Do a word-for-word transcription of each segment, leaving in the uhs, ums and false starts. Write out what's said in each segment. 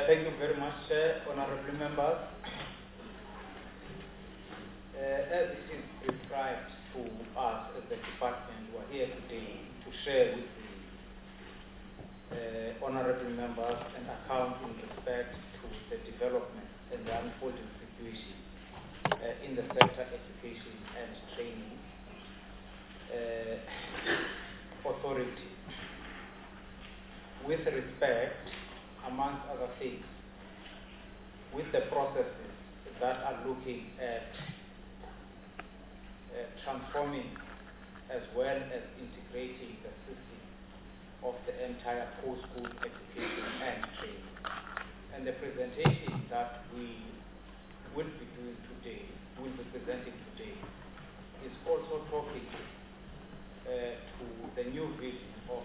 thank you very much, Chair, honorable members. Uh, as it is prescribed to us as the department, we are here today to share with the uh, honorable members an account in respect to the development and the unfolding situation uh, in the sector education and training uh, authority with respect, amongst other things, with the processes that are looking at uh, transforming as well as integrating the system of the entire post-school education and training. And the presentation that we will be doing today, will be presenting today, is also talking uh, to the new vision of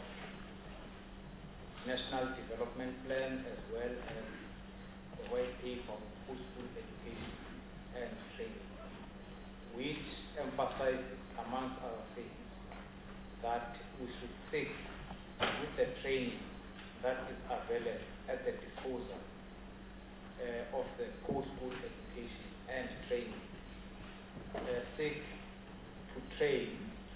National Development Plan as well as the white paper on post-school education and training, which emphasizes, amongst other things, that we should stick with the training that is available at the disposal uh, of the post-school education and training. Uh, seek to train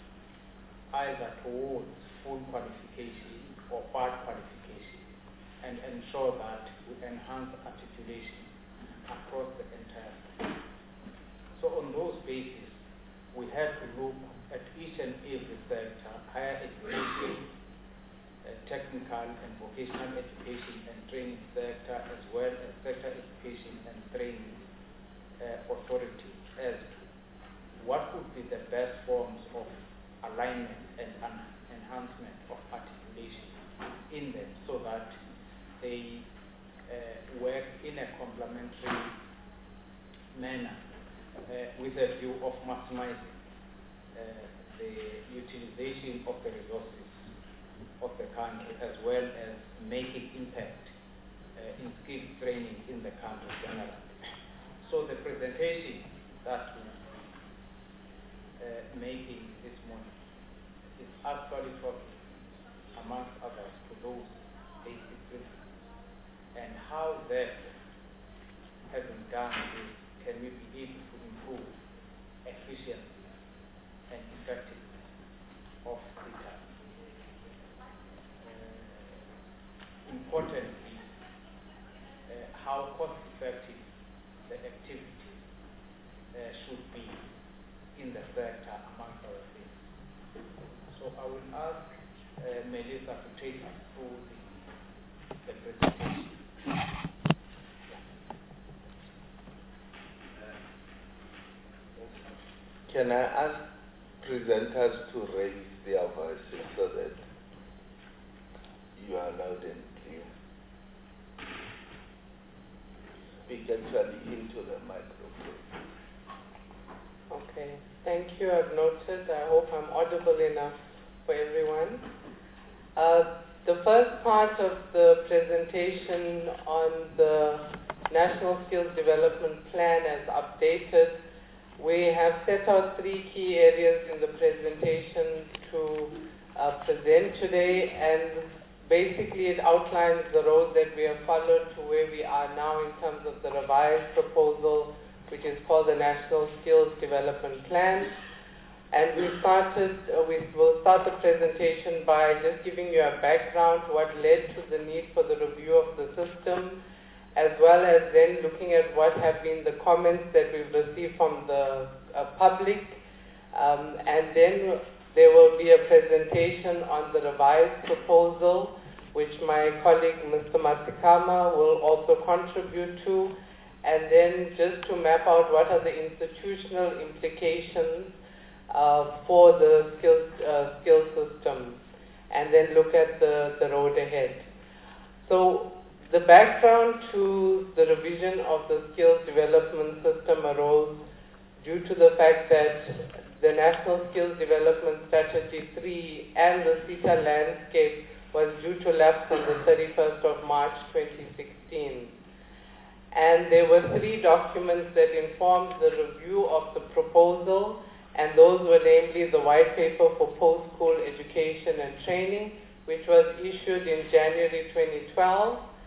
either towards full qualification or part qualification, and ensure that we enhance articulation across the entire system. So on those bases, we have to look at each and every sector, higher education, uh, technical and vocational education and training sector, as well as sector education and training uh, authority, as to what would be the best forms of alignment and enhancement of articulation in them, so that they uh, work in a complementary manner uh, with a view of maximizing uh, the utilization of the resources of the country, as well as making impact uh, in skill training in the country generally. So the presentation that we're uh, making this morning is actually talking, amongst others, to those basic principles, and how therefore, having done this, can we be able to improve efficiency and effectiveness of the task. Uh, importantly, uh, how cost-effective the activities uh, should be in the sector, amongst other things. So I will ask uh, Melissa to take us through the, the presentation. Can I ask presenters to raise their voices so that you are loud and clear? Speak actually into the microphone. Okay, thank you. I've noted. I hope I'm audible enough for everyone. Uh, the first part of the presentation on the National Skills Development Plan as updated, we have set out three key areas in the presentation to uh, present today, and basically it outlines the road that we have followed to where we are now in terms of the revised proposal, which is called the National Skills Development Plan. And we started, uh, we will start the presentation by just giving you a background to what led to the need for the review of the system, as well as then looking at what have been the comments that we've received from the uh, public. Um, and then there will be a presentation on the revised proposal, which my colleague Mister Matikama will also contribute to. And then just to map out what are the institutional implications uh, for the skills, uh, skills system, and then look at the, the road ahead. So the background to the revision of the skills development system arose due to the fact that the National Skills Development Strategy three and the SETA landscape was due to lapse on the thirty-first of March twenty sixteen. And there were three documents that informed the review of the proposal, and those were namely the White Paper for Post-School Education and Training, which was issued in January twenty twelve,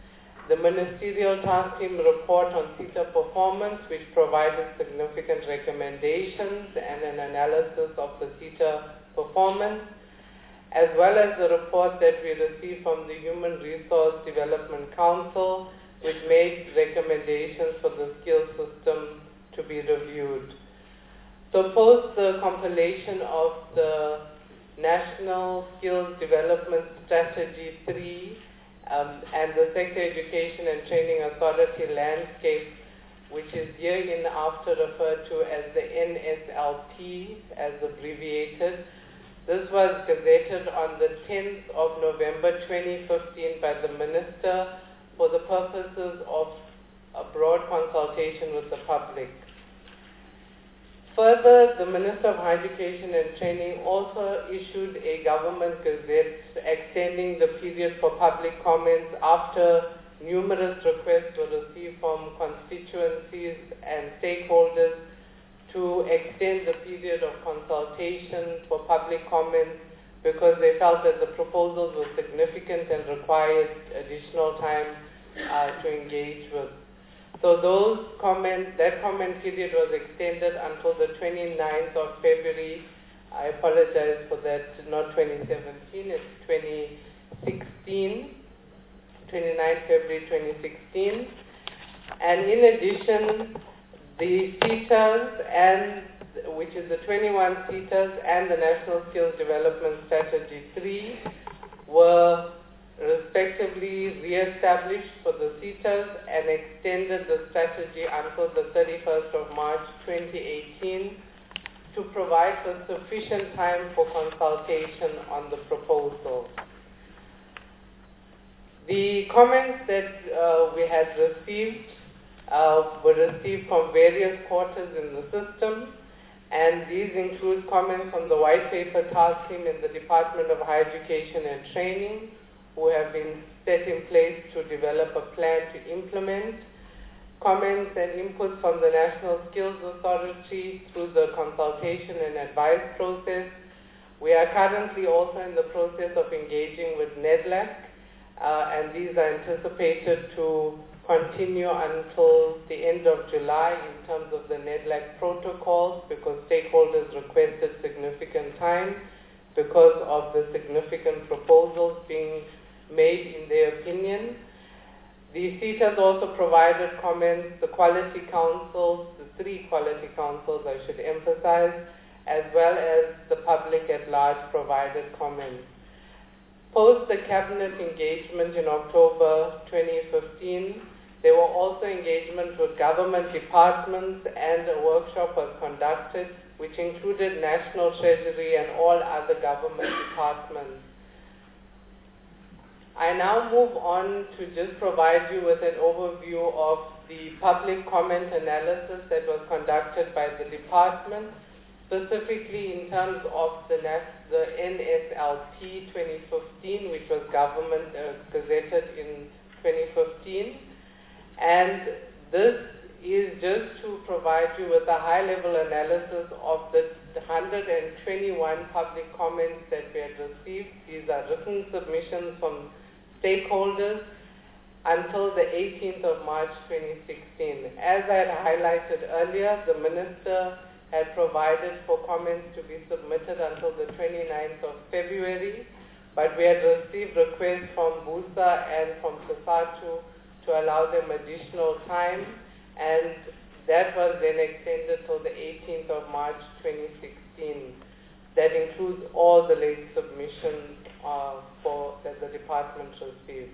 the Ministerial Task Team report on SETA performance, which provided significant recommendations and an analysis of the SETA performance, as well as the report that we received from the Human Resource Development Council, which made recommendations for the skills system to be reviewed. So post the compilation of the National Skills Development Strategy three um, and the Sector Education and Training Authority landscape, which is hereinafter referred to as the N S L P as abbreviated. This was gazetted on the tenth of November twenty fifteen by the Minister for the purposes of a broad consultation with the public. Further, the Minister of Higher Education and Training also issued a government gazette extending the period for public comments after numerous requests were received from constituencies and stakeholders to extend the period of consultation for public comments because they felt that the proposals were significant and required additional time uh, to engage with. So those comments, that comment period was extended until the twenty-ninth of February. I apologize for that, not twenty seventeen, it's twenty sixteen, twenty-ninth February twenty sixteen. And in addition, the SETAs, and which is the twenty-one SETAs and the National Skills Development Strategy three, were respectively re-established for the SETAs and extended the strategy until the thirty-first of March twenty eighteen to provide for sufficient time for consultation on the proposal. The comments that uh, we had received uh, were received from various quarters in the system, and these include comments from the White Paper Task Team in the Department of Higher Education and Training, who have been set in place to develop a plan to implement, comments and inputs from the National Skills Authority through the consultation and advice process. We are currently also in the process of engaging with NEDLAC, uh, and these are anticipated to continue until the end of July in terms of the NEDLAC protocols, because stakeholders requested significant time because of the significant proposals being made in their opinion. The SETAs also provided comments, the quality councils, the three quality councils I should emphasize, as well as the public at large provided comments. Post the cabinet engagement in October twenty fifteen, there were also engagements with government departments, and a workshop was conducted which included National Treasury and all other government departments. I now move on to just provide you with an overview of the public comment analysis that was conducted by the department, specifically in terms of the, the N S L P twenty fifteen, which was government uh, gazetted in twenty fifteen. And this is just to provide you with a high-level analysis of the one hundred twenty-one public comments that we had received. These are written submissions from stakeholders until the eighteenth of March twenty sixteen. As I had highlighted earlier, the Minister had provided for comments to be submitted until the twenty-ninth of February, but we had received requests from BUSA and from SASATU to allow them additional time, and that was then extended till the eighteenth of March twenty sixteen. That includes all the late submissions uh, for, that the department received.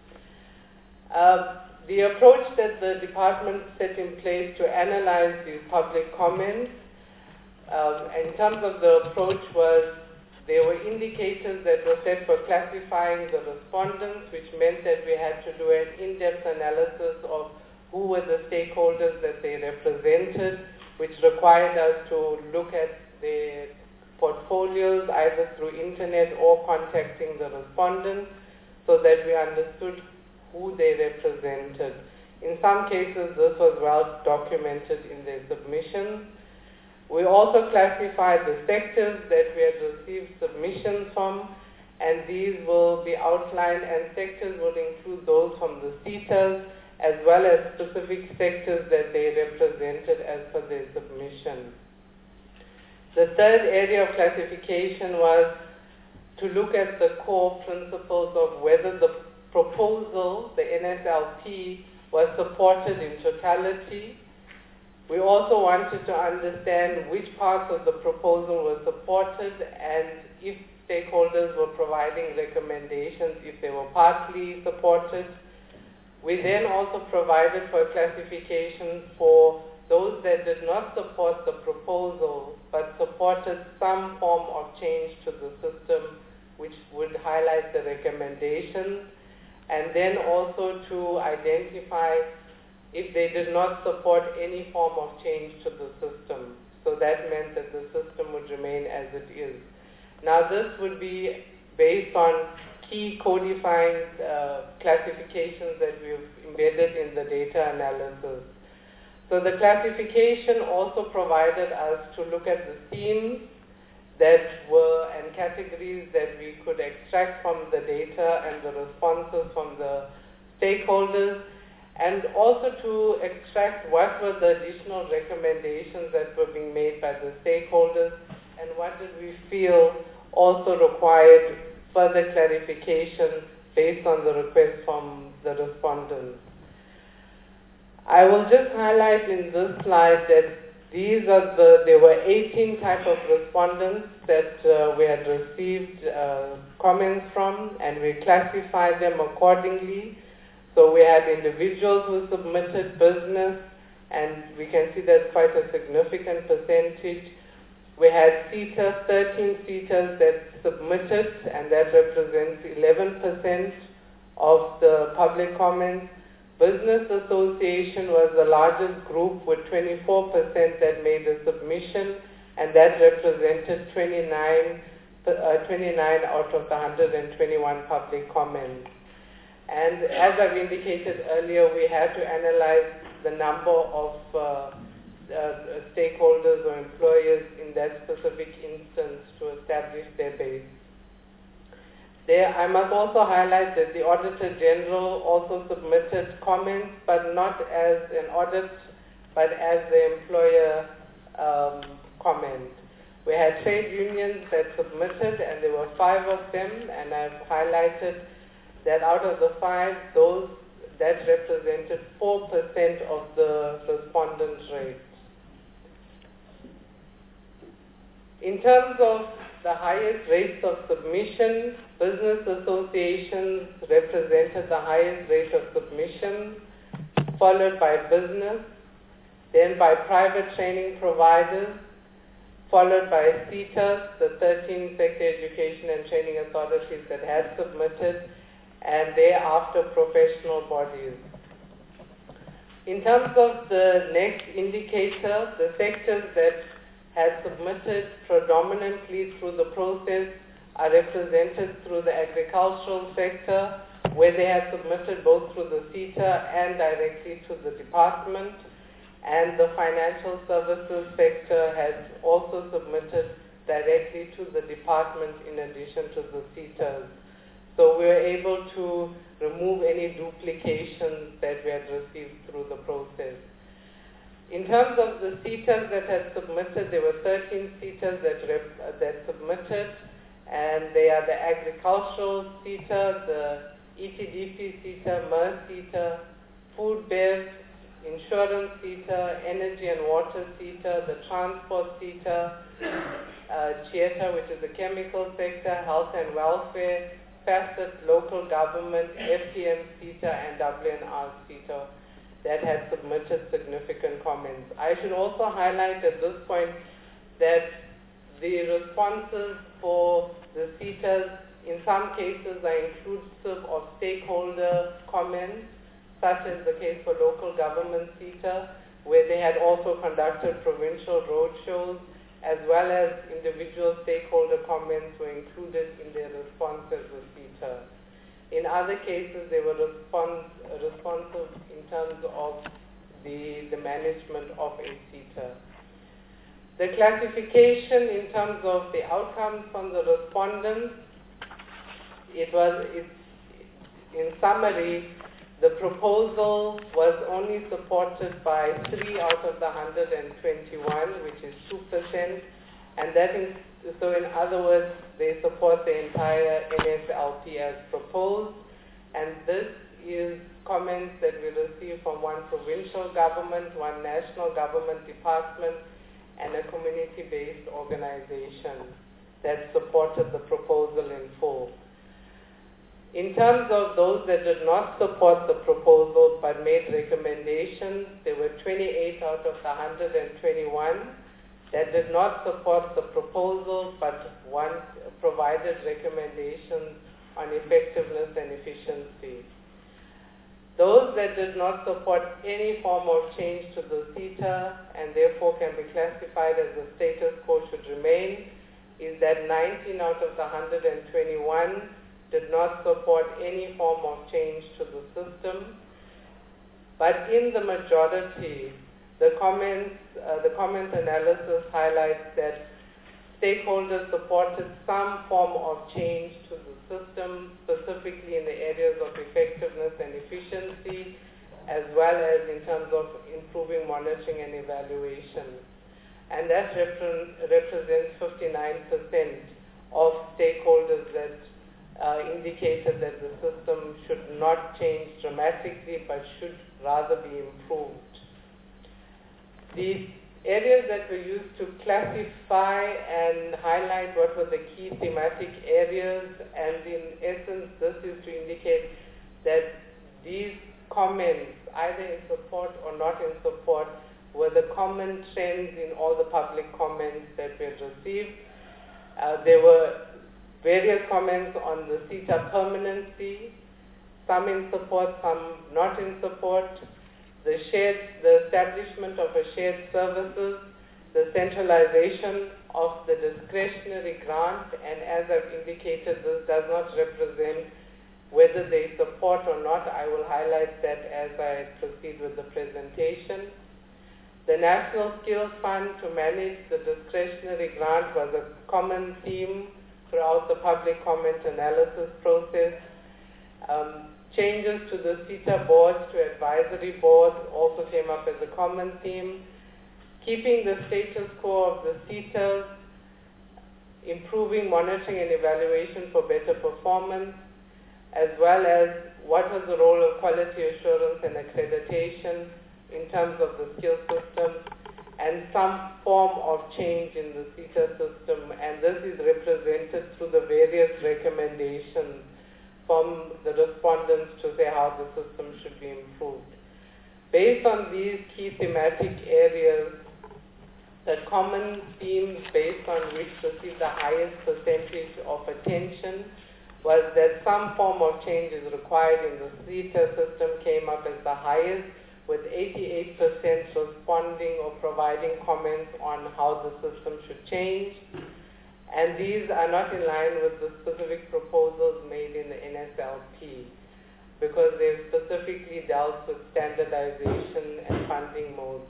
Uh, the approach that the department set in place to analyze these public comments, um, in terms of the approach, was there were indicators that were set for classifying the respondents, which meant that we had to do an in-depth analysis of who were the stakeholders that they represented, which required us to look at their portfolios either through internet or contacting the respondents so that we understood who they represented. In some cases, this was well documented in their submissions. We also classified the sectors that we had received submissions from, and these will be outlined, and sectors will include those from the SETAs, as well as specific sectors that they represented as per their submission. The third area of classification was to look at the core principles of whether the proposal, the N S L P, was supported in totality. We also wanted to understand which parts of the proposal were supported and if stakeholders were providing recommendations, if they were partly supported. We then also provided for classification for those that did not support the proposal but supported some form of change to the system, which would highlight the recommendations, and then also to identify if they did not support any form of change to the system. So that meant that the system would remain as it is. Now this would be based on key codifying uh, classifications that we've embedded in the data analysis. So the classification also provided us to look at the themes that were and categories that we could extract from the data and the responses from the stakeholders, and also to extract what were the additional recommendations that were being made by the stakeholders and what did we feel also required further clarification based on the request from the respondents. I will just highlight in this slide that these are the, there were eighteen type of respondents that uh, we had received uh, comments from, and we classified them accordingly. So we had individuals who submitted business, and we can see that's quite a significant percentage. We had SETAs, thirteen SETAs that submitted, and that represents eleven percent of the public comments. Business Association was the largest group with twenty-four percent that made a submission, and that represented twenty-nine, uh, twenty-nine out of the one hundred twenty-one public comments. And as I've indicated earlier, we had to analyze the number of uh, uh, stakeholders or employers in that specific instance to establish their base. There, I must also highlight that the Auditor General also submitted comments, but not as an audit, but as the employer um, comment. We had trade unions that submitted, and there were five of them, and I've highlighted that out of the five, those that represented four percent of the respondent rate. In terms of the highest rates of submission, business associations represented the highest rate of submission, followed by business, then by private training providers, followed by SETAs, the thirteen sector education and training authorities that had submitted, and thereafter professional bodies. In terms of the next indicator, the sectors that had submitted predominantly through the process are represented through the agricultural sector, where they had submitted both through the SETA and directly to the department, and the financial services sector has also submitted directly to the department in addition to the SETAs. So we were able to remove any duplications that we had received through the process. In terms of the SETAs that had submitted, there were thirteen SETAs that, rep, that submitted, and they are the agricultural SETA, the E T D P SETA, M E R SETA, food bev, insurance SETA, energy and water SETA, the transport SETA, uh, CHIETA, which is the chemical sector, health and welfare, FACET, local government, F T M SETA, and W N R SETA that had submitted significant comments. I should also highlight at this point that the responses for the SETAs in some cases are inclusive of stakeholder comments, such as the case for local government SETA, where they had also conducted provincial roadshows, as well as individual stakeholder comments were included in their responses with SETA. In other cases, they were response, responsive in terms of the, the management of a SETA. The classification in terms of the outcomes from the respondents, it was, it, in summary, the proposal was only supported by three out of the one hundred twenty-one, which is two percent, and that is, so in other words, they support the entire N S L P as proposed, and this is comments that we received from one provincial government, one national government department, and a community-based organization that supported the proposal in full. In terms of those that did not support the proposal but made recommendations, there were twenty-eight out of the one hundred twenty-one that did not support the proposal but one provided recommendations on effectiveness and efficiency. Those that did not support any form of change to the CETA and therefore can be classified as the status quo should remain is that nineteen out of the one hundred twenty-one did not support any form of change to the system. But in the majority, the comments, uh, the comment analysis highlights that stakeholders supported some form of change to the system, specifically in the areas of effectiveness and efficiency, as well as in terms of improving monitoring and evaluation. And that repre represents fifty-nine percent of stakeholders that uh, indicated that the system should not change dramatically, but should rather be improved. The areas that were used to classify and highlight what were the key thematic areas, and in essence, this is to indicate that these comments, either in support or not in support, were the common trends in all the public comments that we had received. Uh, there were various comments on the CETA permanency, some in support, some not in support, the shared, the establishment of a shared services, the centralization of the discretionary grant, and as I've indicated, this does not represent whether they support or not. I will highlight that as I proceed with the presentation. The National Skills Fund to manage the discretionary grant was a common theme throughout the public comment analysis process. Um, changes to the CETA boards to advisory boards also came up as a common theme. Keeping the status quo of the CETAs, improving monitoring and evaluation for better performance, as well as what was the role of quality assurance and accreditation in terms of the skill system, and some form of change in the CETA system, and this is represented through the various recommendations from the respondents to say how the system should be improved. Based on these key thematic areas, the common themes based on which received the highest percentage of attention was that some form of change is required in the CETA system came up as the highest, with eighty-eight percent responding or providing comments on how the system should change. And these are not in line with the specific proposals made in the N S L P, because they've specifically dealt with standardization and funding modes.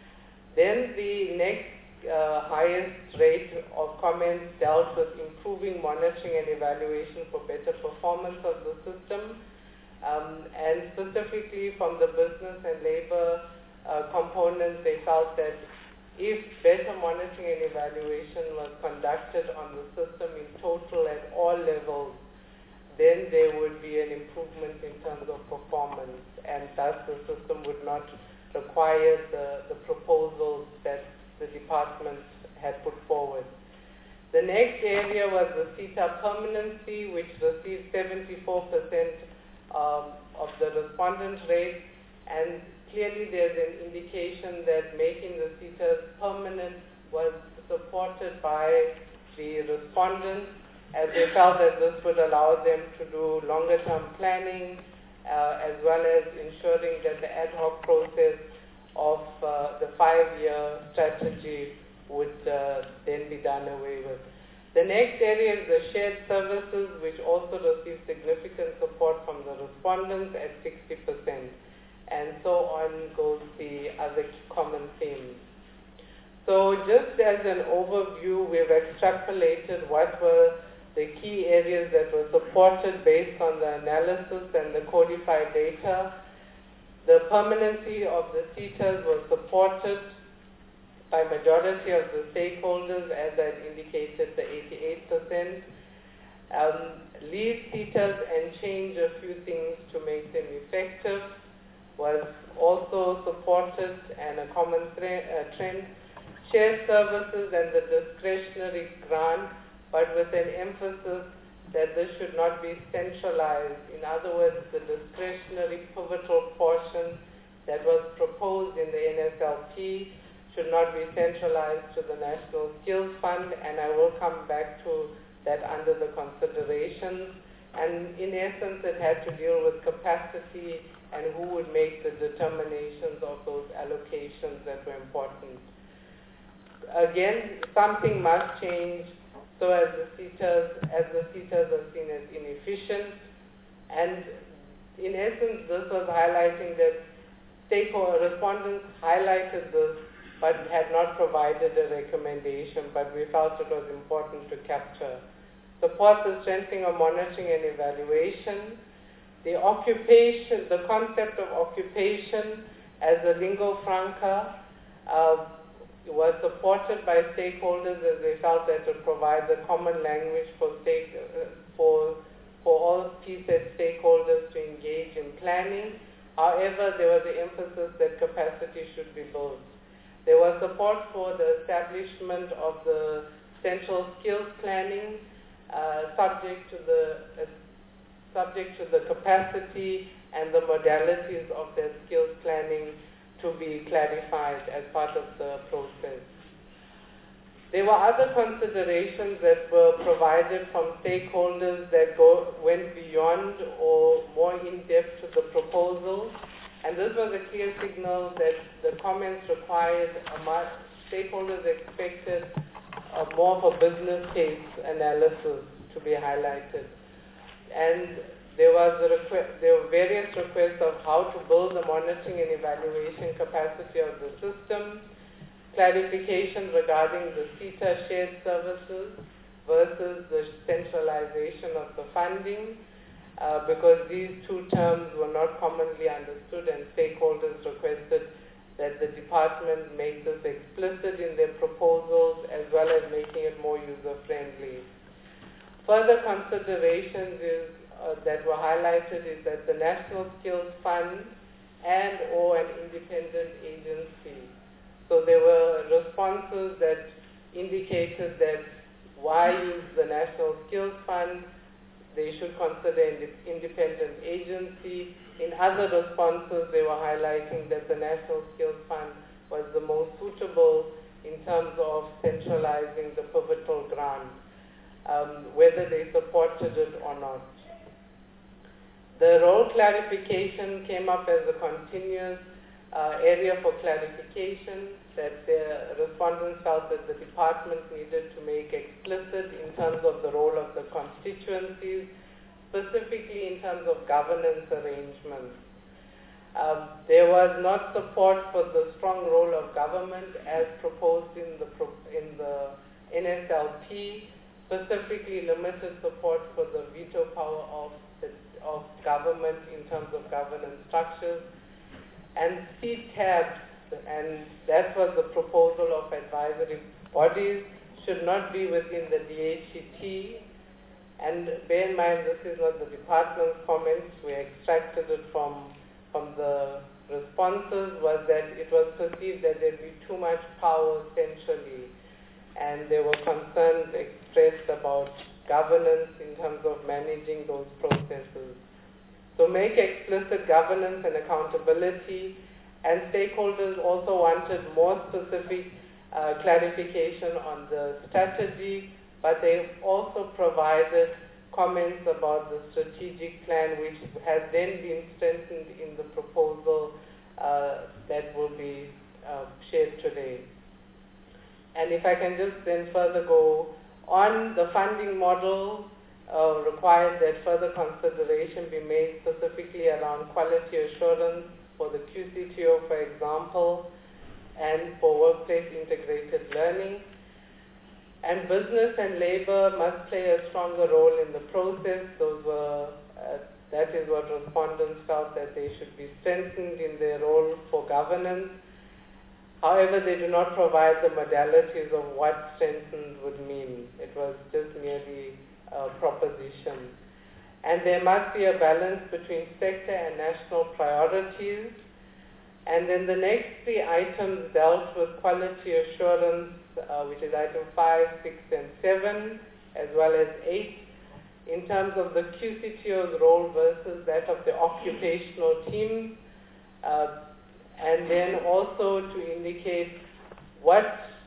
Then the next uh, highest rate of comments dealt with improving monitoring and evaluation for better performance of the system. Um, and specifically from the business and labor uh, components, they felt that if better monitoring and evaluation was conducted on the system in total at all levels, then there would be an improvement in terms of performance, and thus the system would not require the, the proposals that the department had put forward. The next area was the CETA permanency, which received seventy-four percent Um, of the respondent rate, and clearly there's an indication that making the CETAs permanent was supported by the respondents, as they felt that this would allow them to do longer term planning, uh, as well as ensuring that the ad hoc process of uh, the five-year strategy would uh, then be done away with. The next area is the shared services, which also received significant support from the respondents at sixty percent. And so on goes the other common themes. So just as an overview, we've extrapolated what were the key areas that were supported based on the analysis and the codified data. The permanency of the SETAs was supported by majority of the stakeholders, as I indicated, the eighty-eight percent. Um, leave SETAs and change a few things to make them effective was also supported, and a common thre- uh, trend. Shared services and the discretionary grant, but with an emphasis that this should not be centralized. In other words, the discretionary pivotal portion that was proposed in the N S L P should not be centralized to the National Skills Fund, and I will come back to that under the considerations. And in essence, it had to deal with capacity and who would make the determinations of those allocations that were important. Again, something must change so as the SETAs, as the SETAs are seen as inefficient. And in essence, this was highlighting that stakeholder respondents highlighted this but had not provided a recommendation, but we felt it was important to capture. Support the strengthening of monitoring and evaluation. The occupation, the concept of occupation as a lingua franca uh, was supported by stakeholders, as they felt that it provides a common language for stake, uh, for for all P SET stakeholders to engage in planning. However, there was the emphasis that capacity should be built. There was support for the establishment of the central skills planning, uh, subject to the uh, subject to the capacity and the modalities of that skills planning to be clarified as part of the process. There were other considerations that were provided from stakeholders that go, went beyond or more in-depth to the proposal, and this was a clear signal that the comments required, a much, stakeholders expected a more of a business case analysis to be highlighted. And there was a request, there were various requests of how to build the monitoring and evaluation capacity of the system, clarification regarding the SETA shared services versus the centralization of the funding, uh, because these two terms were not commonly understood, and stakeholders requested that the department make this explicit in their proposals as well as making it more user-friendly. Further considerations is, uh, that were highlighted is that the National Skills Fund and or an independent agency. So there were responses that indicated that why use the National Skills Fund? They should consider an independent agency. In other responses, they were highlighting that the National Skills Fund was the most suitable in terms of centralizing the pivotal grant, um, whether they supported it or not. The role clarification came up as a continuous uh, area for clarification, that the respondents felt that the department needed to make explicit in terms of the role of the constituencies, specifically in terms of governance arrangements. Um, there was not support for the strong role of government as proposed in the, pro in the N S L P, specifically limited support for the veto power of, the, of government in terms of governance structures. And C TABs, and that was the proposal of advisory bodies, should not be within the D H E T. And bear in mind, this is not the department's comments. We extracted it from, from the responses, was that it was perceived that there'd be too much power centrally. And there were concerns expressed about governance in terms of managing those processes. So make explicit governance and accountability, and stakeholders also wanted more specific uh, clarification on the strategy, but they also provided comments about the strategic plan, which has then been strengthened in the proposal uh, that will be uh, shared today. And if I can just then further go on, the funding model uh, required that further consideration be made specifically around quality assurance for the Q C T O, for example, and for workplace integrated learning. And business and labor must play a stronger role in the process. Those were, uh, that is what respondents felt, that they should be strengthened in their role for governance. However, they do not provide the modalities of what strengthened would mean. It was just merely a proposition. And there must be a balance between sector and national priorities. And then the next three items dealt with quality assurance, uh, which is item five, six, and seven, as well as eight, in terms of the Q C T O's role versus that of the occupational teams, uh, and then also to indicate what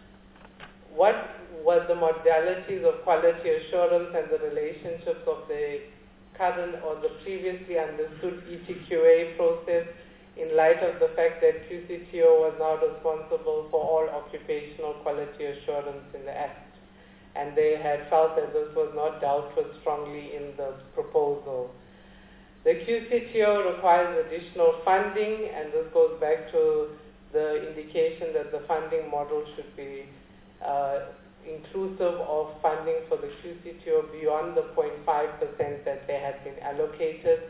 what were the modalities of quality assurance and the relationships of the current or the previously understood E T Q A process, in light of the fact that Q C T O was now responsible for all occupational quality assurance in the Act. And they had felt that this was not dealt with strongly in the proposal. The Q C T O requires additional funding, and this goes back to the indication that the funding model should be uh, inclusive of funding for the Q C T O beyond the zero point five percent that they had been allocated.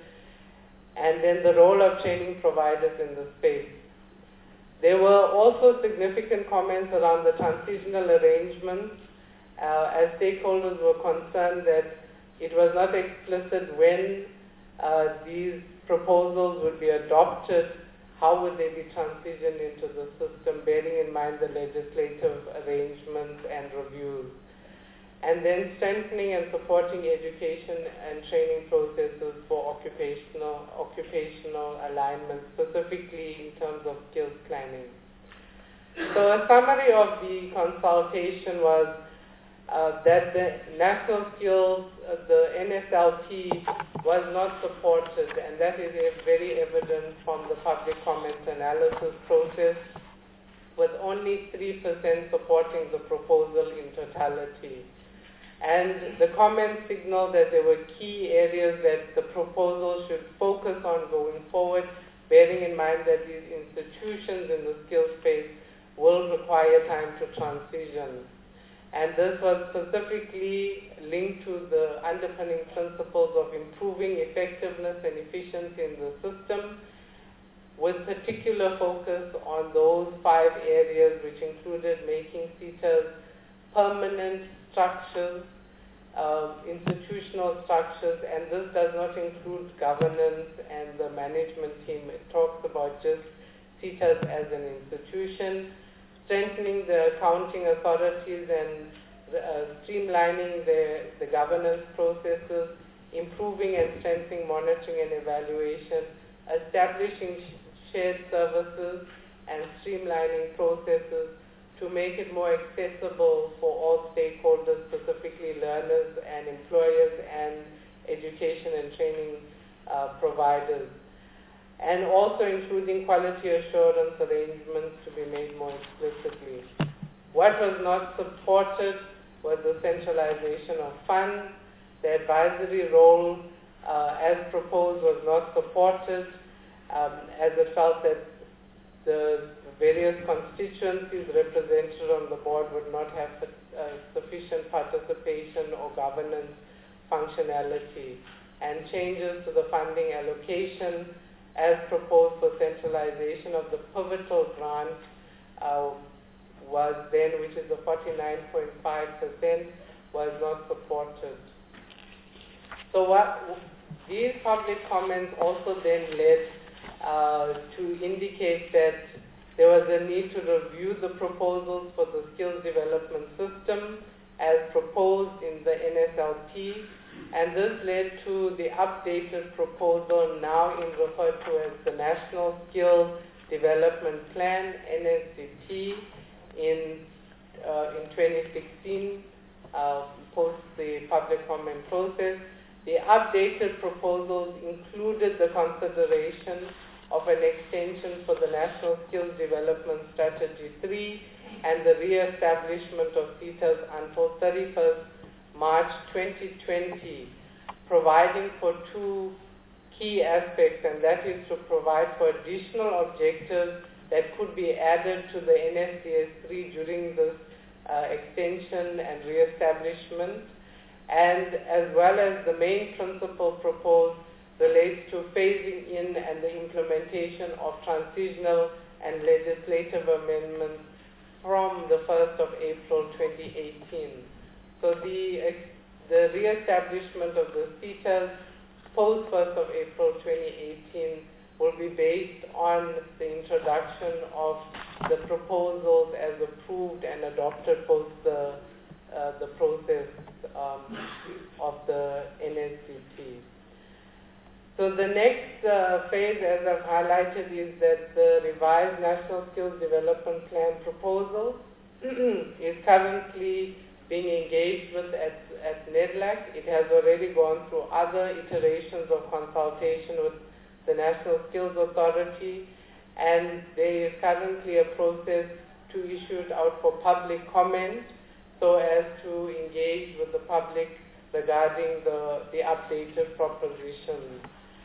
And then the role of training providers in the space. There were also significant comments around the transitional arrangements, uh, as stakeholders were concerned that it was not explicit when uh, these proposals would be adopted, how would they be transitioned into the system, bearing in mind the legislative arrangements and reviews. And then strengthening and supporting education and training processes for occupational occupational alignment, specifically in terms of skills planning. So a summary of the consultation was uh, that the national skills, uh, the N S L P, was not supported, and that is very evident from the public comment analysis process, with only three percent supporting the proposal in totality. And the comments signal that there were key areas that the proposal should focus on going forward, bearing in mind that these institutions in the skills space will require time to transition. And this was specifically linked to the underpinning principles of improving effectiveness and efficiency in the system, with particular focus on those five areas, which included making SETAs permanent structures, uh, institutional structures, and this does not include governance and the management team. It talks about just SETAs as an institution, strengthening the accounting authorities and uh, streamlining the, the governance processes, improving and strengthening monitoring and evaluation, establishing sh- shared services, and streamlining processes to make it more accessible for all stakeholders, specifically learners and employers and education and training uh, providers. And also including quality assurance arrangements to be made more explicitly. What was not supported was the centralization of funds. The advisory role uh, as proposed was not supported, um, as it felt that the various constituencies represented on the board would not have uh, sufficient participation or governance functionality. And changes to the funding allocation as proposed for centralization of the pivotal grant uh, was then, which is the forty-nine point five percent, was not supported. So what these public comments also then led uh, to indicate that there was a need to review the proposals for the skills development system as proposed in the N S L P, and this led to the updated proposal now in referred to as the National Skills Development Plan, N S D P, in, uh, in twenty sixteen, uh, post the public comment process. The updated proposals included the consideration of an extension for the National Skills Development Strategy three and the re-establishment of SETAs until thirty-first March twenty twenty, providing for two key aspects, and that is to provide for additional objectives that could be added to the N S D S three during this uh, extension and re-establishment, and as well as the main principle proposed relates to phasing in and the implementation of transitional and legislative amendments from the first of April twenty eighteen. So the, the re-establishment of the SETAs post first of April twenty eighteen will be based on the introduction of the proposals as approved and adopted post the, uh, the process um, of the N S C T. So the next uh, phase, as I've highlighted, is that the revised National Skills Development Plan proposal is currently being engaged with at, at NEDLAC. It has already gone through other iterations of consultation with the National Skills Authority, and there is currently a process to issue it out for public comment so as to engage with the public regarding the, the updated propositions.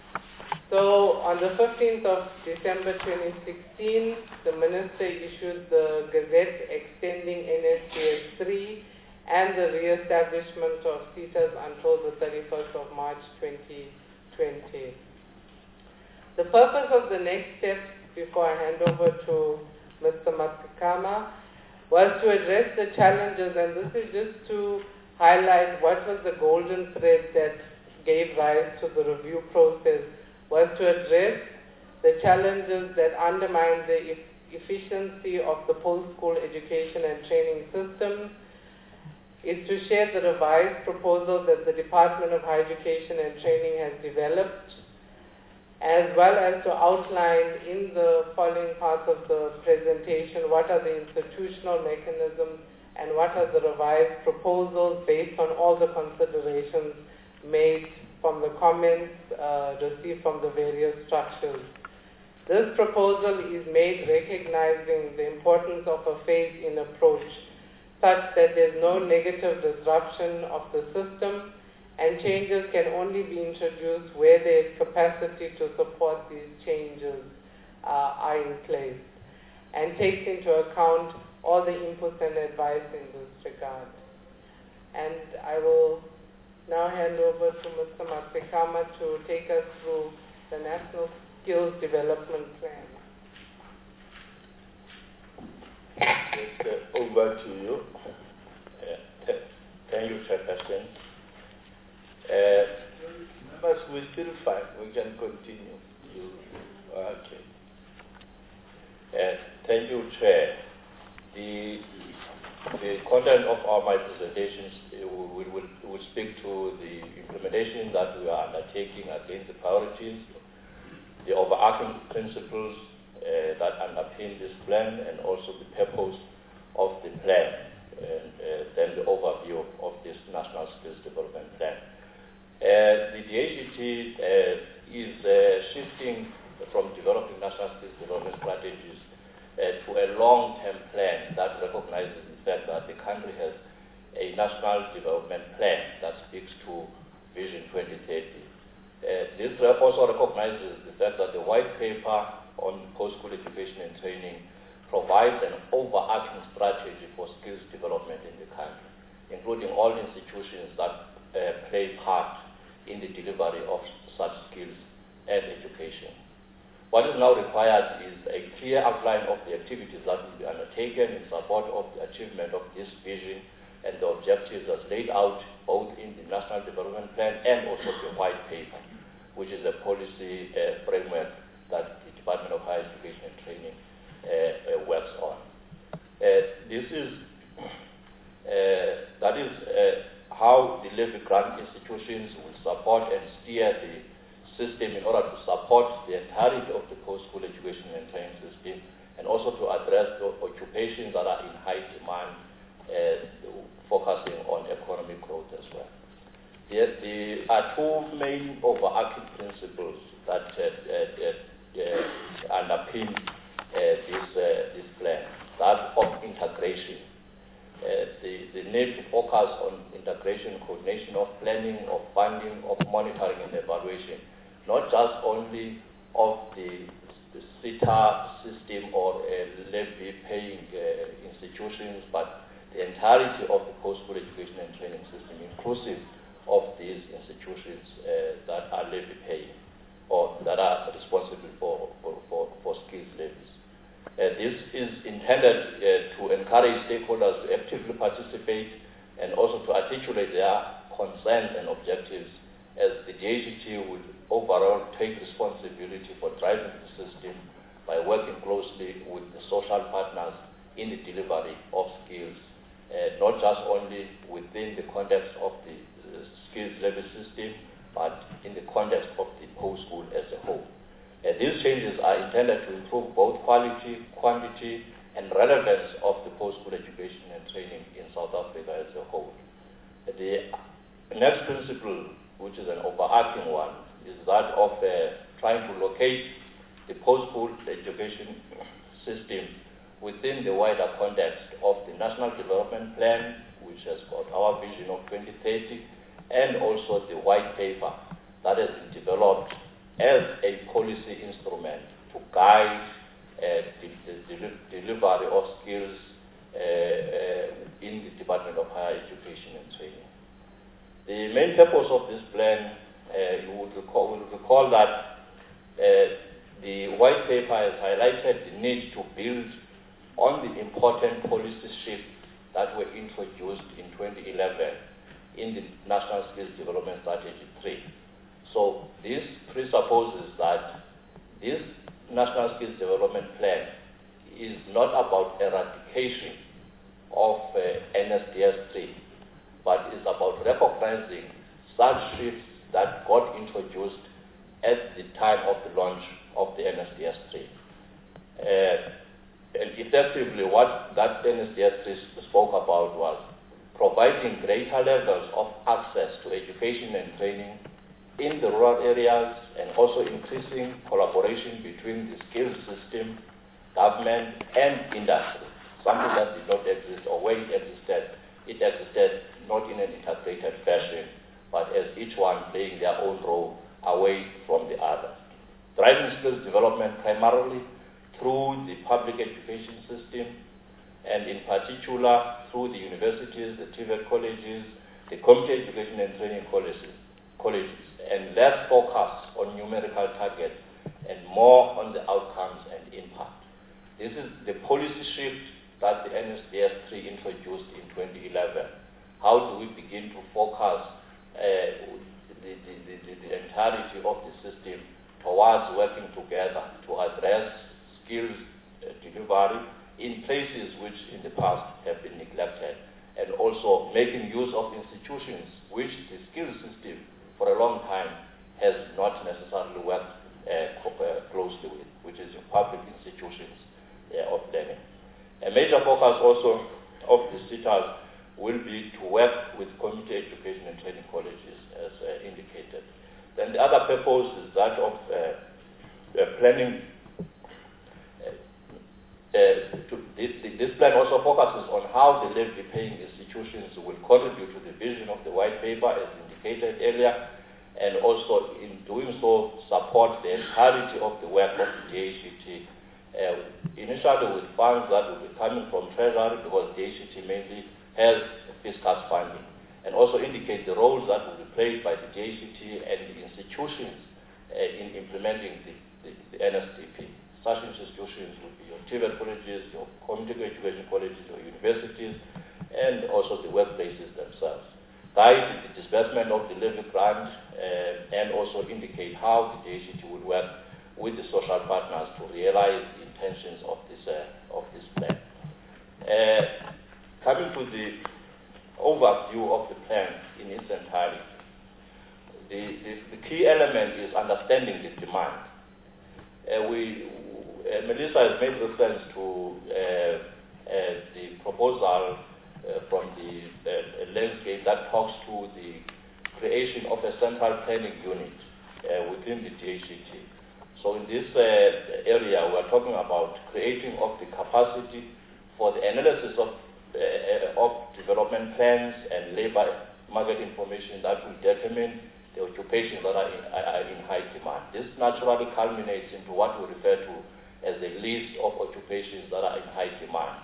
So on the fifteenth of December twenty sixteen, the Minister issued the Gazette extending N S C S three and the re-establishment of SETAs until the thirty-first of March twenty twenty. The purpose of the next step, before I hand over to Mister Matekama, was to address the challenges, and this is just to highlight what was the golden thread that gave rise to the review process, was to address the challenges that undermine the e- efficiency of the post-school education and training system, is to share the revised proposal that the Department of Higher Education and Training has developed, as well as to outline in the following parts of the presentation what are the institutional mechanisms and what are the revised proposals based on all the considerations made from the comments uh, received from the various structures. This proposal is made recognizing the importance of a phase-in approach such that there's no negative disruption of the system, and changes can only be introduced where there is capacity to support these changes uh, are in place, and takes into account all the inputs and advice in this regard. And I will now hand over to Mister Matekama to take us through the National Skills Development Plan. Yes, uh, over to you. Uh, th- thank you, Chairperson. Uh, members, we're still fine. We can continue. You, okay. Uh, thank you, Chair. The, the content of our, my presentations uh, will, will, will speak to the implementation that we are undertaking against the priorities, the overarching principles uh, that underpin this plan, and also the purpose of the plan, and uh, then the overview of, of this National Skills Development Plan. Uh, the D H E T uh, is uh, shifting from developing national skills development strategies uh, to a long-term plan that recognizes the fact that the country has a national development plan that speaks to Vision twenty thirty. Uh, this also recognizes the fact that the white paper on post-school education and training provides an overarching strategy for skills development in the country, including all institutions that uh, play part in the delivery of such skills and education. What is now required is a clear outline of the activities that will be undertaken in support of the achievement of this vision and the objectives as laid out both in the National Development Plan and also the white paper, which is a policy uh, framework that the Department of Higher Education and Training uh, uh, works on. Uh, this is, uh, that is uh, how the levy grant institutions will support and steer the system in order to support the entirety of the post-school education and training system, and also to address the occupations that are in high demand, uh, focusing on economic growth as well. There, there are two main overarching principles that uh, uh, uh, underpin uh, this, uh, this plan, that of integration. Uh, the, the need to focus on integration, coordination of planning, of funding, of monitoring and evaluation, not just only of the, the SETA system or uh, levy-paying uh, institutions, but the entire entirety of the post-school education and training system, inclusive of these institutions uh, that are levy paying or that are responsible for, for, for, for skills levies. Uh, this is intended uh, to encourage stakeholders to actively participate and also to articulate their concerns and objectives, as the D H E T will overall take responsibility for driving the system by working closely with the social partners in the delivery of skills, uh, not just only within the context of the uh, skills levy system, but in the context of the post-school as a whole. Uh, these changes are intended to improve both quality, quantity, and relevance of the post-school education and training in South Africa as a whole. Uh, the next principle, which is an overarching one, is that of uh, trying to locate the post-school education system within the wider context of the National Development Plan, which has got our vision of twenty thirty, and also the white paper that has been developed as a policy instrument to guide uh, the, the, the delivery of skills uh, uh, in the Department of Higher Education and Training. The main purpose of this plan, uh, you would recall, will recall that uh, the white paper has highlighted the need to build on the important policy shifts that were introduced in twenty eleven in the National Skills Development Strategy three. So this presupposes that this National Skills Development Plan is not about eradication of uh, N S D S three, but is about recognizing such shifts that got introduced at the time of the launch of the N S D S three. Uh, and effectively what that N S D S three spoke about was providing greater levels of access to education and training in the rural areas, and also increasing collaboration between the skills system, government, and industry, something that did not exist, or where it existed, it existed not in an integrated fashion, but as each one playing their own role away from the other. Driving skills development primarily through the public education system, and in particular through the universities, the T V E T colleges, the community education and training colleges, colleges, and less focus on numerical targets and more on the outcomes and impact. This is the policy shift that the N S D S three introduced in twenty eleven. How do we begin to focus uh, the, the, the, the entirety of the system towards working together to address skills uh, delivery in places which in the past have been neglected, and also making use of institutions which the skills system for a long time has not necessarily worked uh, co uh, closely with, which is your public institutions uh, of learning. A major focus also of the C T A S will be to work with community education and training colleges, as uh, indicated. Then the other purpose is that of uh, uh, planning. Uh, to, this, this plan also focuses on how the levy-paying institutions will contribute to the vision of the white paper, as indicated earlier, and also in doing so support the entirety of the work of the D H E T, uh, initially with funds that will be coming from Treasury, because the D H E T mainly has fiscal funding, and also indicate the roles that will be played by the D H E T and the institutions uh, in implementing the, the, the N S D P. Such institutions will be your T V E T colleges, your community education colleges, your universities, and also the workplaces themselves. Guide the disbursement of the levy grant, uh, and also indicate how the D H E T will work with the social partners to realize the intentions of this, uh, of this plan. Uh, coming to the overview of the plan in its entirety, the, the, the key element is understanding the demand. Uh, we, uh, Melissa has made reference to uh, uh, the proposal uh, from the uh, landscape that talks to the creation of a central planning unit uh, within the D H E T. So in this uh, area, we are talking about creating of the capacity for the analysis of, uh, of development plans and labor market information that will determine the occupations that are in, are in high demand. This naturally culminates into what we refer to as a list of occupations that are in high demand.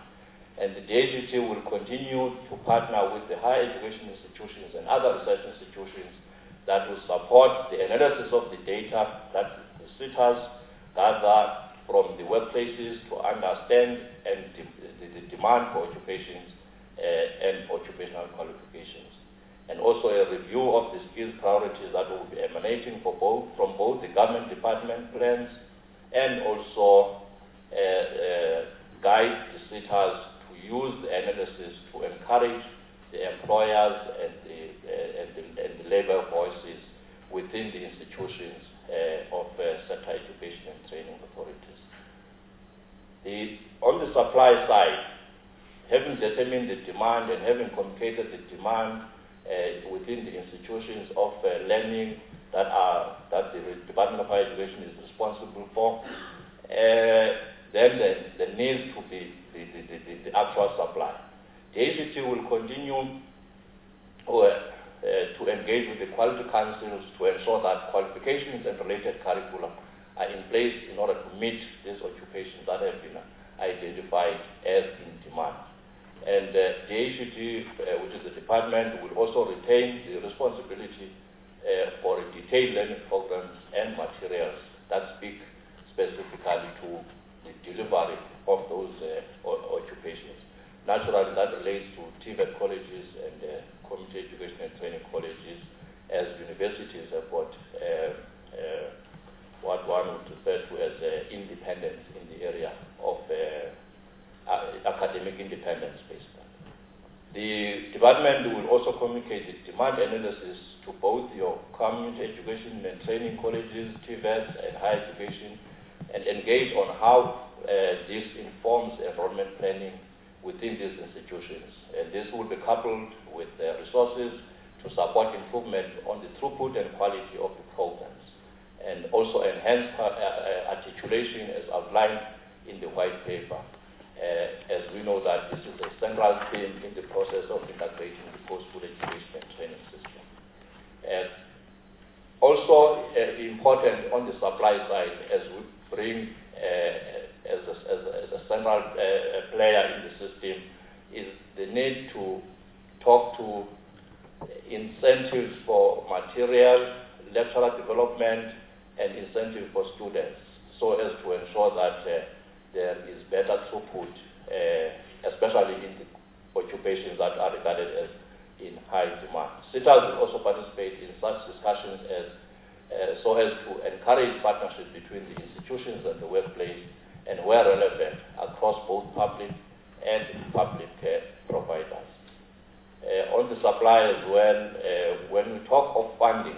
And the D H E T will continue to partner with the higher education institutions and other research institutions that will support the analysis of the data that the SETAs gather from the workplaces to understand and the, the, the demand for occupations uh, and occupational qualifications. And also a review of the skills priorities that will be emanating for both, from both the government department plans and also uh, uh, guide the SETAs to use the analysis to encourage the employers and the, uh, and the, and the labor voices within the institutions uh, of uh, sector education and training authorities. The, on the supply side, having determined the demand and having communicated the demand uh, within the institutions of uh, learning that are that the Department of Higher Education is responsible for, uh, then the, the needs to be the, the, the, the actual supply. The A C T will continue uh, uh, to engage with the quality councils to ensure that qualifications and related curricula are in place in order to meet these occupations that have been identified as in demand. And uh, the A C T, uh, which is the department, will also retain the responsibility uh, for detailed learning programs and materials that speak specifically to the delivery of those uh, occupations. Naturally, that relates to T V E T colleges and uh, community education and training colleges, as universities have got uh, uh, what one would refer to as uh, independence in the area of uh, uh, academic independence, basically. The department will also communicate the demand analysis to both your community education and training colleges, T V E Ts, and higher education, and engage on how uh, this informs enrollment planning within these institutions. And this will be coupled with uh, resources to support improvement on the throughput and quality of the programs, and also enhance uh, uh, articulation as outlined in the white paper, uh, as we know that this is a central theme in the process of integrating the post-school education and training system. Uh, also uh, important on the supply side, as we bring uh, as, a, as, a, as a central uh, player in the system, is the need to talk to incentives for material, lecturer development, and incentive for students, so as to ensure that uh, there is better throughput, uh, especially in the occupations that are regarded as in high demand. SETAs will also participate in such discussions as uh, so as to encourage partnership between the institutions and the workplace, and where relevant, across both public and public uh, providers. Uh, on the supply as well, uh, when we talk of funding,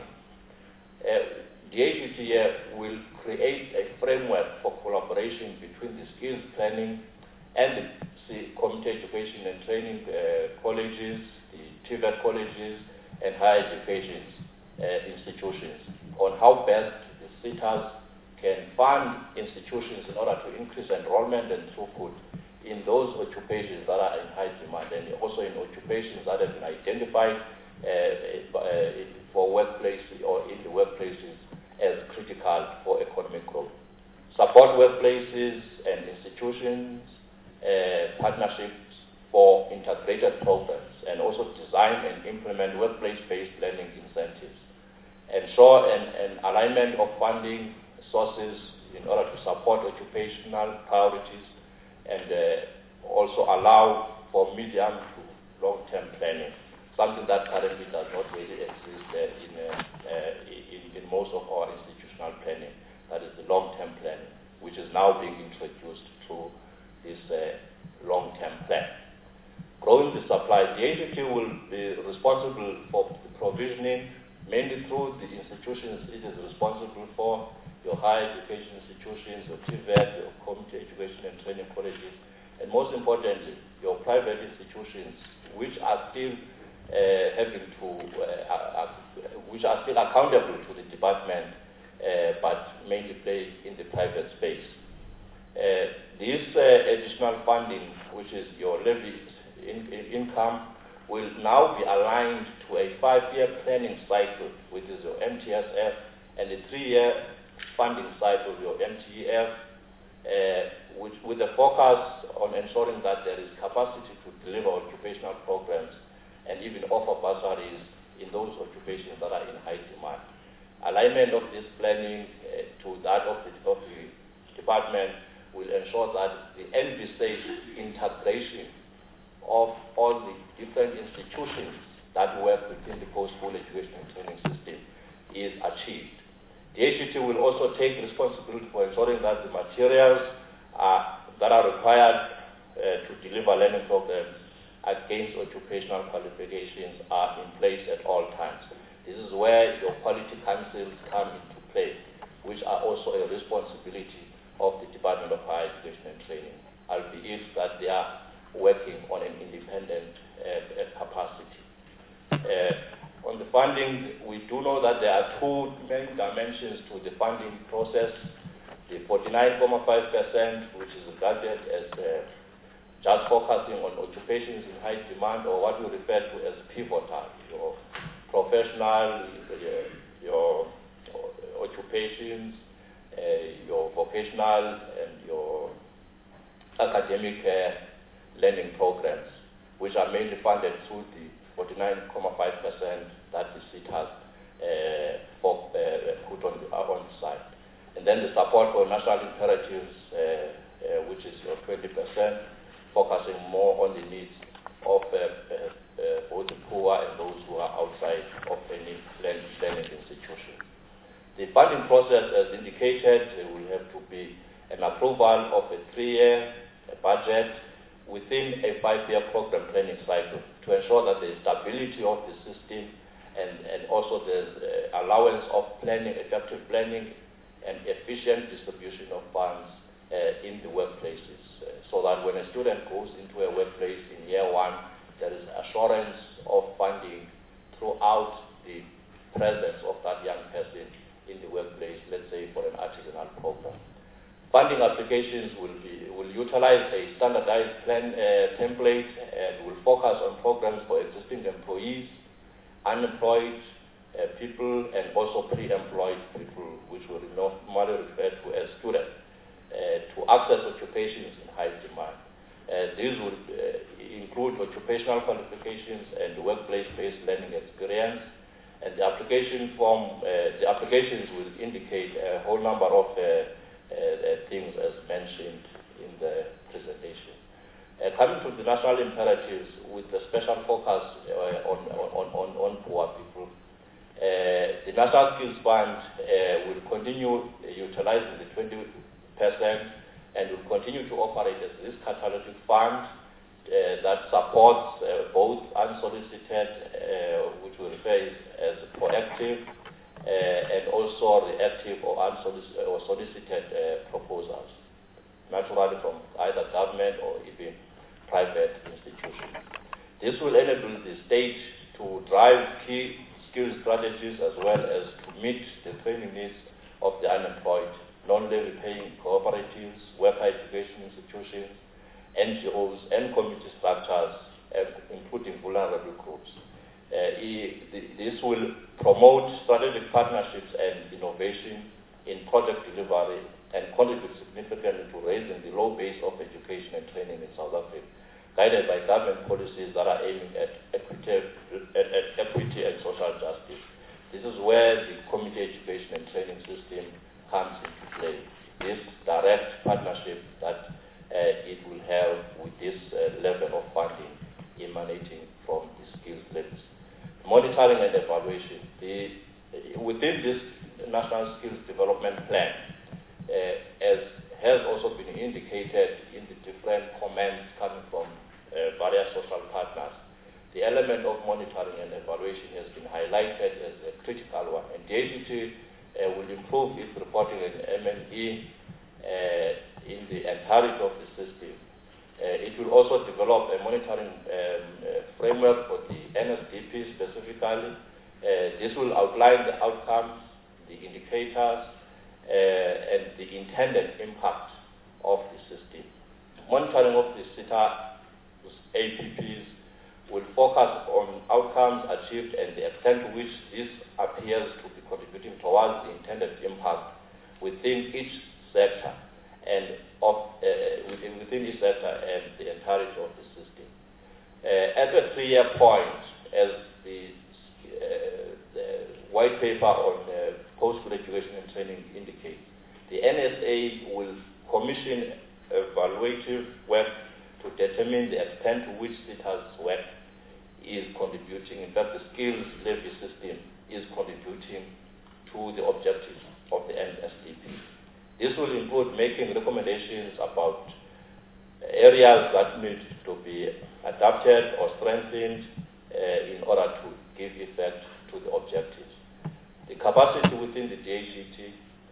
uh, the A G T uh, will create a framework for collaboration between the skills planning and the community education and training uh, colleges, the T V E T colleges, and higher education uh, institutions on how best the SETAs can fund institutions in order to increase enrollment and throughput in those occupations that are in high demand, and also in occupations that have been identified uh, uh, for workplaces or in the workplaces as critical for economic growth. Support workplaces and institutions, uh, partnerships for integrated programs, and also design and implement workplace-based learning incentives. Ensure an, an alignment of funding sources in order to support occupational priorities, and uh, also allow for medium to long-term planning, something that currently does not really exist uh, in, uh, uh, in, in most of our institutional planning. That is the long-term planning, which is now being introduced through this uh, long-term plan. Growing the supply, the A G T will be responsible for the provisioning, mainly through the institutions it is responsible for, your higher education institutions, your T V E T, your community education and training colleges, and most importantly, your private institutions, which are still uh, having to, uh, uh, which are still accountable to the department, uh, but mainly play in the private space. Uh, this uh, additional funding, which is your levy in, in income, will now be aligned to a five-year planning cycle, which is your M T S F, and a three-year funding cycle, your M T E F, uh, with, with a focus on ensuring that there is capacity to deliver occupational programs and even offer bursaries in those occupations that are in high demand. Alignment of this planning uh, to that of the, of the department will ensure that the envisaged integration of all the different institutions that work within the post-school education and training system is achieved. The H E T will also take responsibility for ensuring that the materials uh, that are required uh, to deliver learning programs against occupational qualifications are in place at all times. This is where your quality councils come into play, which are also a responsibility of the Department of Higher Education and Training, albeit that they are working on an independent uh, capacity. Uh, on the funding, we do know that there are two main dimensions to the funding process. The forty-nine point five percent, which is regarded as uh, just focusing on occupations in high demand, or what we refer to as pivotal, your professional, your, your occupations, uh, your vocational and your academic uh, learning programs, which are mainly funded through the forty-nine point five percent that the S I T has uh, for, uh, put on the, on the side. And then the support for national imperatives, uh, uh, which is your twenty percent, focusing more on the needs of uh, uh, uh, both the poor and those who are outside of any learning institution. The funding process, as indicated, uh, will have to be an approval of a three-year budget within a five-year program planning cycle to ensure that there is stability of the system and, and also there's uh, allowance of planning, effective planning and efficient distribution of funds uh, in the workplaces uh, so that when a student goes into a workplace in year one, there is assurance of funding throughout the presence of that young person in the workplace, let's say for an artisanal program. Funding applications will be will utilize a standardized plan uh, template and will focus on programs for existing employees, unemployed uh, people, and also pre-employed people, which we normally refer to as students, uh, to access occupations in high demand. Uh, these would uh, include occupational qualifications and workplace-based learning experience. And the application form, uh, the applications will indicate a whole number of uh, Uh, uh, things as mentioned in the presentation. Uh, coming to the national imperatives with a special focus uh, on, on, on, on poor people, uh, the National Skills Fund uh, will continue utilizing the twenty percent and will continue to operate as this catalytic fund uh, that supports uh, both unsolicited, uh, which we refer as proactive, Uh, and also reactive or unsolicited or solicited uh, proposals, naturally from either government or even private institutions. This will enable the state to drive key skill strategies as well as to meet the training needs of the unemployed, non-levy paying cooperatives, worker education institutions, N G Os, and community structures, uh, including vulnerable groups. Uh, this will promote strategic partnerships and innovation in project delivery and contribute significantly to raising the low base of education and training in South Africa, guided by government policies that are aiming at equity, at, at equity and social justice. This is where the community education and training system comes into play. This direct partnership that uh, it will have with this uh, level of funding emanating from the skills levels. Monitoring and evaluation. The, within this National Skills Development Plan, uh, as has also been indicated in the different comments coming from uh, various social partners, the element of monitoring and evaluation has been highlighted as a critical one. And the A G T uh, will improve its reporting and M and E uh, in the entirety of the system. Uh, it will also develop a monitoring um, uh, framework for the N S D P specifically. Uh, this will outline the outcomes, the indicators, uh, and the intended impact of the system. Monitoring of the SETA A P Ps will focus on outcomes achieved and the extent to which this appears to be contributing towards the intended impact within each sector, and sector and the entirety of the system. Uh, at the three-year point, as the, uh, the white paper on uh, post-school education and training indicates, the N S A will commission evaluative work to determine the extent to which SETA's work is contributing. In fact, the skills levy system is contributing to the objectives of the N S D P. This will include making recommendations about areas that need to be adapted or strengthened uh, in order to give effect to the objectives. The capacity within the D H E T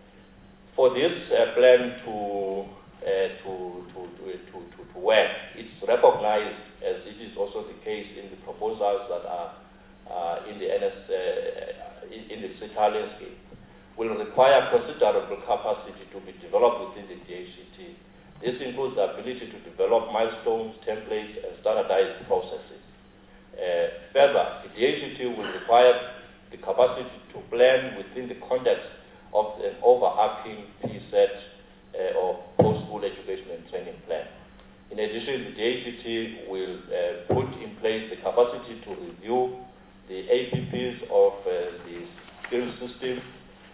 for this uh, plan to, uh, to, to, to, to, to, to work, it's recognized, as it is also the case in the proposals that are uh, in the N S, uh, in, in the SETA landscape, will require considerable capacity to be developed within the D H E T. This includes the ability to develop milestones, templates, and standardized processes. Uh, further, the D H E T will require the capacity to plan within the context of an overarching P SET uh, or post-school education and training plan. In addition, the D H E T will uh, put in place the capacity to review the A P Ps of uh, the skills system.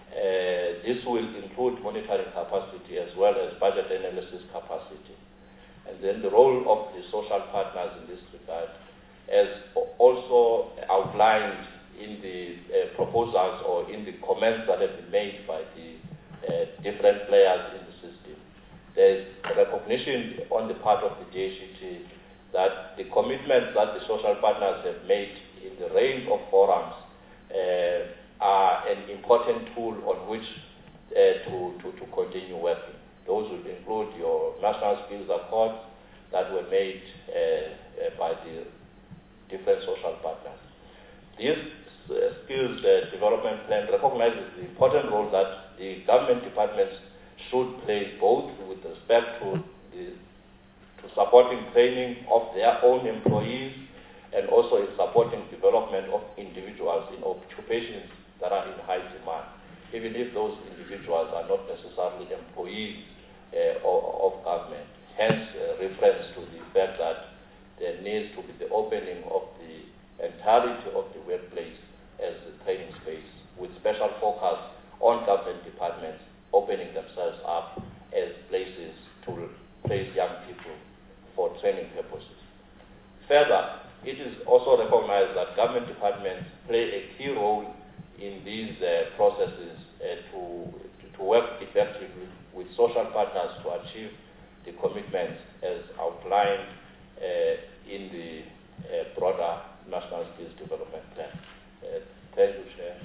Uh, this will include monitoring capacity as well as budget analysis capacity. And then the role of the social partners in this regard, as also outlined in the uh, proposals or in the comments that have been made by the uh, different players in the system. There is a recognition on the part of the D H E T that the commitments that the social partners have made in the range of forums uh, are an important tool on which uh, to, to, to continue working. Those would include your national skills accords that were made uh, uh, by the different social partners. This uh, skills uh, development plan recognizes the important role that the government departments should play both with respect to the to supporting training of their own employees and also in supporting development of individuals in occupations that are in high demand, even if those individuals are not necessarily employees uh, of, of government. Hence, uh, reference to the fact that there needs to be the opening of the entirety of the workplace as a training space, with special focus on government departments opening themselves up as places to place young people for training purposes. Further, it is also recognized that government departments play a key role in these uh, processes uh, to, to, to work effectively with social partners to achieve the commitments as outlined uh, in the uh, broader National Skills Development Plan. Uh, thank you, Chair.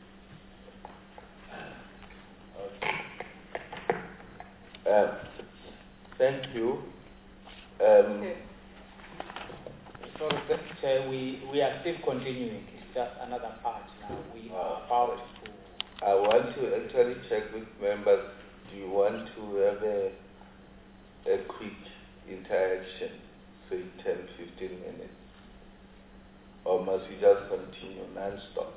Okay. Uh, thank you. Um, Okay. Sorry, Chair, we, we are still continuing. It's just another part now. We are about to... I want to actually check with members. Do you want to have a, a quick interaction, say ten, fifteen minutes? Or must we just continue non-stop?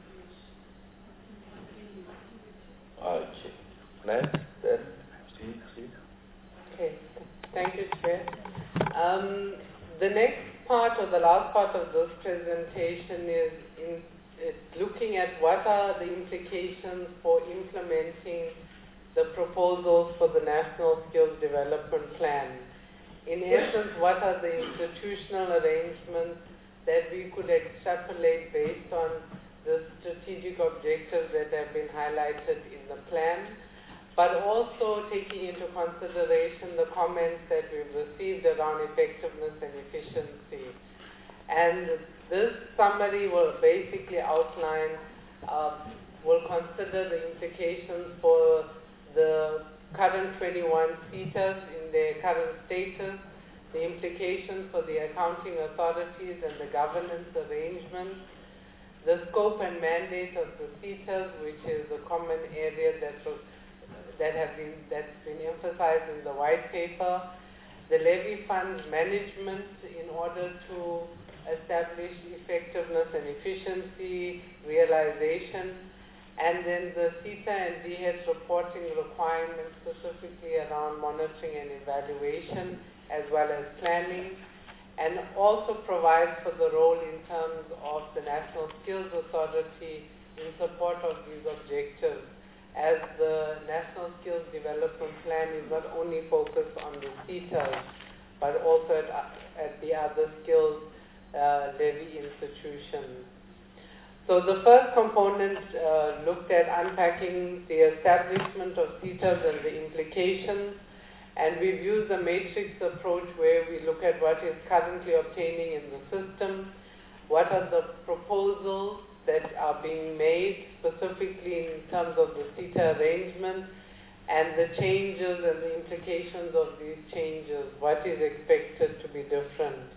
Okay. Next, then, please, please. Okay, thank you, Chair. Um, the next part or the last part of this presentation is in it's looking at what are the implications for implementing the proposals for the National Skills Development Plan. In essence, what are the institutional arrangements that we could extrapolate based on the strategic objectives that have been highlighted in the plan, but also taking into consideration the comments that we've received around effectiveness and efficiency. And this summary will basically outline, uh, will consider the implications for the current twenty-one SETAs in their current status, the implications for the accounting authorities and the governance arrangements, the scope and mandate of the SETAs, which is a common area that was, that have been that's been emphasized in the white paper, the levy fund management in order to establish effectiveness and efficiency realization, And then the CETA and D H reporting requirements specifically around monitoring and evaluation as well as planning, and also provides for the role in terms of the National Skills Authority in support of these objectives, as the National Skills Development Plan is not only focused on the CETAs, but also at, at the other skills uh, levy institutions. So the first component uh, looked at unpacking the establishment of CETAs and the implications, and we've used a matrix approach where we look at what is currently obtaining in the system, what are the proposals that are being made specifically in terms of the CETA arrangement, and the changes and the implications of these changes, what is expected to be different.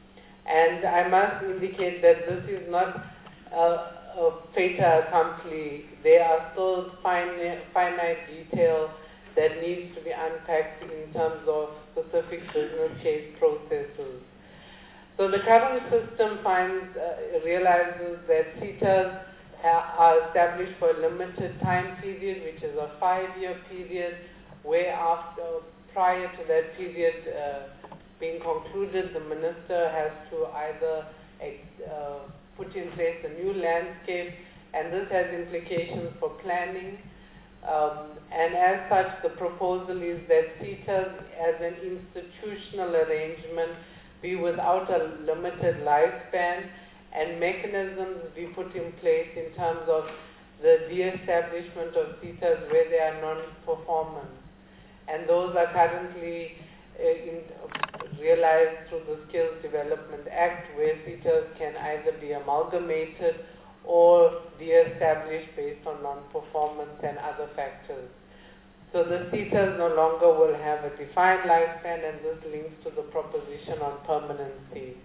And I must indicate that this is not Uh, a fait accompli. There are still fine, finite detail that needs to be unpacked in terms of specific business case processes. So the current system finds, uh, realizes that CETAs are established for a limited time period, which is a five-year period, where after, prior to that period uh, being concluded, the minister has to either uh, put in place a new landscape, and this has implications for planning. Um, and as such, the proposal is that CETAs as an institutional arrangement be without a limited lifespan, and mechanisms be put in place in terms of the de-establishment of CETAs where they are non-performance. And those are currently uh, in, realized through the Skills Development Act, where CETAs can either be amalgamated or de-established based on non-performance and other factors. So the CETAs no longer will have a defined lifespan, and this links to the proposition on permanency.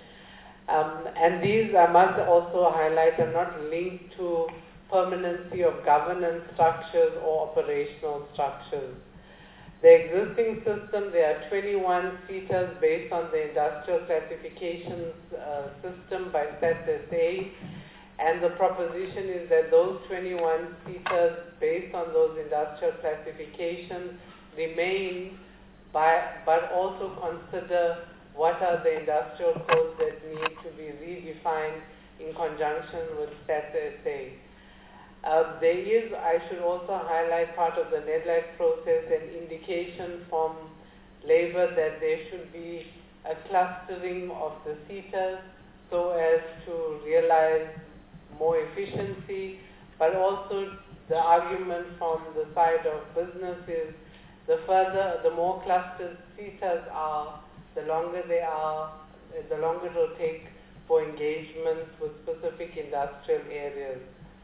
Um, and these, I must also highlight, are not linked to permanency of governance structures or operational structures. The existing system, there are twenty-one CETAs based on the Industrial Classifications uh, System by StatsSA, and the proposition is that those twenty-one CETAs based on those industrial classifications remain, by, but also consider what are the industrial codes that need to be redefined in conjunction with StatsSA. Uh, there is, I should also highlight, part of the NEDLAC process, an indication from labor that there should be a clustering of the CETAs so as to realize more efficiency, but also the argument from the side of businesses, the further, the more clustered CETAs are, the longer they are, the longer it will take for engagements with specific industrial areas.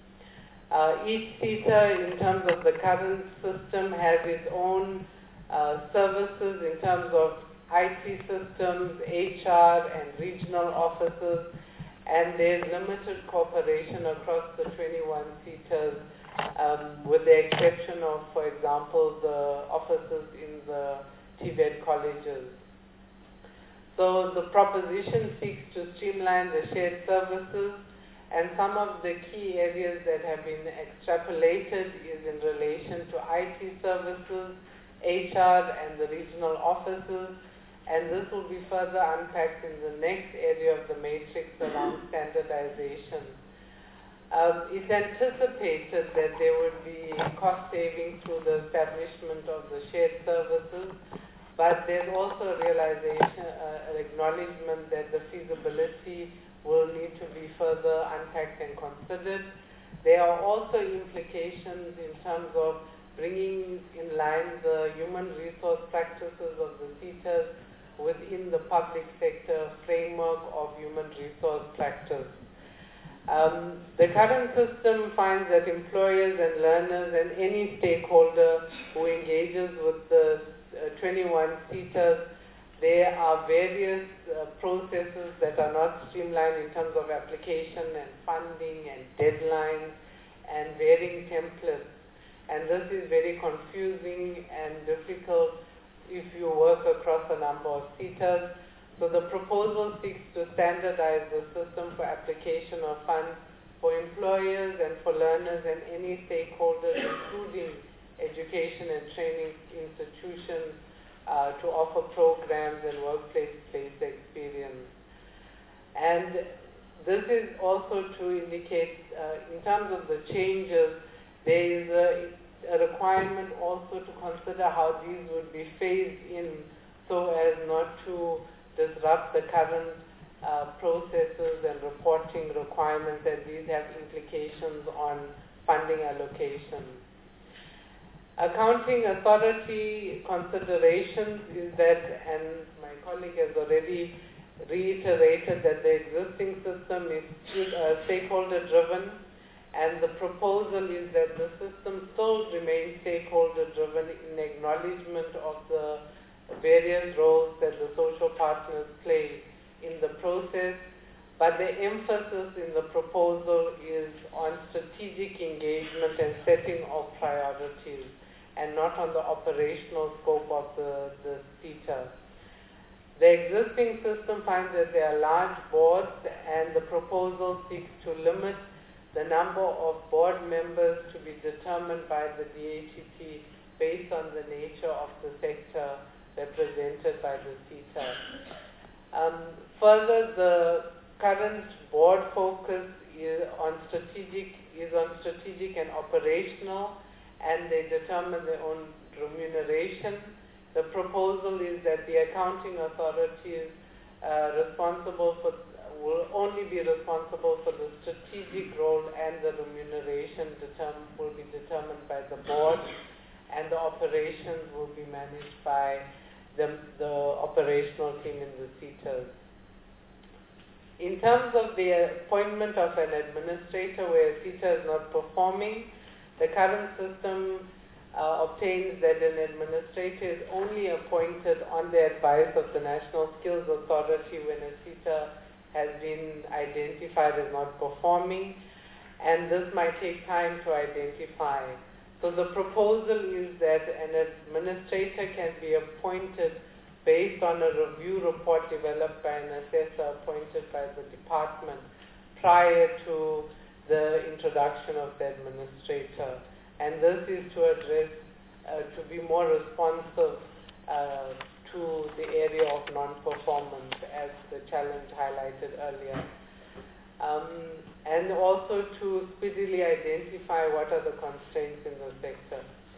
Uh, each CETA, in terms of the current system, has its own uh, services in terms of I T systems, H R, and regional offices, and there's limited cooperation across the twenty-one CETAs, um, with the exception of, for example, the offices in the T V E T colleges. So the proposition seeks to streamline the shared services, and some of the key areas that have been extrapolated is in relation to I T services, H R, and the regional offices, and this will be further unpacked in the next area of the matrix around standardization. Um, it's anticipated that there would be cost savings through the establishment of the shared services, but there's also a realization, uh, an acknowledgement that the feasibility will need to be further unpacked and considered. There are also implications in terms of bringing in line the human resource practices of the CETAs within the public sector framework of human resource practice. Um, the current system finds that employers and learners and any stakeholder who engages with the uh, twenty-one CETAs, there are various uh, processes that are not streamlined in terms of application and funding and deadlines and varying templates. And this is very confusing and difficult if you work across a number of CETAs. So the proposal seeks to standardize the system for application of funds for employers and for learners and any stakeholders, including education and training institutions, uh, to offer programs and workplace-based experience. And this is also to indicate, uh, in terms of the changes, there is a, a requirement also to consider how these would be phased in so as not to disrupt the current uh, processes and reporting requirements, and these have implications on funding allocation. Accounting authority considerations is that, and my colleague has already reiterated that the existing system is uh, stakeholder driven, and the proposal is that the system still remains stakeholder driven in acknowledgement of the various roles that the social partners play in the process, but the emphasis in the proposal is on strategic engagement and setting of priorities, and not on the operational scope of the, the CETA. The existing system finds that there are large boards, and the proposal seeks to limit the number of board members to be determined by the D A T T based on the nature of the sector represented by the CETA. Um, further, the current board focus is on strategic, is on strategic and operational, and they determine their own remuneration. The proposal is that the accounting authorities uh, responsible for will only be responsible for the strategic role, and the remuneration determ- will be determined by the board, and the operations will be managed by the, the operational team in the CETAs. In terms of the appointment of an administrator where CETA is not performing, the current system uh, obtains that an administrator is only appointed on the advice of the National Skills Authority when a CETA has been identified as not performing, and this might take time to identify. So the proposal is that an administrator can be appointed based on a review report developed by an assessor appointed by the department prior to the introduction of the administrator. And this is to address, uh, to be more responsive uh, to the area of non-performance, as the challenge highlighted earlier. Um, and also to speedily identify what are the constraints in the sector.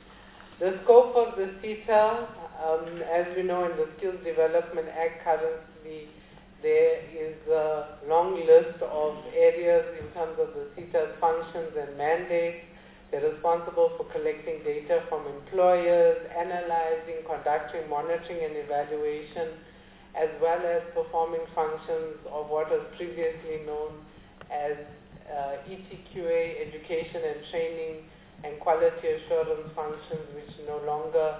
The scope of the CETA, um, as we know in the Skills Development Act currently, there is a long list of areas in terms of the CETA's functions and mandates. They're responsible for collecting data from employers, analyzing, conducting, monitoring, and evaluation, as well as performing functions of what was previously known as uh, E T Q A, education and training, and quality assurance functions, which no longer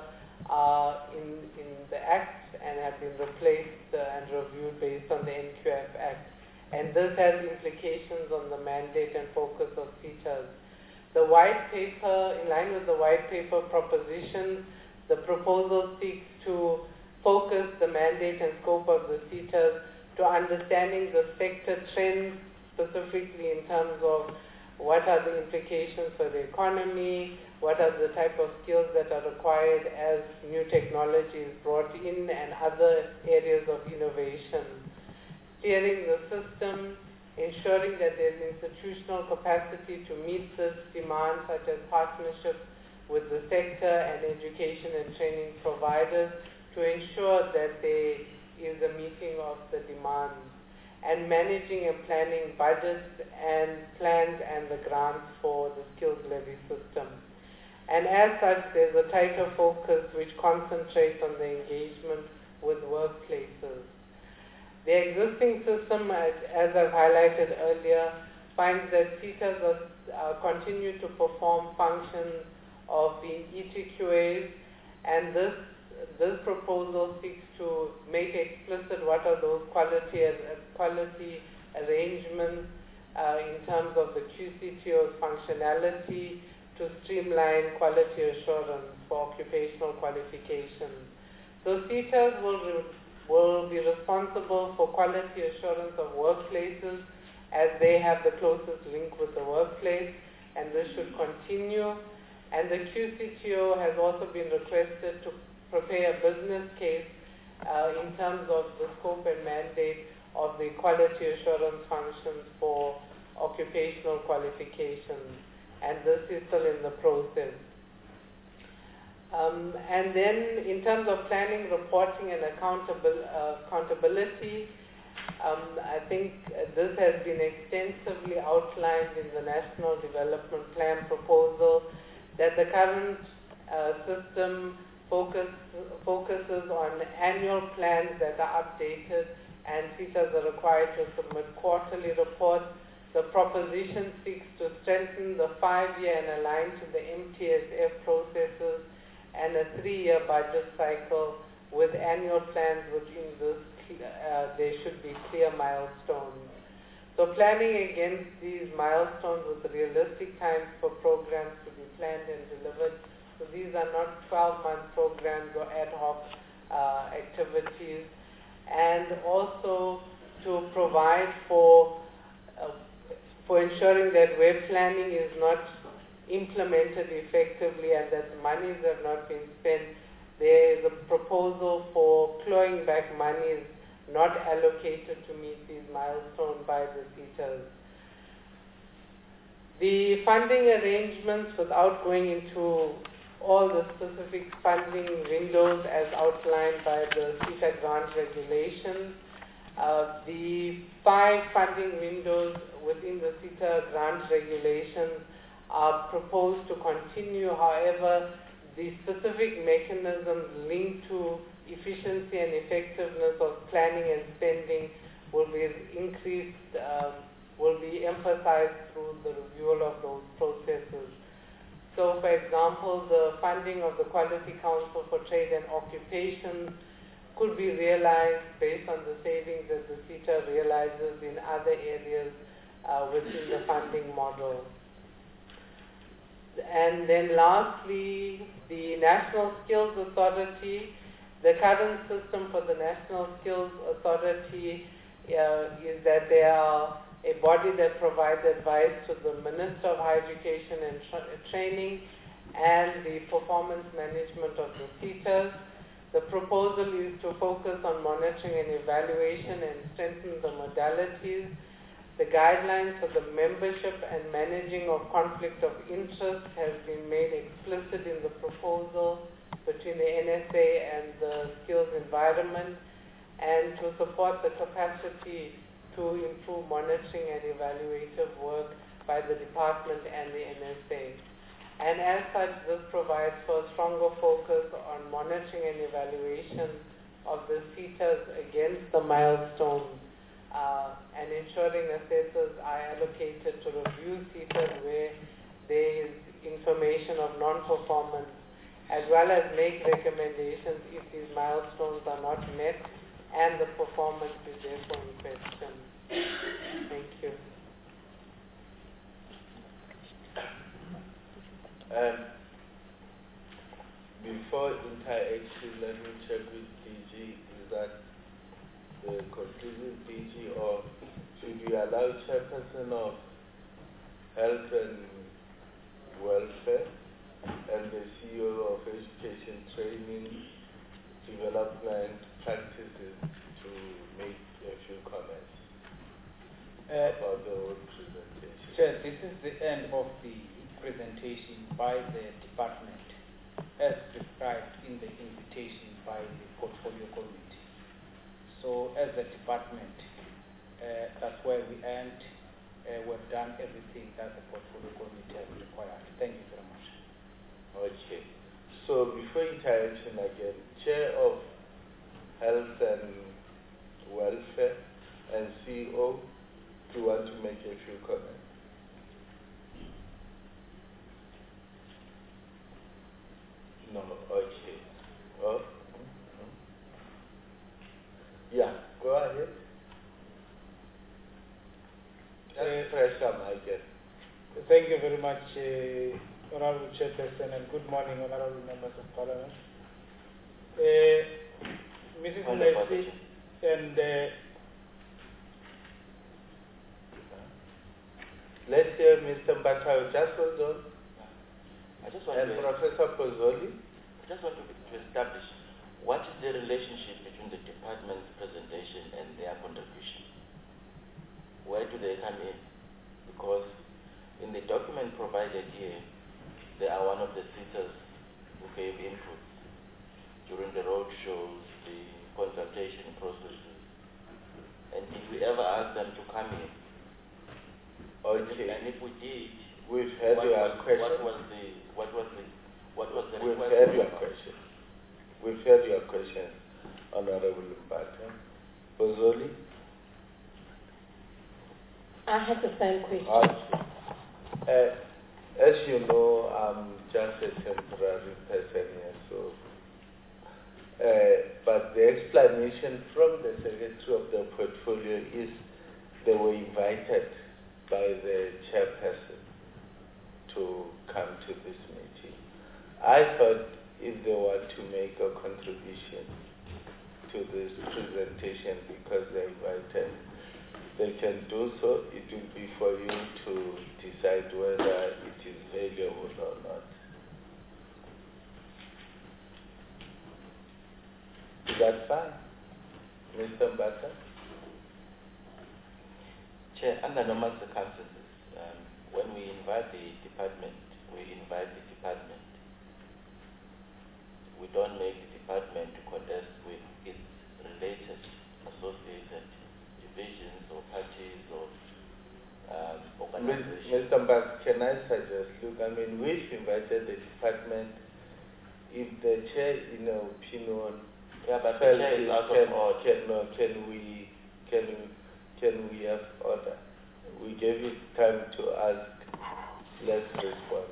are in, in the Act and have been replaced uh, and reviewed based on the N Q F Act. And this has implications on the mandate and focus of CETAs. The white paper, in line with the white paper proposition, the proposal seeks to focus the mandate and scope of the CETAs to understanding the sector trends, specifically in terms of what are the implications for the economy, what are the type of skills that are required as new technology is brought in, and other areas of innovation. Steering the system, ensuring that there's institutional capacity to meet this demand, such as partnerships with the sector and education and training providers, to ensure that there is a meeting of the demand, and managing and planning budgets and plans and the grants for the skills levy system. And as such, there's a tighter focus which concentrates on the engagement with workplaces. The existing system, as, as I've highlighted earlier, finds that CETAs are, uh, continue to perform functions of being E T Q As, and this this proposal seeks to make explicit what are those quality uh, quality arrangements uh, in terms of the Q C T O's functionality to streamline quality assurance for occupational qualifications. So CETAs will re- will be responsible for quality assurance of workplaces as they have the closest link with the workplace, and this should continue. And the Q C T O has also been requested to prepare a business case uh, in terms of the scope and mandate of the quality assurance functions for occupational qualifications, and this is still in the process. Um, and then in terms of planning, reporting, and accountabil uh, accountability, um, I think uh, this has been extensively outlined in the National Development Plan proposal, that the current uh, system focus, focuses on annual plans that are updated, and SETAs are required to submit quarterly reports. The proposition seeks to strengthen the five-year and align to the M T S F processes, and a three-year budget cycle with annual plans within this, uh, there should be clear milestones. So planning against these milestones with realistic times for programs to be planned and delivered. So these are not twelve-month programs or ad hoc uh, activities. And also to provide for, uh, for ensuring that where planning is not implemented effectively and that monies have not been spent, there is a proposal for clawing back monies not allocated to meet these milestones by the SETAs. The funding arrangements, without going into all the specific funding windows as outlined by the SETA grant regulations, uh, the five funding windows within the SETA grant regulations are proposed to continue. However, the specific mechanisms linked to efficiency and effectiveness of planning and spending will be increased, um, will be emphasized through the review of those processes. So, for example, the funding of the Quality Council for Trade and Occupation could be realized based on the savings that the SETA realizes in other areas uh, within the funding model. And then lastly, the National Skills Authority. The current system for the National Skills Authority uh, is that they are a body that provides advice to the Minister of Higher Education and tra Training and the performance management of the SETAs. The proposal is to focus on monitoring and evaluation and strengthen the modalities. The guidelines for the membership and managing of conflict of interest has been made explicit in the proposal between the N S A and the skills environment, and to support the capacity to improve monitoring and evaluative work by the department and the N S A. And as such, this provides for a stronger focus on monitoring and evaluation of the SETAs against the milestones, uh, and ensuring assessors are allocated to review SETAs where there is information of non-performance, as well as make recommendations if these milestones are not met and the performance is therefore in question. Thank you. Um, before interaction, let me check with D G. Is that the conclusive D G, or should we allow chairperson of health and welfare and the C E O of education training development practices to make a few comments Uh, about the whole presentation? Chair, this is the end of the presentation by the department as prescribed in the invitation by the portfolio committee. So as a department, uh, that's where we end. Uh, we've done everything that the portfolio committee has required. Thank you very much. Okay. So before interaction again, Chair of Health and Welfare and C E O, do you want to make a few comments? No, okay. Oh. Mm-hmm. Yeah, go ahead. Just pressure, Michael. Thank you very much, uh, Honorable Chairperson, and good morning, Honorable Members of Parliament. Uh, Missus Messi and uh, Mister Mbatha, just hold on. I just want And to, Professor Pozzoli. I just want to, to establish what is the relationship between the department's presentation and their contribution. Where do they come in? Because in the document provided here, they are one of the sitters who gave input during the road shows, the consultation processes. And did we ever ask them to come in? Okay. And if we did, We've heard what your was, question. What was the what was the what was the We've request? heard your about? question. We've heard your question, Honorable Mbatha. Pozzoli? I have the same question. Okay. Uh, as you know, I'm just a temporary person here, so. Uh, but the explanation from the Secretary of the Portfolio is they were invited by the chairperson to come to this meeting. I thought if they want to make a contribution to this presentation because they're invited, they can do so. It will be for you to decide whether it is valuable or not. Is that fine, Mister Mbatha? Chair, under normal circumstances, um, when we invite the department, we invite the department. We don't make the department to contest with its related associated divisions or parties or um, organizations. Mister Mbatha, can I suggest, look, I mean, we've invited the department. If the chair, in our opinion, Yeah, but the felt chair is it out can, of order. can, no, can we, can, can we have order? We gave you time to ask, let's respond.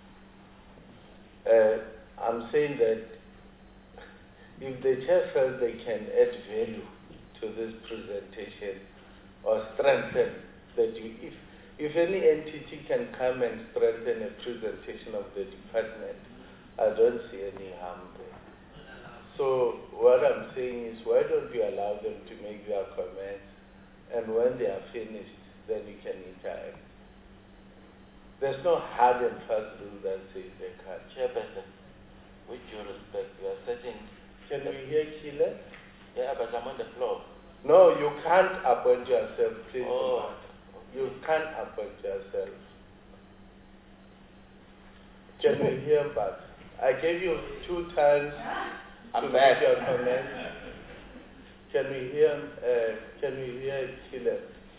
Uh, I'm saying that if the chair felt they can add value to this presentation or strengthen that you, if, if any entity can come and strengthen a presentation of the department, I don't see any harm there. So what I'm saying is, why don't you allow them to make their comments, and when they are finished, then you can interact. There's no hard and fast rule that says they can't. Chairperson, with due respect, you are setting... Can we hear Kile? Yeah, but I'm on the floor. No, you can't appoint yourself, please. Oh. You can't appoint yourself. Can we hear back? I gave you two times I'm to back. make your comments. Can we hear, uh, can we hear Kile?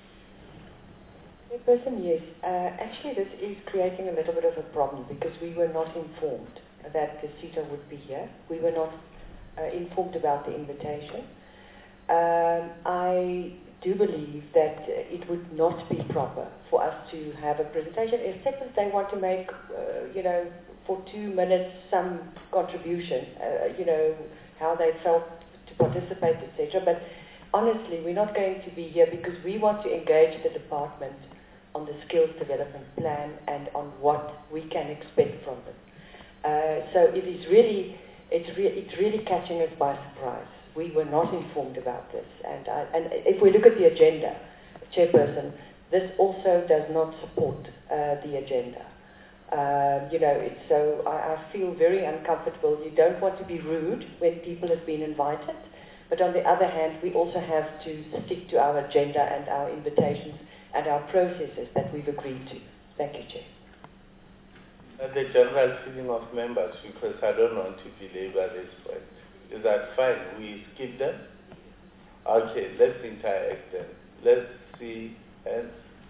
Person, yes. Uh, actually, this is creating a little bit of a problem because we were not informed that the CETA would be here. We were not uh, informed about the invitation. Um, I do believe that uh, it would not be proper for us to have a presentation, except if they want to make, uh, you know, for two minutes some contribution, uh, you know, how they felt to participate, et cetera. But honestly, we're not going to be here because we want to engage the department on the skills development plan and on what we can expect from them. Uh, so it is really, it's, re- it's really catching us by surprise. We were not informed about this. And, I, and if we look at the agenda, Chairperson, this also does not support uh, the agenda. Uh, you know, it's so I, I feel very uncomfortable. You don't want to be rude when people have been invited, but on the other hand, we also have to stick to our agenda and our invitations and our processes that we've agreed to. Thank you, Chair. And the general feeling of members, because I don't want to belabor this point. Is that fine? We skip them? Okay, let's interact then. Let's see and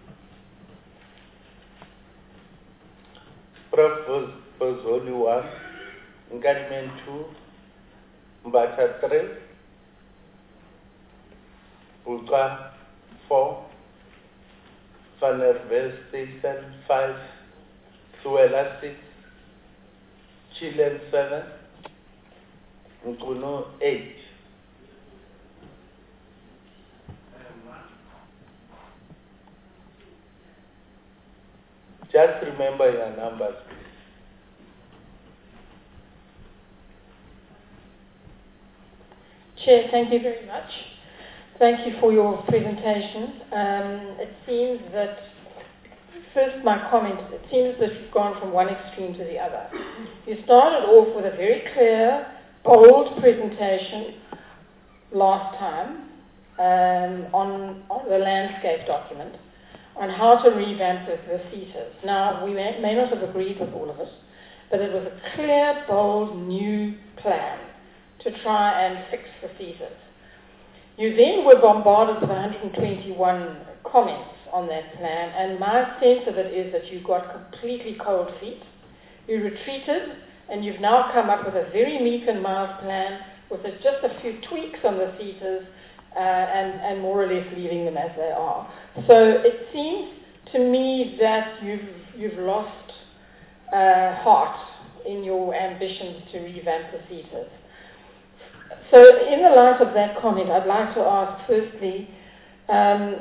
Prof. Pozzoli one, Nkadimen two, Mbatha three, Ultra four, Van der West Station five, Suela six, Chilen seven, Nkuno eight. Just remember your numbers, please. Chair, thank you very much. Thank you for your presentation. Um, it seems that first my comment, it seems that you've gone from one extreme to the other. You started off with a very clear, bold presentation last time um, on, on the landscape document on how to revamp the, the thesis. Now, we may, may not have agreed with all of it, but it was a clear, bold, new plan to try and fix the thesis. You then were bombarded with one hundred twenty-one comments on that plan, and my sense of it is that you got completely cold feet. You retreated, and you've now come up with a very meek and mild plan with a, just a few tweaks on the thesis uh, and, and more or less leaving them as they are. So it seems to me that you've, you've lost uh, heart in your ambitions to revamp the thesis. So in the light of that comment, I'd like to ask firstly, um,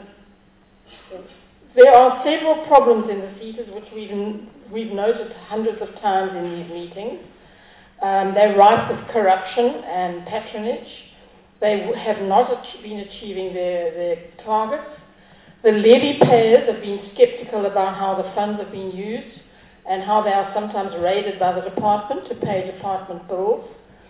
there are several problems in the thesis which we've, we've noted hundreds of times in these meetings. Um, they're rife with corruption and patronage. They w- have not ach- been achieving their, their targets. The levy payers have been skeptical about how the funds have been used and how they are sometimes raided by the department to pay department bills.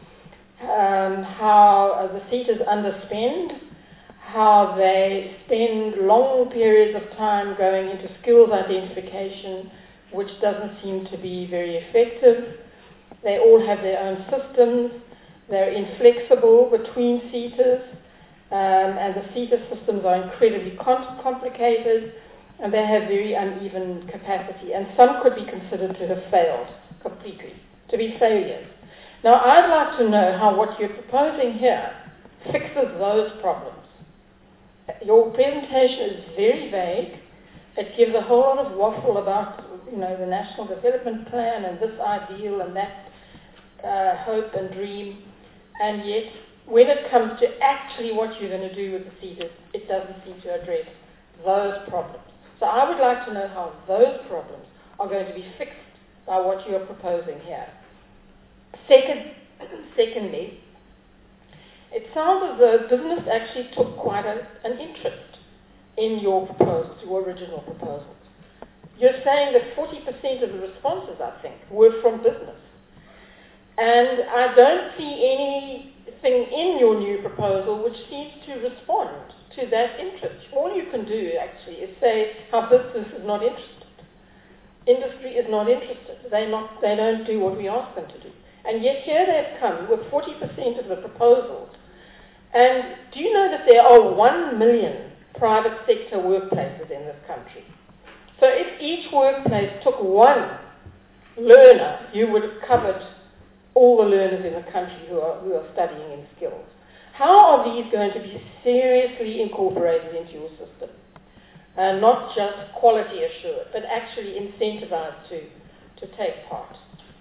Um, how uh, the theaters underspend, how they spend long periods of time going into skills identification, which doesn't seem to be very effective. They all have their own systems. They're inflexible between theaters, um, and the theater systems are incredibly com- complicated, and they have very uneven capacity, and some could be considered to have failed completely, to be failures. Now, I'd like to know how what you're proposing here fixes those problems. Your presentation is very vague. It gives a whole lot of waffle about, you know, the National Development Plan and this ideal and that uh, hope and dream, and yet when it comes to actually what you're going to do with the thesis, it doesn't seem to address those problems. So I would like to know how those problems are going to be fixed by what you are proposing here. Second, secondly, it sounds as though business actually took quite a, an interest in your proposals, your original proposals. You're saying that forty percent of the responses, I think, were from business. And I don't see anything in your new proposal which seems to respond to that interest. All you can do, actually, is say how business is not interested. Industry is not interested. They not, they don't do what we ask them to do. And yet here they've come with forty percent of the proposals. And do you know that there are one million private sector workplaces in this country? So if each workplace took one learner, you would have covered all the learners in the country who are, who are studying in skills. How are these going to be seriously incorporated into your system? Uh, not just quality assured, but actually incentivized to, to take part.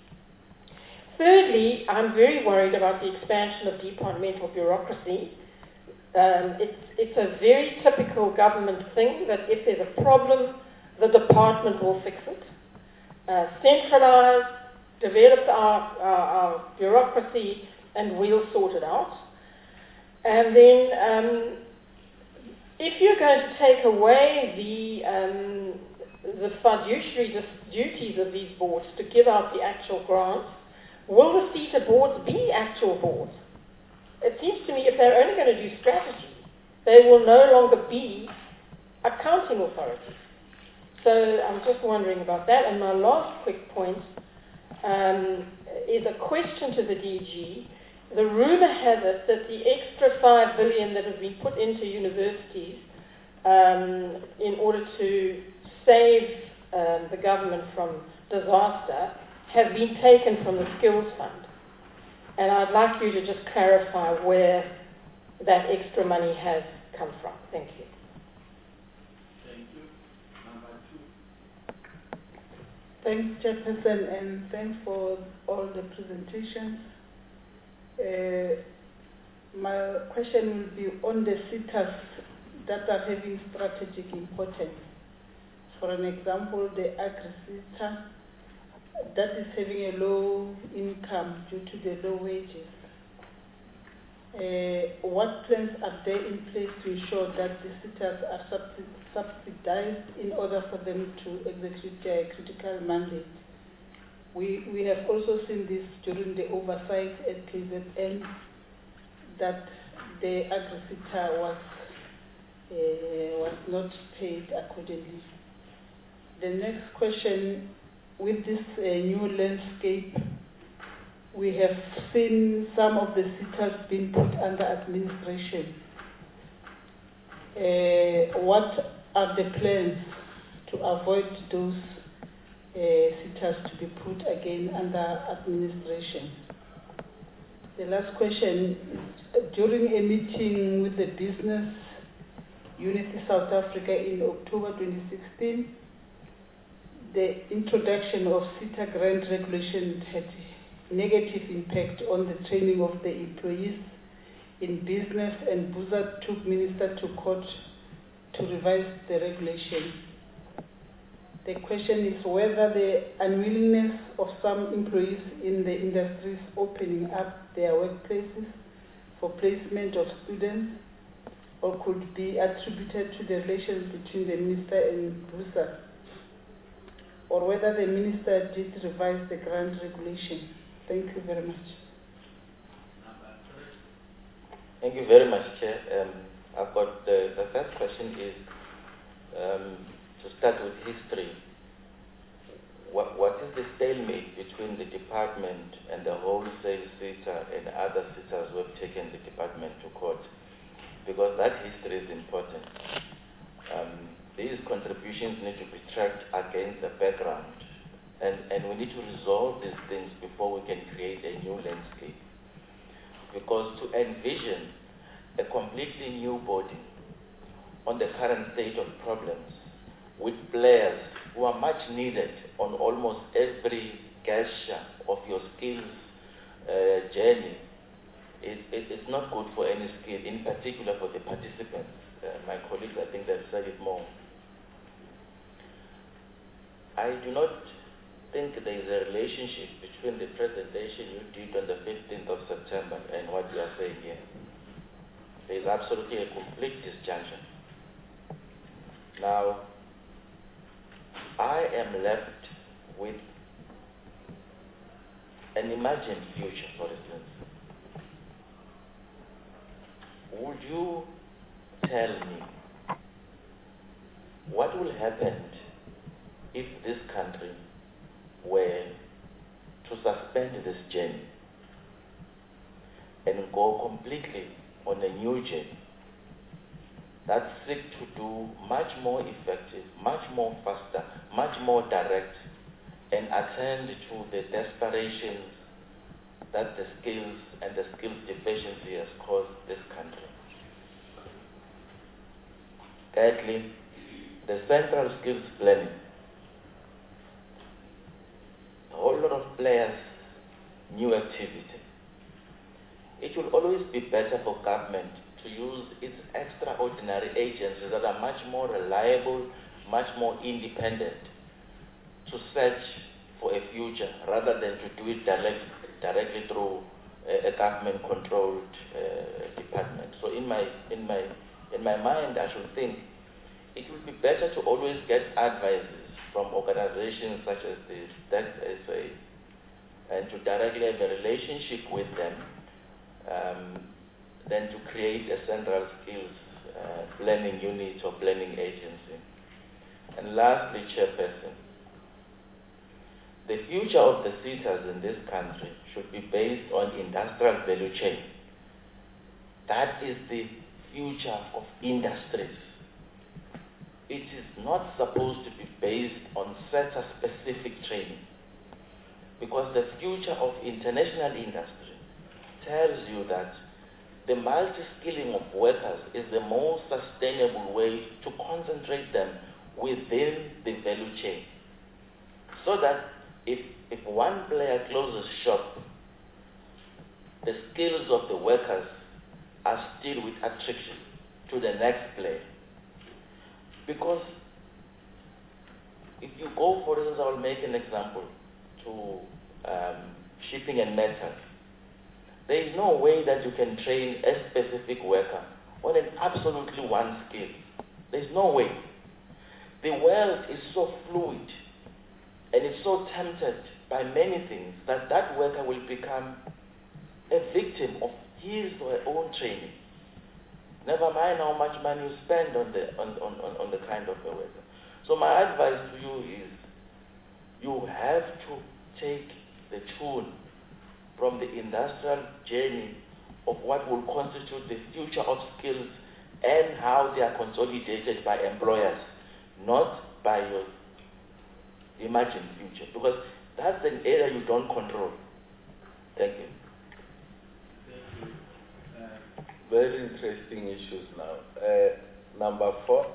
Thirdly, I'm very worried about the expansion of departmental bureaucracy. Um, it's, it's a very typical government thing that if there's a problem, the department will fix it. Uh, centralize, develop our, our, our bureaucracy, and we'll sort it out. And then, um, if you're going to take away the um, the fiduciary duties of these boards to give out the actual grants, will the CETA boards be actual boards? It seems to me if they're only going to do strategy, they will no longer be accounting authorities. So I'm just wondering about that. And my last quick point um, is a question to the D G. The rumor has it that the extra five billion that has been put into universities um, in order to save um, the government from disaster have been taken from the Skills Fund. And I'd like you to just clarify where that extra money has come from. Thank you. Thank you. Number two. Thanks, Chairperson, and thanks for all the presentations. Uh, my question will be on the SETAs that are having strategic importance. For an example, the Agri-SETA that is having a low income due to the low wages. Uh, what plans are there in place to ensure that the SETAs are subsid subsidized in order for them to execute their critical mandate? We, we have also seen this during the oversight at K Z N, that the agri-SETA was, uh, was not paid accordingly. The next question, with this uh, new landscape, we have seen some of the SETAs being put under administration. Uh, what are the plans to avoid those uh, SETAs to be put again under administration? The last question, during a meeting with the Business Unity South Africa in October twenty sixteen, the introduction of SETA grant regulation had negative impact on the training of the employees in business, and Buza took Minister to court to revise the regulation. The question is whether the unwillingness of some employees in the industries opening up their workplaces for placement of students, or could be attributed to the relations between the Minister and Buza, or whether the Minister did revise the grant regulation. Thank you very much. Thank you very much, Chair. Um, I've got the, the first question is um, to start with history. What, what is the stalemate between the department and the wholesale SETA and other SETAs who have taken the department to court? Because that history is important. Um, these contributions need to be tracked against the background, and, and we need to resolve these things before we can create a new landscape. Because to envision a completely new body on the current state of problems with players who are much needed on almost every gesture of your skills uh, journey, it, it, it's not good for any skill, in particular for the participants. Uh, my colleagues, I think they've said it more. I do not think there is a relationship between the presentation you did on the fifteenth of September and what you are saying here. There is absolutely a complete disjunction. Now, I am left with an imagined future, for instance. Would you tell me what will happen if this country were to suspend this journey and go completely on a new journey that seek to do much more effective, much more faster, much more direct, and attend to the desperations that the skills and the skills deficiency has caused this country? Thirdly, the central skills planning. A whole lot of players, new activity. It will always be better for government to use its extraordinary agencies that are much more reliable, much more independent, to search for a future rather than to do it direct, directly through a, a government-controlled uh, department. So in my, in, my, in my mind, I should think it would be better to always get advices from organizations such as the S A and to directly have a relationship with them um, than to create a central skills uh, planning unit or planning agency. And lastly, Chairperson, the future of the SETAs in this country should be based on industrial value chain. That is the future of industries. It is not supposed to be based on sector-specific training, because the future of international industry tells you that the multi-skilling of workers is the most sustainable way to concentrate them within the value chain, so that if, if one player closes shop, the skills of the workers are still with attrition to the next player. Because if you go, for instance, I will make an example to um, shipping and metals. There is no way that you can train a specific worker on an absolutely one skill. There is no way. The world is so fluid and it's so tempted by many things that that worker will become a victim of his or her own training. Never mind how much money you spend on the, on, on, on, on the kind of a worker. So my advice to you is, you have to take the tune from the industrial journey of what will constitute the future of skills and how they are consolidated by employers, not by your imagined future, because that's an area you don't control. Thank you. Thank you. Uh, very interesting issues now. Uh, number four.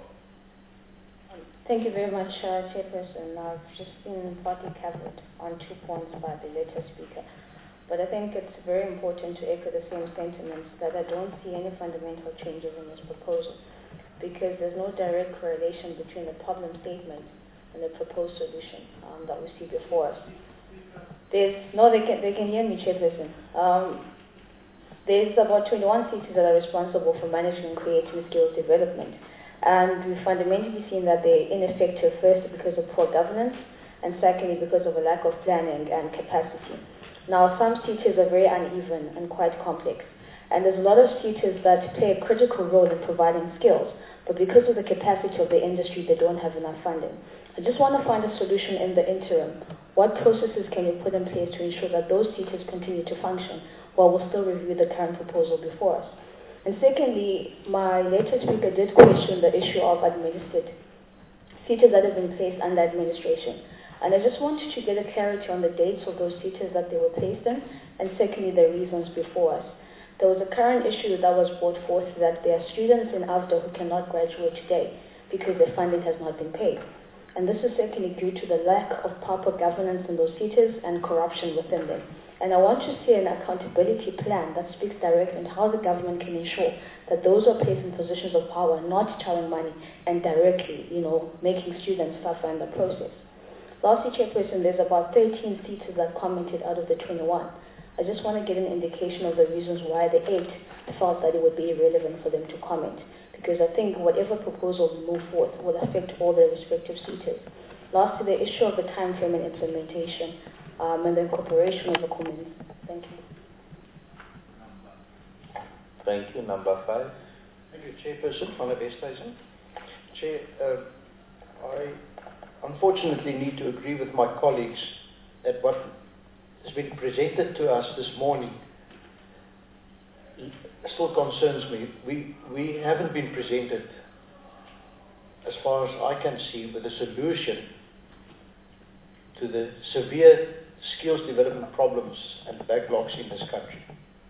Thank you very much, uh, Chairperson. I've just been partly covered on two points by the later speaker. But I think it's very important to echo the same sentiments that I don't see any fundamental changes in this proposal, because there's no direct correlation between the problem statement and the proposed solution um, that we see before us. There's, no, they can, they can hear me, Chairperson. Um, there's about twenty-one cities that are responsible for managing and creating skills development. And we've fundamentally seen that they're ineffective, first because of poor governance, and secondly because of a lack of planning and capacity. Now, some cities are very uneven and quite complex, and there's a lot of cities that play a critical role in providing skills, but because of the capacity of the industry, they don't have enough funding. I just want to find a solution in the interim. What processes can you put in place to ensure that those cities continue to function while we still review the current proposal before us? And secondly, my latest speaker did question the issue of administered cities that have been placed under administration. And I just wanted to get a clarity on the dates of those cities that they were placed in, and secondly, the reasons before us. There was a current issue that was brought forth that there are students in A V D A who cannot graduate today because their funding has not been paid. And this is certainly due to the lack of proper governance in those cities and corruption within them. And I want to see an accountability plan that speaks directly on how the government can ensure that those who are placed in positions of power are not chowing money and directly, you know, making students suffer in the process. Lastly, Chairperson, there's about thirteen cities that commented out of the twenty-one. I just want to get an indication of the reasons why the eight felt that it would be irrelevant for them to comment, because I think whatever proposal we move forth will affect all the respective cities. Lastly, the issue of the time frame and implementation. Um, and the incorporation of the comments. Thank you. Thank you. Number five. Thank you, Chairperson van der Westhuizen. Chair, uh, I unfortunately need to agree with my colleagues that what has been presented to us this morning still concerns me. We, we haven't been presented, as far as I can see, with a solution to the severe skills development problems and backlogs in this country.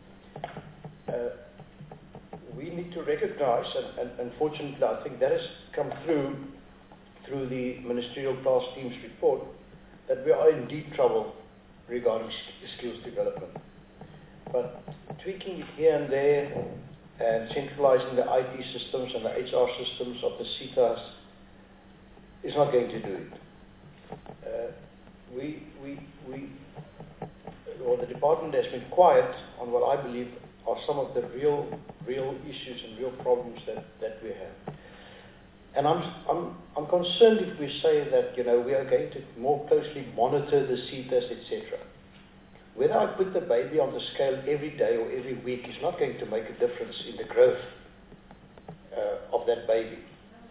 Uh, we need to recognize, and, and unfortunately I think that has come through through the Ministerial Task Team's report, that we are in deep trouble regarding skills development. But tweaking it here and there and centralizing the I T systems and the H R systems of the SETAs is not going to do it. Uh, We, we, we, or the department has been quiet on what I believe are some of the real, real issues and real problems that, that we have. And I'm, I'm, I'm concerned if we say that, you know, we are going to more closely monitor the SETAs, et cetera. Whether I put the baby on the scale every day or every week is not going to make a difference in the growth uh, of that baby.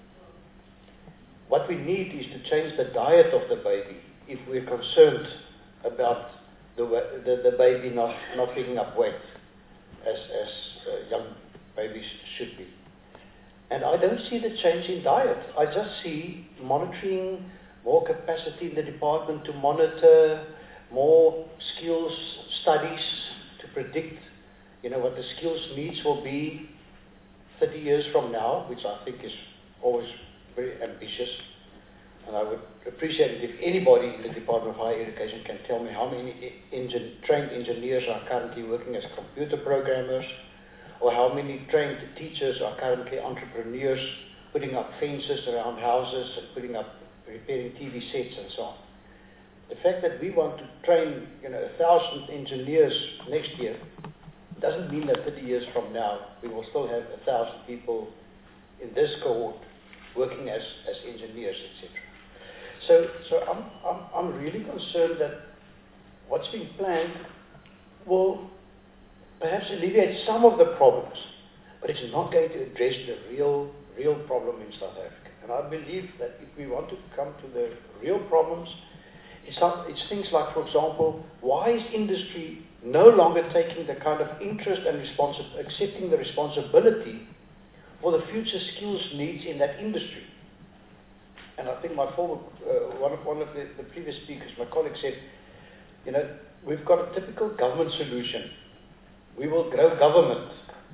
What we need is to change the diet of the baby if we're concerned about the, the, the baby not, not picking up weight as, as uh, young babies should be. And I don't see the change in diet. I just see monitoring, more capacity in the department to monitor, more skills studies to predict, you know, what the skills needs will be thirty years from now, which I think is always very ambitious. And I would appreciate it if anybody in the Department of Higher Education can tell me how many engin trained engineers are currently working as computer programmers, or how many trained teachers are currently entrepreneurs, putting up fences around houses and putting up, repairing T V sets and so on. The fact that we want to train, you know, a thousand engineers next year doesn't mean that thirty years from now we will still have a thousand people in this cohort working as, as engineers, et cetera. So, so I'm, I'm, I'm really concerned that what's being planned will perhaps alleviate some of the problems, but it's not going to address the real, real problem in South Africa. And I believe that if we want to come to the real problems, it's, some, it's things like, for example, why is industry no longer taking the kind of interest and responsi- accepting the responsibility for the future skills needs in that industry? And I think my former, uh, one of, one of the, the previous speakers, my colleague said, you know, we've got a typical government solution. We will grow government.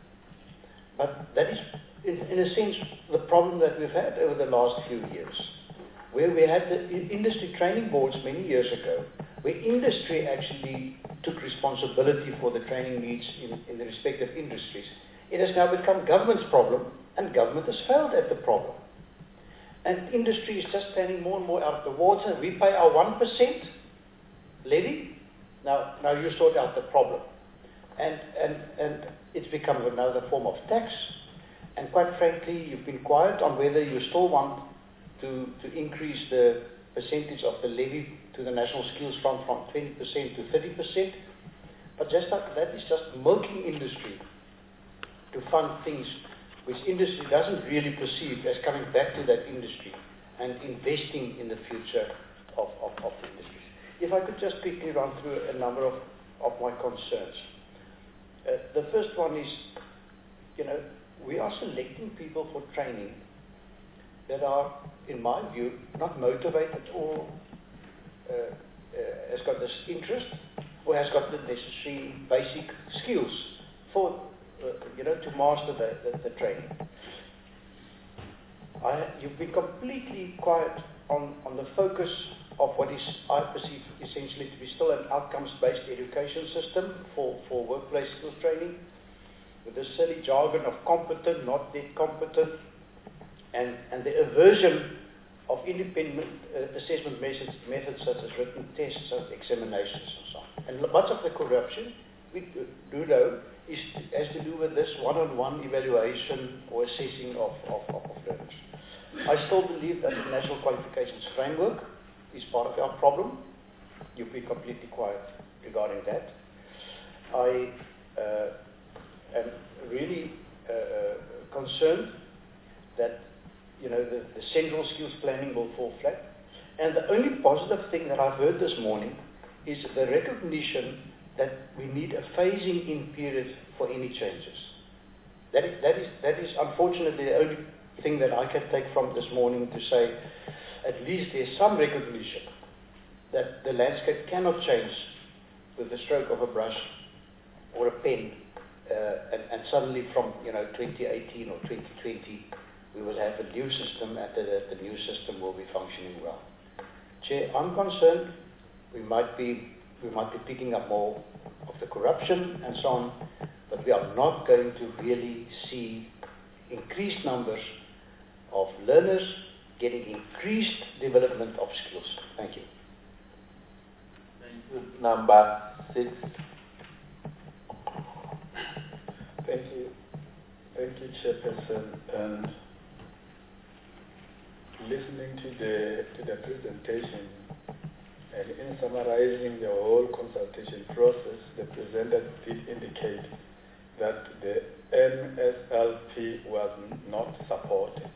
But that is, in, in a sense, the problem that we've had over the last few years, where we had the industry training boards many years ago, where industry actually took responsibility for the training needs in, in the respective industries. It has now become government's problem, and government has failed at the problem. And industry is just standing more and more out of the water. We pay our one percent levy. Now, now you sort out the problem. And, and, and it's become another form of tax. And quite frankly, you've been quiet on whether you still want to, to increase the percentage of the levy to the National Skills Fund from twenty percent to thirty percent. But just that, that is just milking industry to fund things which industry doesn't really perceive as coming back to that industry and investing in the future of, of, of the industries. If I could just quickly run through a number of, of my concerns. Uh, the first one is, you know, we are selecting people for training that are, in my view, not motivated or uh, uh, has got this interest or has got the necessary basic skills for Uh, you know, to master the, the, the training. I, you've been completely quiet on, on the focus of what is, I perceive, essentially to be still an outcomes-based education system for, for workplace skills training, with this silly jargon of competent, not yet competent, and, and the aversion of independent uh, assessment methods, methods such as written tests and examinations and so on. And much of the corruption we do know is to, has to do with this one-on-one evaluation or assessing of, of, of, of learners. I still believe that the National Qualifications Framework is part of our problem. You've been completely quiet regarding that. I uh, am really uh, concerned that, you know, the, the central skills planning will fall flat. And the only positive thing that I've heard this morning is the recognition that we need a phasing in period for any changes. That is, that is, that is unfortunately the only thing that I can take from this morning to say at least there's some recognition that the landscape cannot change with the stroke of a brush or a pen uh, and, and suddenly from, you know, twenty eighteen or twenty twenty we will have a new system and the, the new system will be functioning well. Chair, I'm concerned we might be We might be picking up more of the corruption and so on, but we are not going to really see increased numbers of learners getting increased development of skills. Thank you. Thank you. Number six. Thank you. Thank you, Chairperson. And listening to the to the presentation, and in summarizing the whole consultation process, the presenter did indicate that the N S L P was not supported.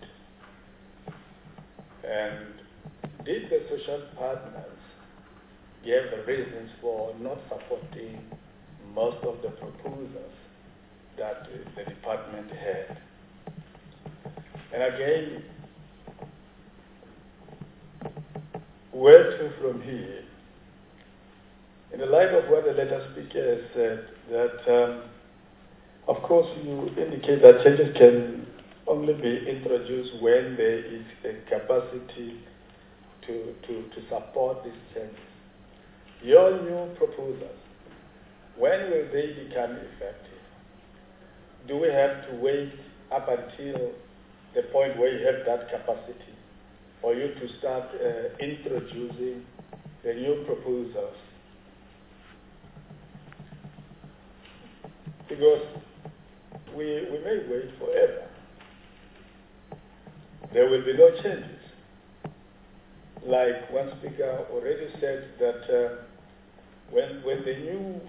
And did the social partners give the reasons for not supporting most of the proposals that the department had? And again, where to from here? In the light of what the letter speaker has said, that um, of course you indicate that changes can only be introduced when there is a capacity to, to, to support these changes. Your new proposals, when will they become effective? Do we have to wait up until the point where you have that capacity for you to start uh, introducing the new proposals? because we, we may wait forever. There will be no changes. Like one speaker already said that uh, when, when the new,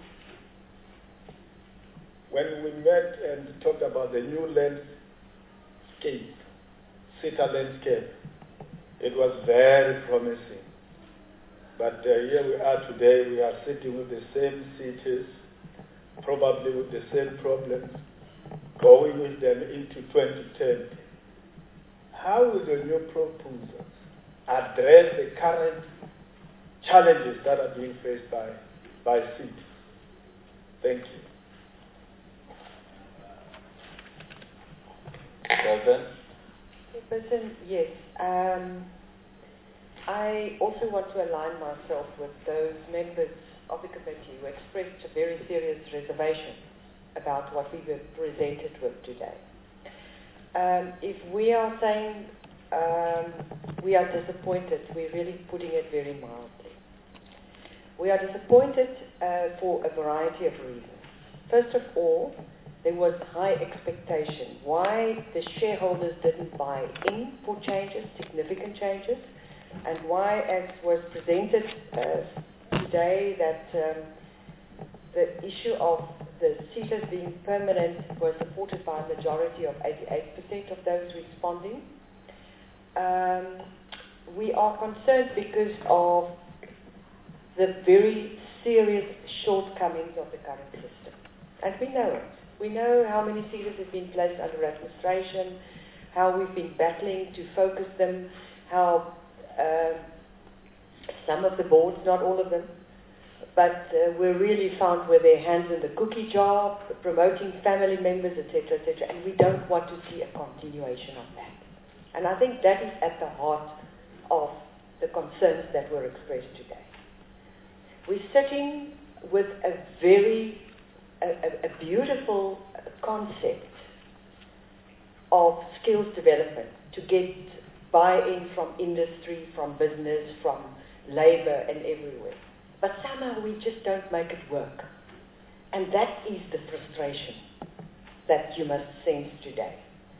when we met and talked about the new landscape, SETA landscape, it was very promising. But uh, here we are today, we are sitting with the same cities, probably with the same problems, going with them into twenty ten. How will the new proposals address the current challenges that are being faced by, by cities? Thank you. Susan? Person, yes. Um, I also want to align myself with those members of the committee who expressed a very serious reservation about what we were presented with today. Um, if we are saying um, we are disappointed, we're really putting it very mildly. We are disappointed uh, for a variety of reasons. First of all, there was high expectation. Why the shareholders didn't buy in for changes, significant changes, and why, as was presented uh, today, that um, the issue of the seaters being permanent was supported by a majority of eighty-eight percent of those responding. Um, we are concerned because of the very serious shortcomings of the current system. And we know it. We know how many seaters have been placed under administration, how we've been battling to focus them, how uh, some of the boards, not all of them, but uh, were really found with their hands in the cookie jar, promoting family members, et cetera, et cetera, and we don't want to see a continuation of that. And I think that is at the heart of the concerns that were expressed today. We're sitting with a very, a, a, a beautiful concept of skills development to get buy-in from industry, from business, from labor and everywhere. But somehow we just don't make it work. And that is the frustration that you must sense today.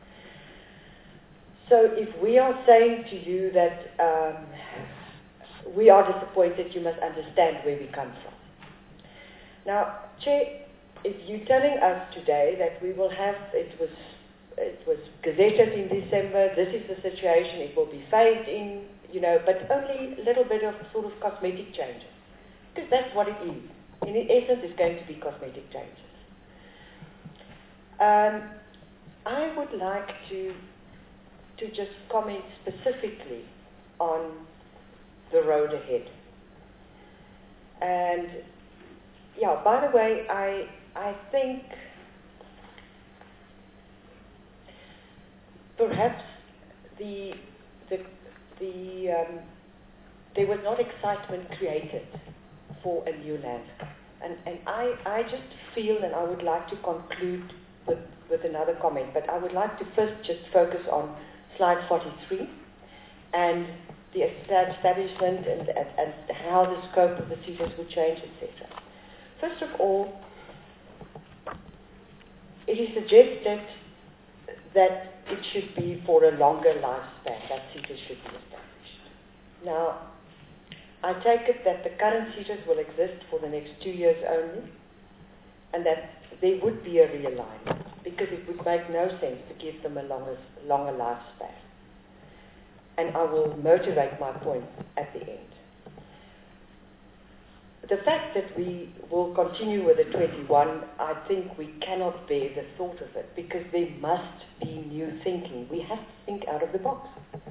So if we are saying to you that um, we are disappointed, you must understand where we come from. Now, Chair, if you're telling us today that we will have, it was, it was gazetted in December, this is the situation, it will be phased in, you know, but only a little bit of sort of cosmetic changes. Because that's what it is. In essence, it's going to be cosmetic changes. Um, I would like to, to just comment specifically on the road ahead. And, yeah, by the way, I, I think perhaps the, the, the, um, there was not excitement created for a new landscape. And, and I, I just feel, and I would like to conclude with, with another comment, but I would like to first just focus on slide forty-three and the establishment and, and, and how the scope of the seaters would change, et cetera. First of all, it is suggested that it should be for a longer lifespan, that seaters should be established. Now, I take it that the current seaters will exist for the next two years only, and that there would be a realignment, because it would make no sense to give them a longer, longer lifespan. And I will motivate my point at the end. The fact that we will continue with the twenty-one, I think we cannot bear the thought of it, because there must be new thinking. We have to think out of the box.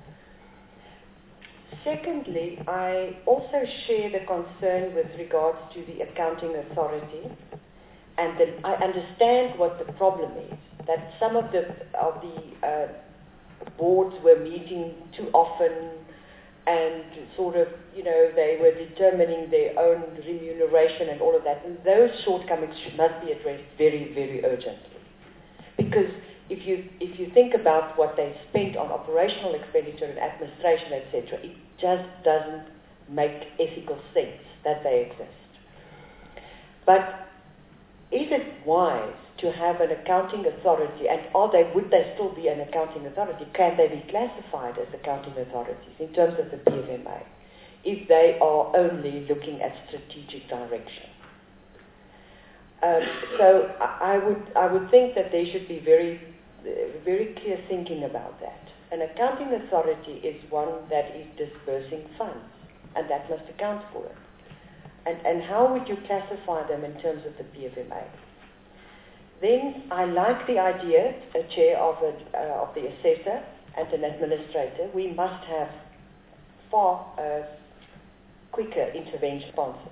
Secondly, I also share the concern with regards to the accounting authority, and the, I understand what the problem is, that some of the, of the uh, boards were meeting too often and sort of, you know, they were determining their own remuneration and all of that, and those shortcomings should, must be addressed very, very urgently. Because if you, if you think about what they spent on operational expenditure and administration, et cetera, it just doesn't make ethical sense that they exist. But is it wise to have an accounting authority, and are they, would they still be an accounting authority? Can they be classified as accounting authorities in terms of the P F M A if they are only looking at strategic direction? Um, so I, I would I would think that there should be very uh, very clear thinking about that. An accounting authority is one that is disbursing funds, and that must account for it. And, and how would you classify them in terms of the P F M A? Then I like the idea, a chair of, a, uh, of the assessor and an administrator. We must have far uh, quicker intervention responses.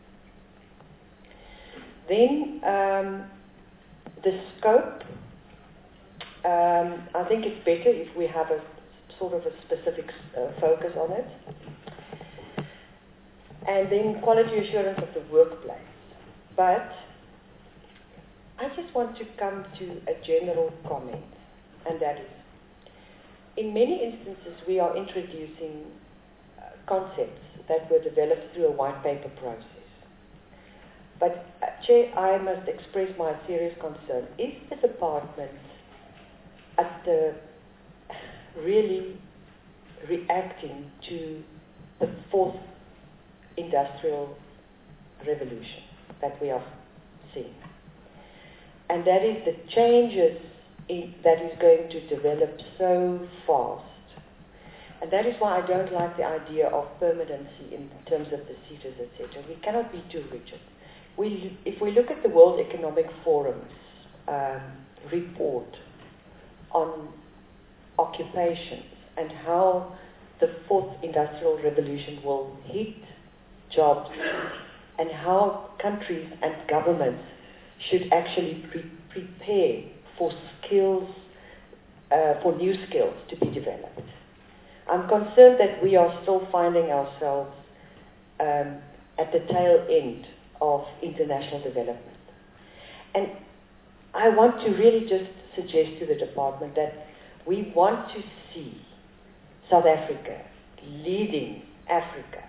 Then um, the scope. Um, I think it's better if we have a sort of a specific uh, focus on it. And then quality assurance of the workplace. But I just want to come to a general comment, and that is, in many instances we are introducing uh, concepts that were developed through a white paper process. But, uh, Chair, I must express my serious concern. Is the department at the really reacting to the fourth industrial revolution that we are seeing? And that is the changes in, that is going to develop so fast. And that is why I don't like the idea of permanency in terms of the seaters, et cetera. We cannot be too rigid. We, if we look at the World Economic Forum's um, report on occupations and how the fourth industrial revolution will hit jobs and how countries and governments should actually pre- prepare for skills, uh, for new skills to be developed. I'm concerned that we are still finding ourselves um, at the tail end of international development. And I want to really just suggest to the department that we want to see South Africa leading Africa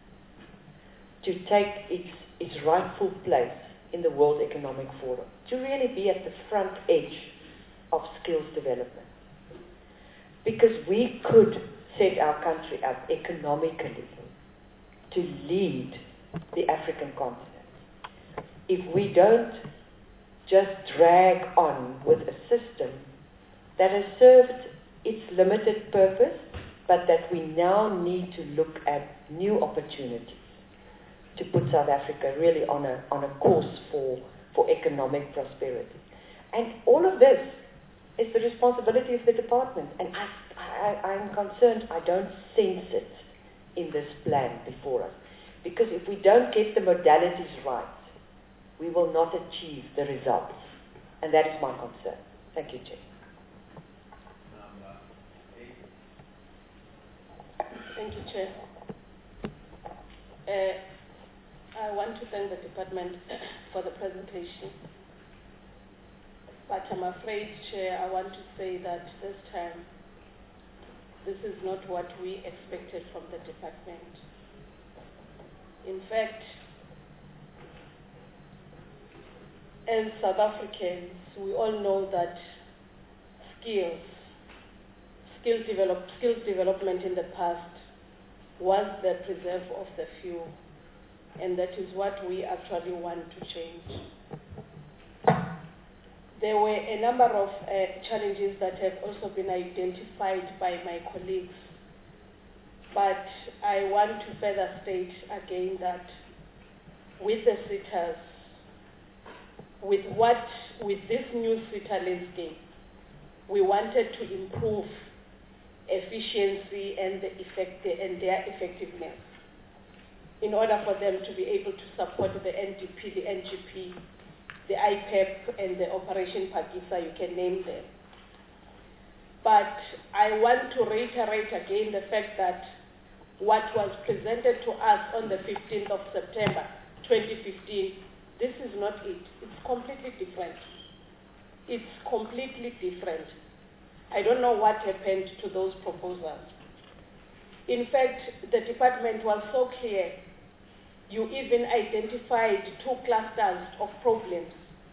to take its, its rightful place in the World Economic Forum, to really be at the front edge of skills development. Because we could set our country up economically to lead the African continent if we don't just drag on with a system that has served its limited purpose, but that we now need to look at new opportunities to put South Africa really on a on a course for, for economic prosperity. And all of this is the responsibility of the department. And I, I, I'm concerned I don't sense it in this plan before us. Because if we don't get the modalities right, we will not achieve the results. And that is my concern. Thank you, Chair. Thank you, Chair. Uh, I want to thank the department for the presentation. But I'm afraid, Chair, I want to say that this time, this is not what we expected from the department. In fact, as South Africans, we all know that skills, skill develop, skills development in the past was the preserve of the few, and that is what we actually want to change. There were a number of uh, challenges that have also been identified by my colleagues, but I want to further state again that with the SETAs, with what, with this new SETA landscape, we wanted to improve efficiency and the effect and their effectiveness in order for them to be able to support the N D P, the N G P, the I P E P, and the Operation Phakisa, you can name them. But I want to reiterate again the fact that what was presented to us on the fifteenth of September twenty fifteen, this is not it. It's completely different. It's completely different. I don't know what happened to those proposals. In fact, the department was so clear. You even identified two clusters of problems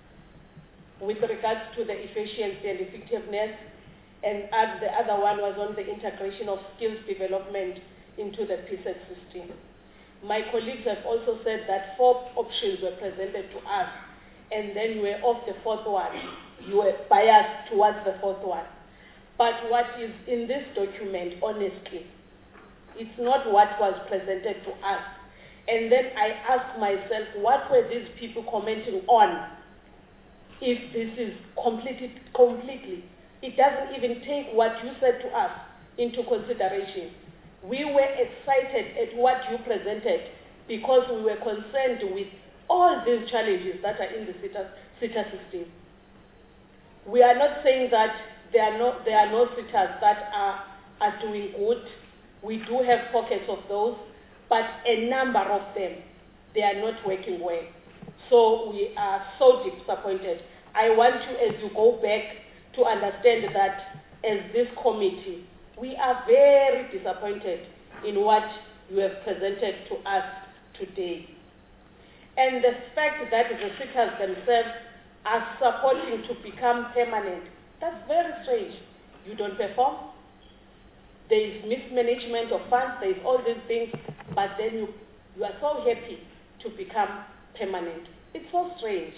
with regards to the efficiency and effectiveness, and uh, the other one was on the integration of skills development into the P S E T system. My colleagues have also said that four options were presented to us, and then you were off the fourth one. You were biased towards the fourth one. But what is in this document, honestly, it's not what was presented to us. And then I ask myself, what were these people commenting on? If this is completely, completely, it doesn't even take what you said to us into consideration. We were excited at what you presented because we were concerned with all these challenges that are in the SETA, SETA system. We are not saying that there are no, there are no SETAs that are, are doing good. We do have pockets of those, but a number of them, they are not working well. So we are so disappointed. I want you, as you go back, to understand that as this committee, we are very disappointed in what you have presented to us today. And the fact that the SETAs themselves are supporting to become permanent, that's very strange. You don't perform, there is mismanagement of funds, there is all these things, but then you, you are so happy to become permanent. It's so strange.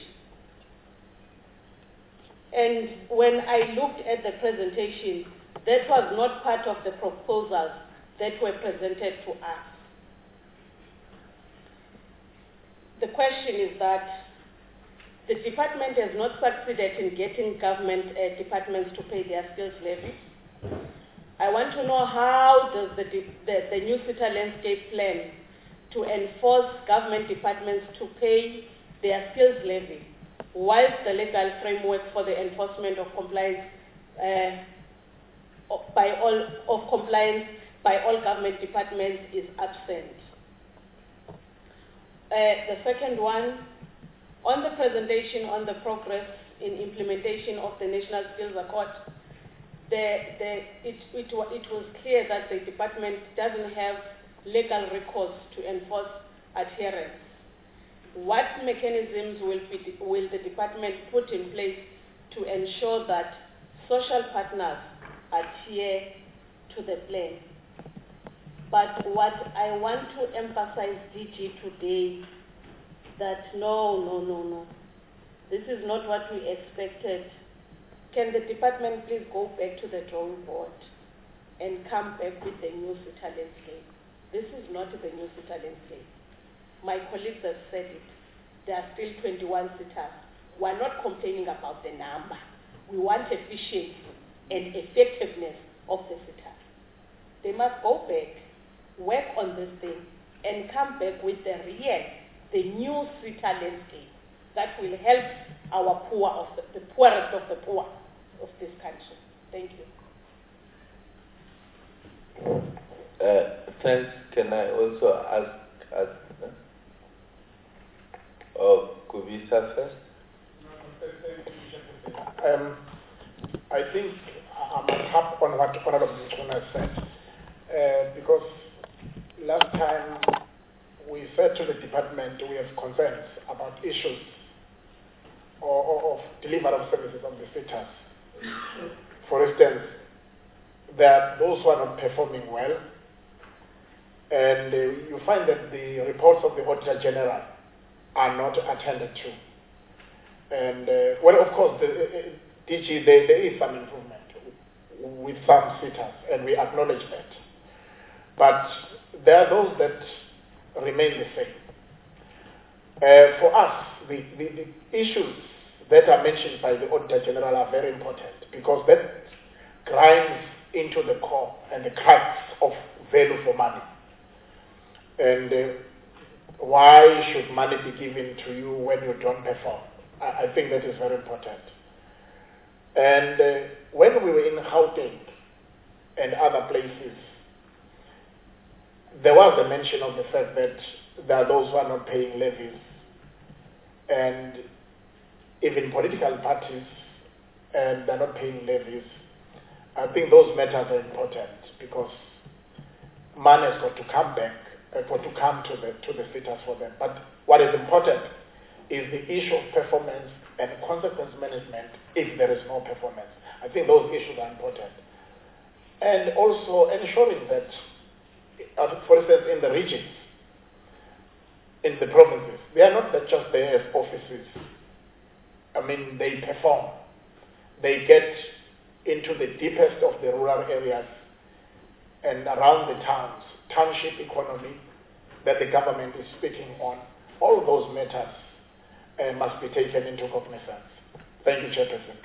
And when I looked at the presentation, that was not part of the proposals that were presented to us. The question is that the department has not succeeded in getting government uh, departments to pay their skills levy. I want to know how does the, the, the new SETA landscape plan to enforce government departments to pay their skills levy, whilst the legal framework for the enforcement of compliance uh, by all of compliance by all government departments is absent. Uh, the second one, on the presentation on the progress in implementation of the National Skills Accord, the, the, it, it, it was clear that the department doesn't have legal recourse to enforce adherence. What mechanisms will, be, will the department put in place to ensure that social partners adhere to the plan? But what I want to emphasize, D G, today, that no, no, no, no. This is not what we expected. Can the department please go back to the drawing board and come back with the new SETA landscape? This is not the new SETA landscape. My colleagues have said it. There are still twenty-one SETAs. We're not complaining about the number. We want efficiency and effectiveness of the SETAs. They must go back, work on this thing, and come back with the real, the new SETA landscape that will help our poor of the, the poorest of the poor of this country. Thank you. Uh, thanks. Can I also ask, ask uh, oh, Kubisa first? Um, I think I must harp on what Honorable Mutuna said, uh, because last time we said to the department we have concerns about issues or, or of delivery of services of the SETAs. For instance, that those who are not performing well, and uh, you find that the reports of the Auditor General are not attended to. And, uh, well, of course, the, uh, D G, there, there is some improvement with some SETAs, and we acknowledge that. But there are those that remain the same. Uh, for us, the, the, the issues that are mentioned by the Auditor General are very important, because that grinds into the core and the crux of value for money. And uh, why should money be given to you when you don't perform? I, I think that is very important. And uh, when we were in Gauteng and other places, there was a mention of the fact that there are those who are not paying levies, and even political parties, and they're not paying levies. I think those matters are important, because money has got to come back, uh, got to come to the to the SETAs for them. But what is important is the issue of performance and consequence management if there is no performance. I think those issues are important. And also ensuring that, uh, for instance, in the regions, in the provinces, they are not just there as offices. I mean, they perform. They get into the deepest of the rural areas and around the towns, township economy that the government is speaking on. All of those matters uh, must be taken into cognizance. Thank you, Chairperson.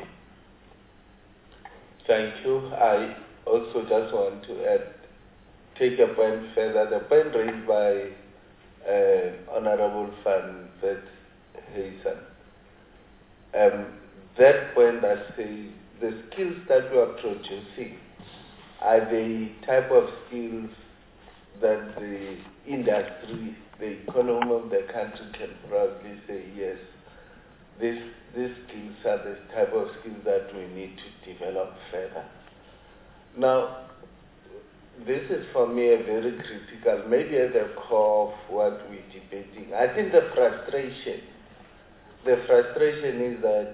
Thank you. I also just want to add, take a point further. The point raised by uh, Honorable Van Hayson. Um, that point that says the skills that we are producing are the type of skills that the industry, the economy of the country can proudly say, yes, this, these skills are the type of skills that we need to develop further. Now, this is for me a very critical, maybe at the core of what we're debating. I think the frustration, the frustration is that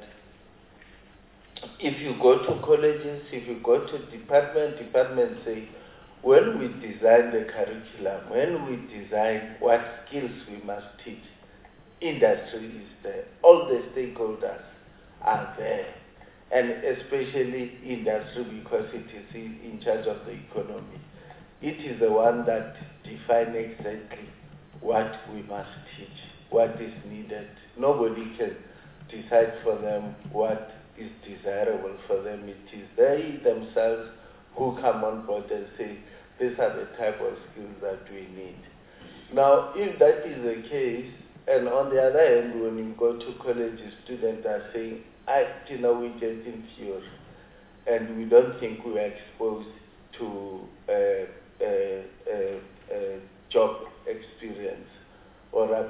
if you go to colleges, if you go to department, departments say, when we design the curriculum, when we design what skills we must teach, industry is there. All the stakeholders are there. And especially industry, because it is in charge of the economy. It is the one that defines exactly what we must teach, what is needed. Nobody can decide for them what is desirable for them. It is they themselves who come on board and say, these are the type of skills that we need. Now, if that is the case, and on the other hand, when you go to college, students are saying, I, you know, we just in theory, and we don't think we are exposed to uh, uh, uh, uh, job experience or a,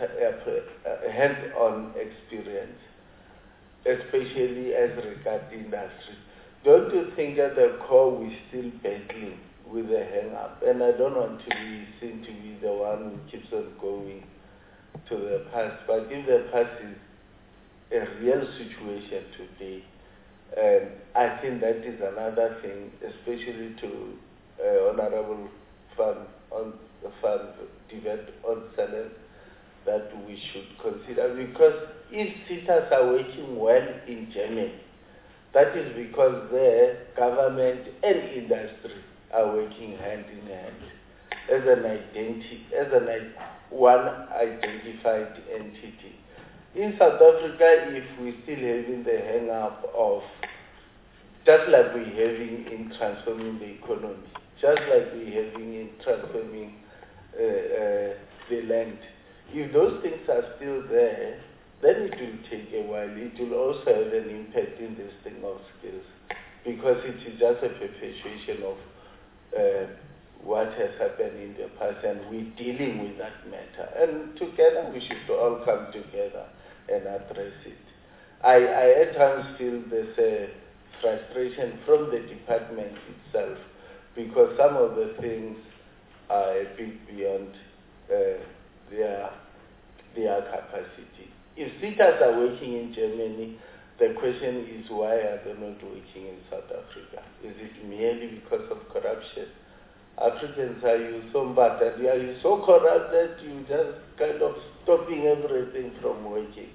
a hands-on experience, especially as regards industry. Don't you think at the core we're still battling with the hang-up? And I don't want to be seen to be the one who keeps on going to the past, but if the past is a real situation today, and I think that is another thing, especially to uh, Honorable Van on Van Debate on Salem, that we should consider, because if SETAs are working well in Germany, that is because their government and industry are working hand in hand as an identity, as an one identified entity. In South Africa, if we're still having the hang-up of, just like we're having in transforming the economy, just like we're having in transforming uh, uh, the land, if those things are still there, then it will take a while. It will also have an impact in this thing of skills, because it is just a perpetuation of uh, what has happened in the past, and we're dealing with that matter. And together we should all come together and address it. I, I at times feel there's a frustration from the department itself, because some of the things are a bit beyond uh, their, their capacity. If SETAs are working in Germany, the question is, why are they not working in South Africa? Is it merely because of corruption? Africans, are you so bad that are you so corrupt that you just kind of stopping everything from working?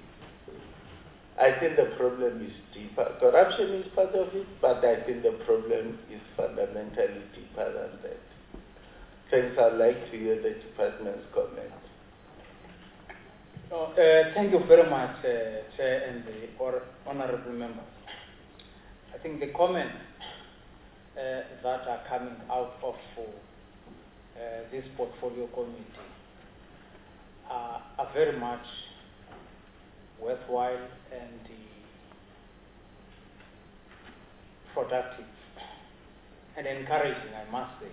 I think the problem is deeper. Corruption is part of it, but I think the problem is fundamentally deeper than that. Thanks. I'd like to hear the department's comment. No, uh, thank you very much, uh, Chair and the or honorable members. I think the comments uh, that are coming out of uh, this portfolio committee are, are very much worthwhile and uh, productive and encouraging, I must say.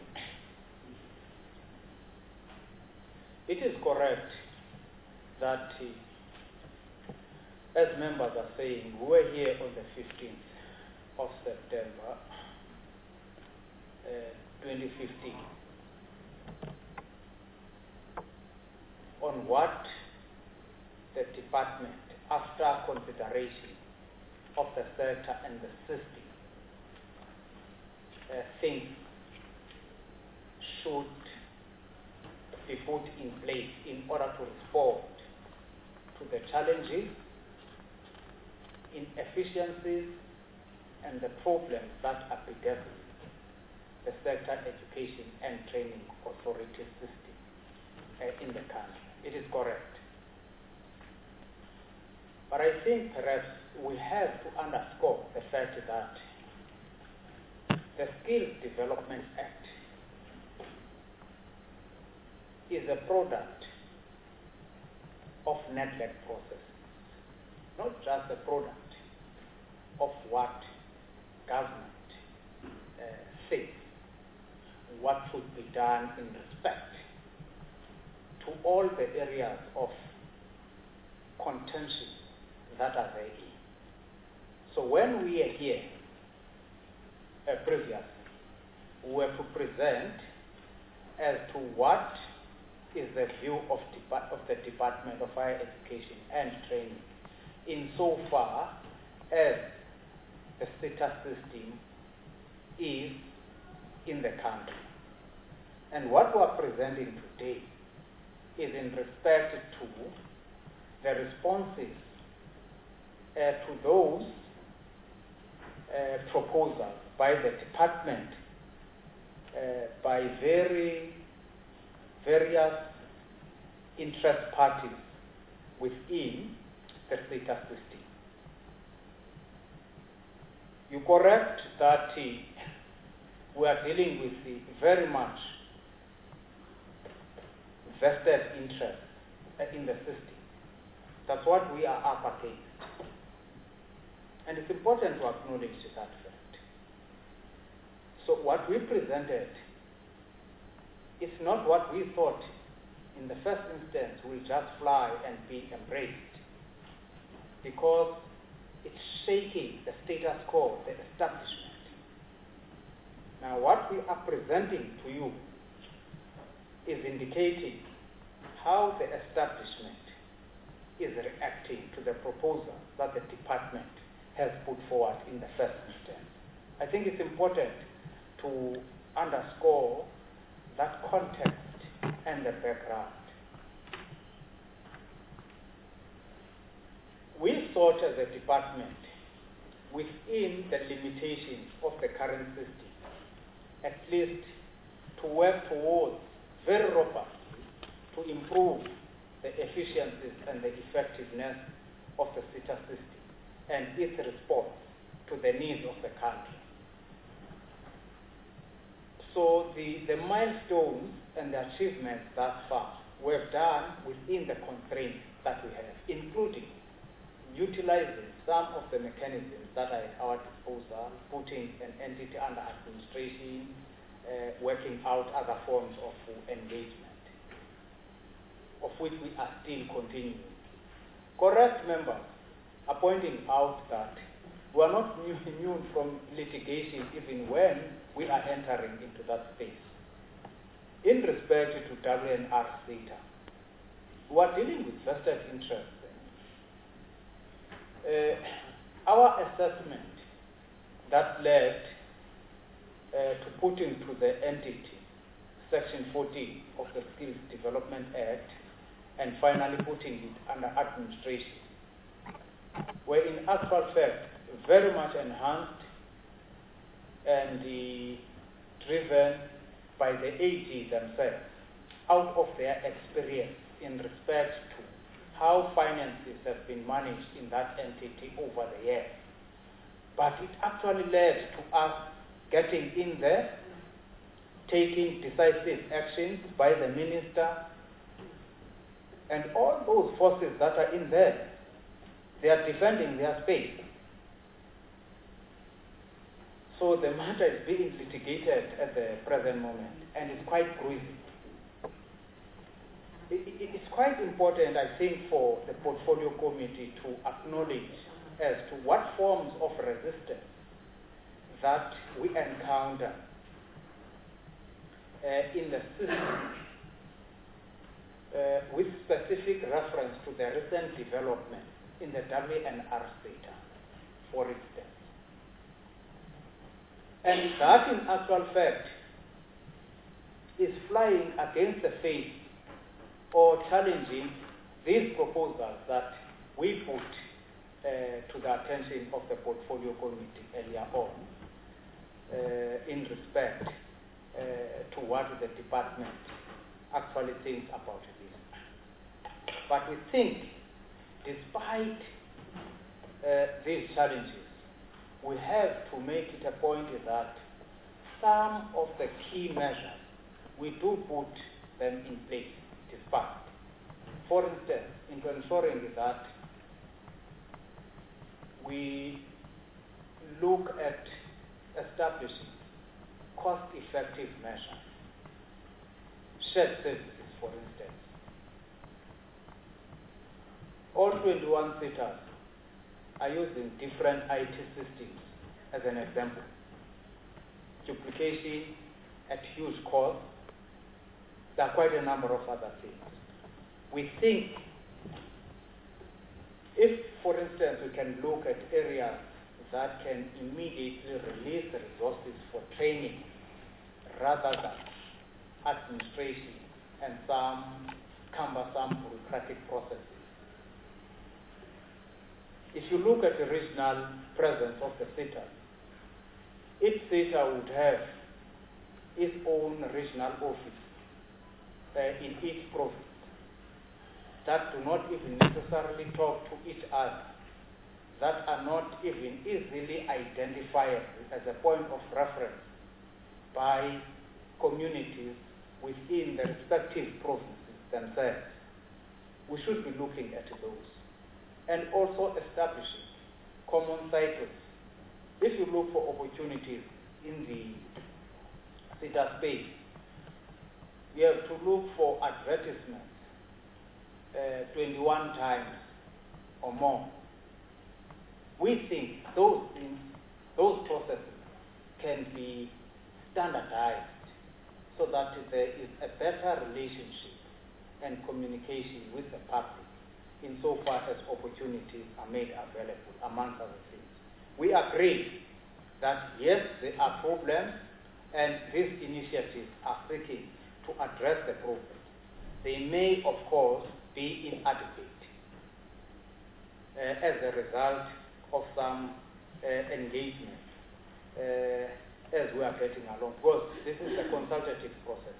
It is correct that, uh, as members are saying, we were here on the fifteenth of September uh, twenty fifteen on what the department after consideration of the sector and the system, uh, things should be put in place in order to respond to the challenges, inefficiencies, and the problems that are bedeviling the sector education and training authority system uh, in the country. It is correct. But I think perhaps we have to underscore the fact that the Skills Development Act is a product of NEDLAC process, not just a product of what government uh, thinks what should be done in respect to all the areas of contention that are there. So when we are here uh, previously, we were to present as to what is the view of, of the Department of Higher Education and Training insofar as the SETA system is in the country. And what we are presenting today is in respect to the responses uh, to those uh, proposals by the department, uh, by very various interest parties within the SETA system. You correct that uh, we are dealing with the very much vested interest uh, in the system. That's what we are up against. And it's important to acknowledge that fact. So what we presented is not what we thought in the first instance will just fly and be embraced, because it's shaking the status quo, the establishment. Now what we are presenting to you is indicating how the establishment is reacting to the proposal that the department has put forward in the first instance. I think it's important to underscore that context and the background. We sought as a department, within the limitations of the current system, at least to work towards very robustly to improve the efficiencies and the effectiveness of the SETA system and its response to the needs of the country. So the, the milestones and the achievements thus far were done within the constraints that we have, including utilizing some of the mechanisms that are at our disposal, putting an entity under administration, uh, working out other forms of engagement, of which we are still continuing. Correct members are pointing out that we are not immune from litigation even when we are entering into that space. In respect to W N R SETA, we are dealing with vested interests. Uh, our assessment that led uh, to putting to the entity Section fourteen of the Skills Development Act and finally putting it under administration were in actual fact very much enhanced and uh, driven by the A G themselves out of their experience in respect to how finances have been managed in that entity over the years. But it actually led to us getting in there, taking decisive actions by the minister, and all those forces that are in there, they are defending their space. So the matter is being litigated at the present moment, and it's quite gruesome. It's quite important, I think, for the portfolio committee to acknowledge as to what forms of resistance that we encounter uh, in the system uh, with specific reference to the recent developments in the W N R data, for instance. And that in actual fact is flying against the face or challenging these proposals that we put uh, to the attention of the portfolio committee earlier on uh, in respect uh, to what the department actually thinks about this. But we think, despite uh, these challenges, we have to make it a point that some of the key measures, we do put them in place despite. For instance, in ensuring that we look at establishing cost-effective measures, shared services, for instance. All twenty-one sitters are using different I T systems as an example. Duplication at huge cost. There are quite a number of other things. We think if, for instance, we can look at areas that can immediately release the resources for training rather than administration and some cumbersome bureaucratic processes. If you look at the regional presence of the sitters, each sitter would have its own regional office uh, in each province that do not even necessarily talk to each other, that are not even easily identifiable as a point of reference by communities within the respective provinces themselves. We should be looking at those. And also establishing common cycles. If you look for opportunities in the sitter space, we have to look for advertisements uh, twenty-one times or more. We think those things, those processes can be standardized so that there is a better relationship and communication with the public insofar as opportunities are made available, amongst other things. We agree that yes, there are problems and these initiatives are seeking to address the problems. They may, of course, be inadequate uh, as a result of some uh, engagement uh, as we are getting along, because this is a consultative process.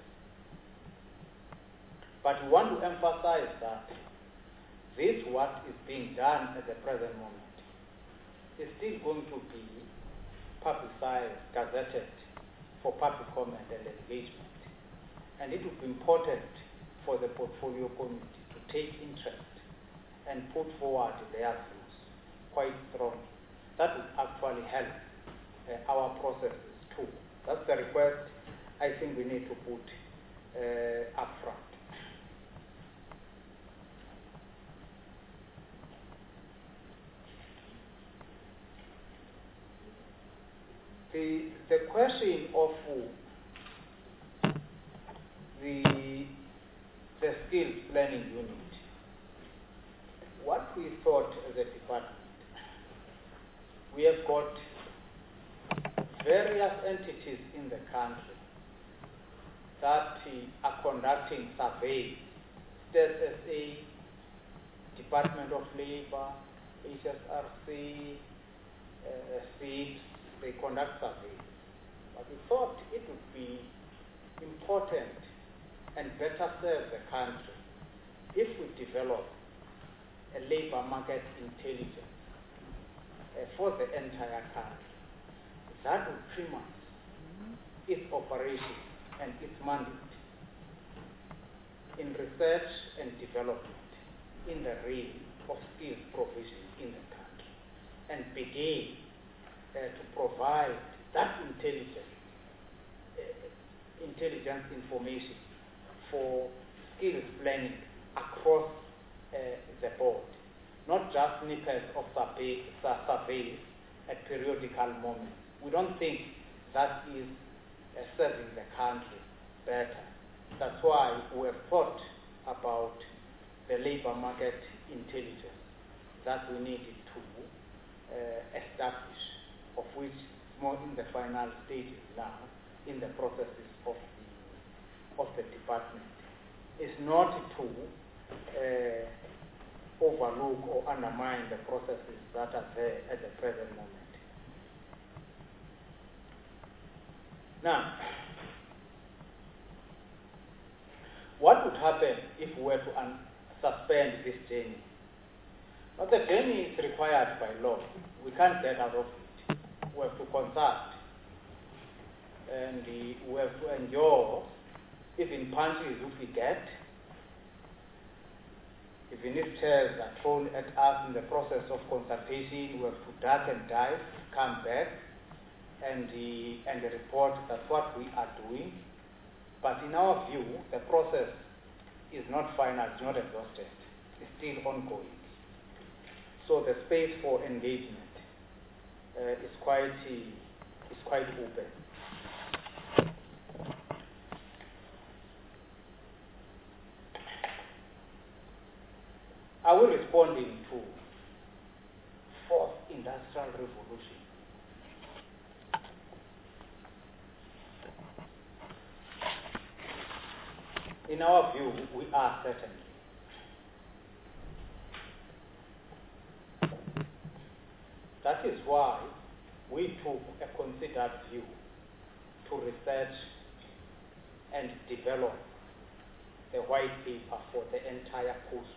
But we want to emphasize that this, what is being done at the present moment, is still going to be publicized, gazetted for public comment and engagement. And it would be important for the portfolio committee to take interest and put forward their views quite strongly. That would actually help uh, our processes too. That's the request I think we need to put uh, up front. The, the question of the, the skills planning unit, what we thought as a department, we have got various entities in the country that uh, are conducting surveys. State S A, Department of Labor, H S R C, uh, S I P S, they conduct surveys. But we thought it would be important and better serve the country if we develop a labor market intelligence uh, for the entire country. That would premise its operation and its mandate in research and development in the realm of skills provision in the country and begin Uh, to provide that intelligence, uh, intelligence information for skills planning across uh, the board, not just snippets of survey, surveys at periodical moments. We don't think that is uh, serving the country better. That's why we have thought about the labor market intelligence that we need to uh, establish, of which is more in the final stages now, in the processes of the, of the department, is not to uh, overlook or undermine the processes that are there at the present moment. Now, what would happen if we were to un- suspend this journey? Now, the journey is required by law. We can't get out of it. We have to consult. And uh, we have to endure even punches if we get, even if chairs are thrown at us in the process of consultation, we have to duck and dive, come back, and, uh, and report that's what we are doing. But in our view, the process is not final, it's not exhausted, it's still ongoing. So the space for engagement uh, is quite uh, is quite open. Are we responding to fourth industrial revolution? In our view, we are certainly. That is why we took a considered view to research and develop a white paper for the entire course.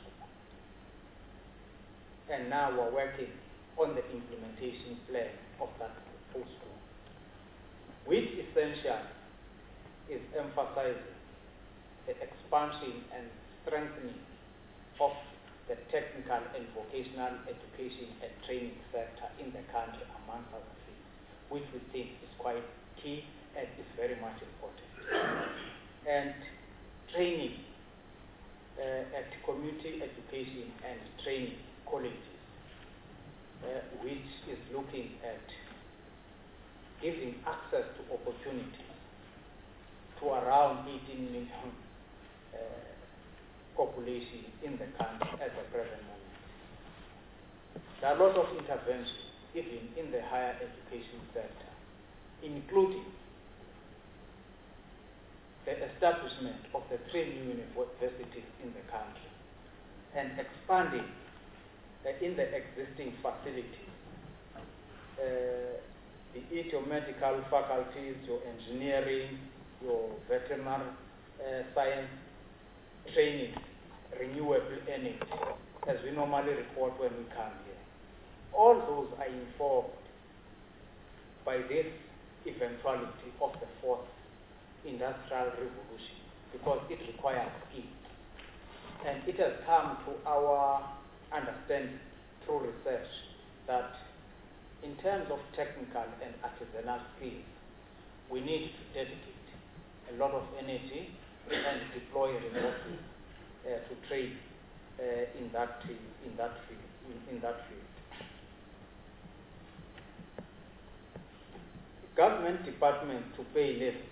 And now we're working on the implementation plan of that course, which essentially is emphasizing the expansion and strengthening of the technical and vocational education and training sector in the country, amongst other things, which we think is quite key and is very much important. And training uh, at community education and training colleges, uh, which is looking at giving access to opportunities to around eighteen million uh, population in the country at the present moment. There are a lot of interventions, even in the higher education sector, including the establishment of the three new universities in the country and expanding uh, in the existing facilities uh, the your medical faculties, your engineering, your veterinary uh, science training, renewable energy, as we normally report when we come here. All those are informed by this eventuality of the fourth industrial revolution, because it requires skill. And it has come to our understanding through research that in terms of technical and artisanal skills, we need to dedicate a lot of energy and deploy resources uh, to trade uh, in that in that field. In, in that field, government departments to pay less.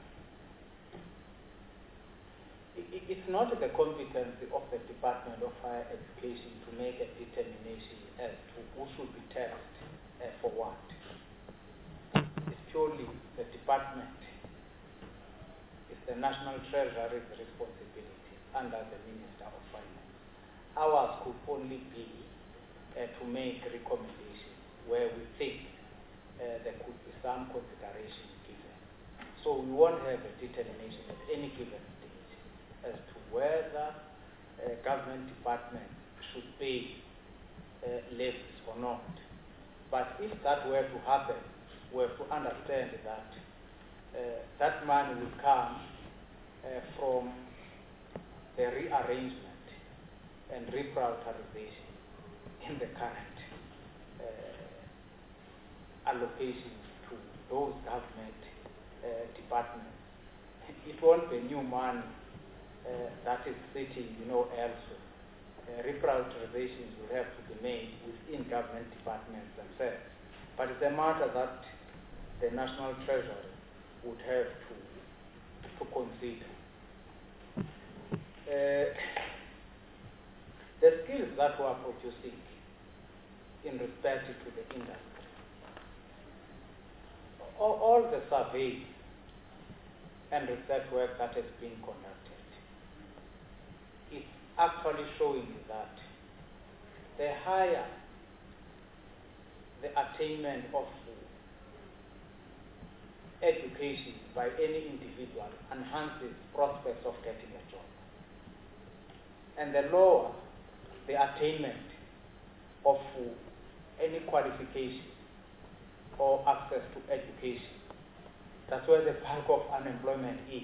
It, it's not the competency of the Department of Higher Education to make a determination as to who should be taxed uh, for what. It's purely the department. It's the National Treasury's responsibility under the Minister of Finance. Ours could only be uh, to make recommendations where we think uh, there could be some consideration given. So we won't have a determination at any given stage as to whether uh, government departments should pay uh, levies or not. But if that were to happen, we have to understand that uh, that money will come uh, from the rearrangement and reprioritization in the current uh, allocations to those government uh, departments. It won't be new money uh, that is sitting, you know, elsewhere. Uh, reprioritizations will have to be made within government departments themselves. But it's a matter that the National Treasury would have to, to consider. Uh, the skills that we are producing in respect to the industry. All, all the surveys and research work that has been conducted is actually showing that the higher the attainment of education by any individual enhances prospects of getting a job. And the lower the attainment of any qualification or access to education, that's where the bulk of unemployment is.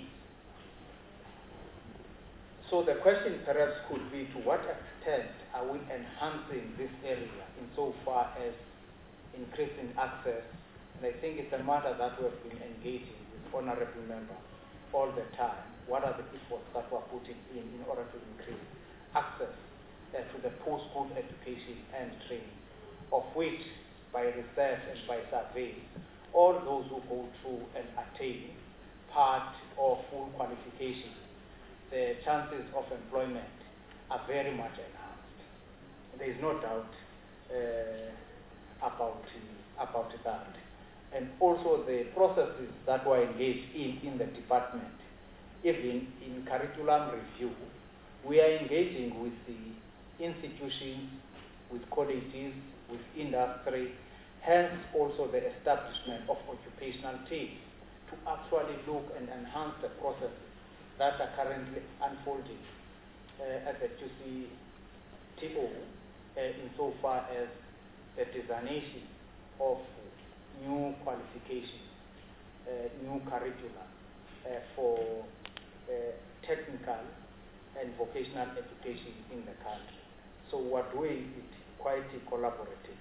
So the question perhaps could be, to what extent are we enhancing this area insofar as increasing access? And I think it's a matter that we have been engaging with honorable members all the time. What are the efforts that we're putting in in order to increase access uh, to the post-school education and training, of which by research and by surveys, all those who go through and attain part or full qualification, the chances of employment are very much enhanced. There is no doubt uh, about, uh, about that. And also the processes that were engaged in in the department, even in curriculum review, we are engaging with the institutions, with colleges, with industry, hence also the establishment of occupational teams to actually look and enhance the processes that are currently unfolding uh, at the Q C T O uh, insofar as the designation of new qualifications, uh, new curricula uh, for uh, technical and vocational education in the country. So we're doing it quite collaborative.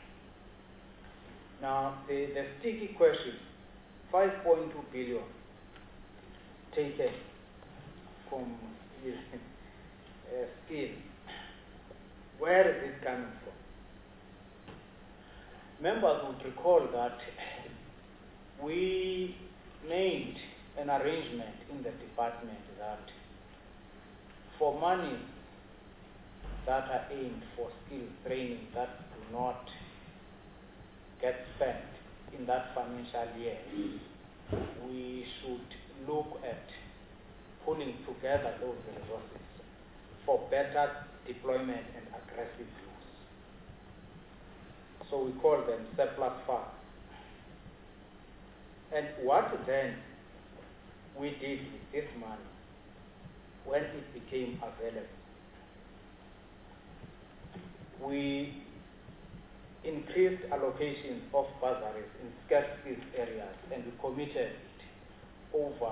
Now, the, the sticky question, five point two billion taken from uh, skill, where is it coming from? Members would recall that we made an arrangement in the department that for money that are aimed for skill training that do not get spent in that financial year, we should look at pulling together those resources for better deployment and aggressive use. So we call them surplus funds. And what then we did with this money when it became available, we increased allocations of bursaries in scarce skills areas, and we committed it over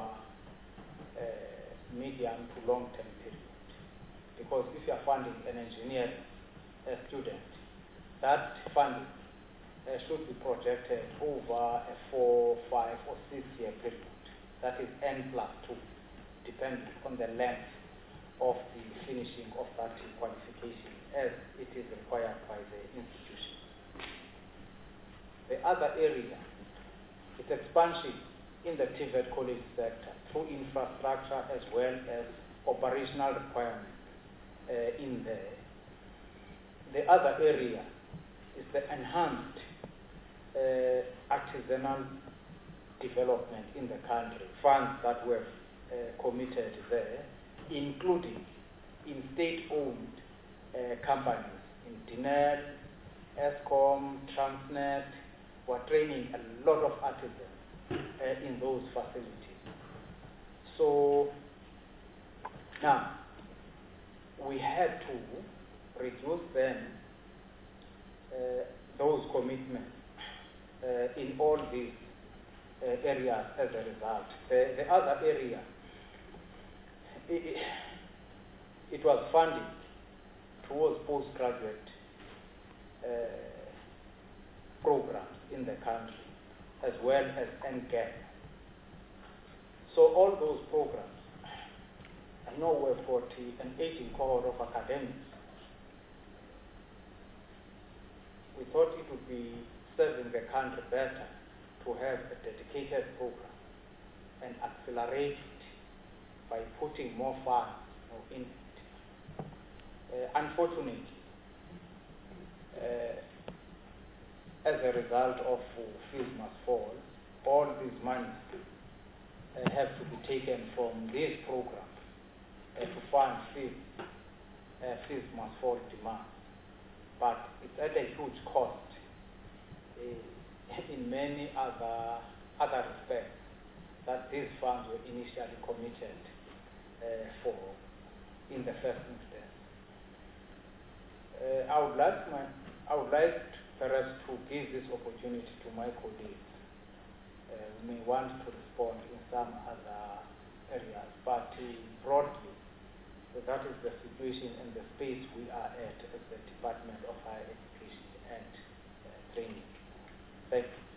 a medium to long-term period. Because if you are funding an engineering uh, student, that funding uh, should be projected over a four, five, or six-year period. That is N plus two, depending on the length of the finishing of that qualification as it is required by the institution. The other area is expansion in the T V E T college sector through infrastructure as well as operational requirements uh, in there. The other area is the enhanced uh, artisanal development in the country, funds that were uh, committed there, including in state-owned uh, companies, in D N E L, ESCOM, Transnet. We're training a lot of artisans uh, in those facilities. So now we had to reduce then uh, those commitments uh, in all these uh, areas as a result. The, the other area, it, it was funding towards postgraduate uh, programs in the country, as well as N G A P. So all those programs, I know we've got an aging cohort of academics. We thought it would be serving the country better to have a dedicated program and accelerate it by putting more funds in it. Uh, unfortunately, uh, as a result of fees must fall, all these monies uh, have to be taken from this program uh, to fund fees, uh, fees must fall demand. But it's at a huge cost uh, in many other, other respects that these funds were initially committed uh, for in the first instance. Uh, I would like my, I would like perhaps to give this opportunity to my colleagues uh, who may want to respond in some other areas, but uh, broadly, so that is the situation and the space we are at as the Department of Higher Education and uh, Training. Thank you.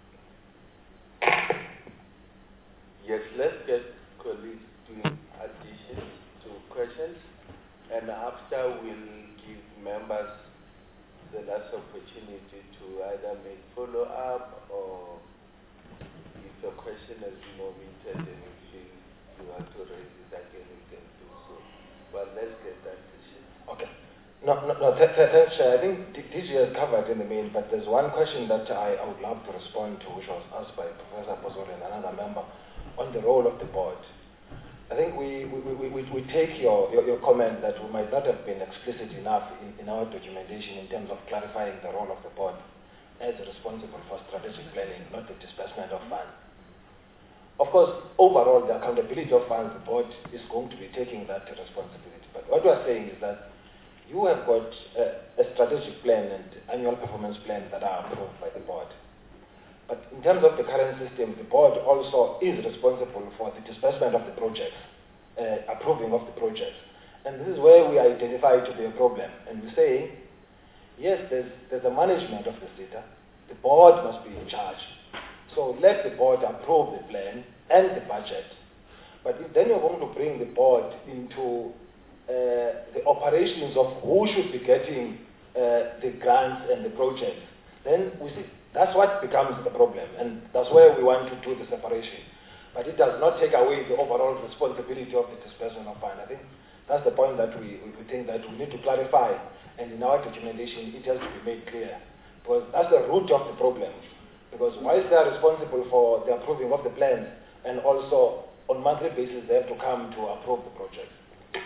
Yes, let's get colleagues doing additions to questions, and after we'll give members the last opportunity to either make follow-up, or if a question has been omitted and you feel you want to raise it again, you can do so. But let's get that question. Okay. No, no, no th th thanks. Uh, I think D G has covered in the main, but there's one question that I, I would love to respond to, which was asked by Professor Pozole and another member, on the role of the board. I think we, we, we, we, we take your, your, your comment that we might not have been explicit enough in, in our documentation in terms of clarifying the role of the board as responsible for strategic planning, not the disbursement of funds. Of course, overall, the accountability of funds, the board is going to be taking that responsibility. But what we are saying is that you have got uh, a strategic plan and annual performance plan that are approved by the board. But in terms of the current system, the board also is responsible for the disbursement of the projects, uh, approving of the projects. And this is where we identify to be a problem. And we say, yes, there's, there's a management of the SETA. The board must be in charge. So let the board approve the plan and the budget. But if then you're going to bring the board into uh, the operations of who should be getting uh, the grants and the projects, then we see that's what becomes the problem, and that's where we want to do the separation. But it does not take away the overall responsibility of the disbursement of funds. I think that's the point that we, we think that we need to clarify, and in our documentation it has to be made clear, because that's the root of the problem. Because whilst they are responsible for the approving of the plans, and also on monthly basis they have to come to approve the project.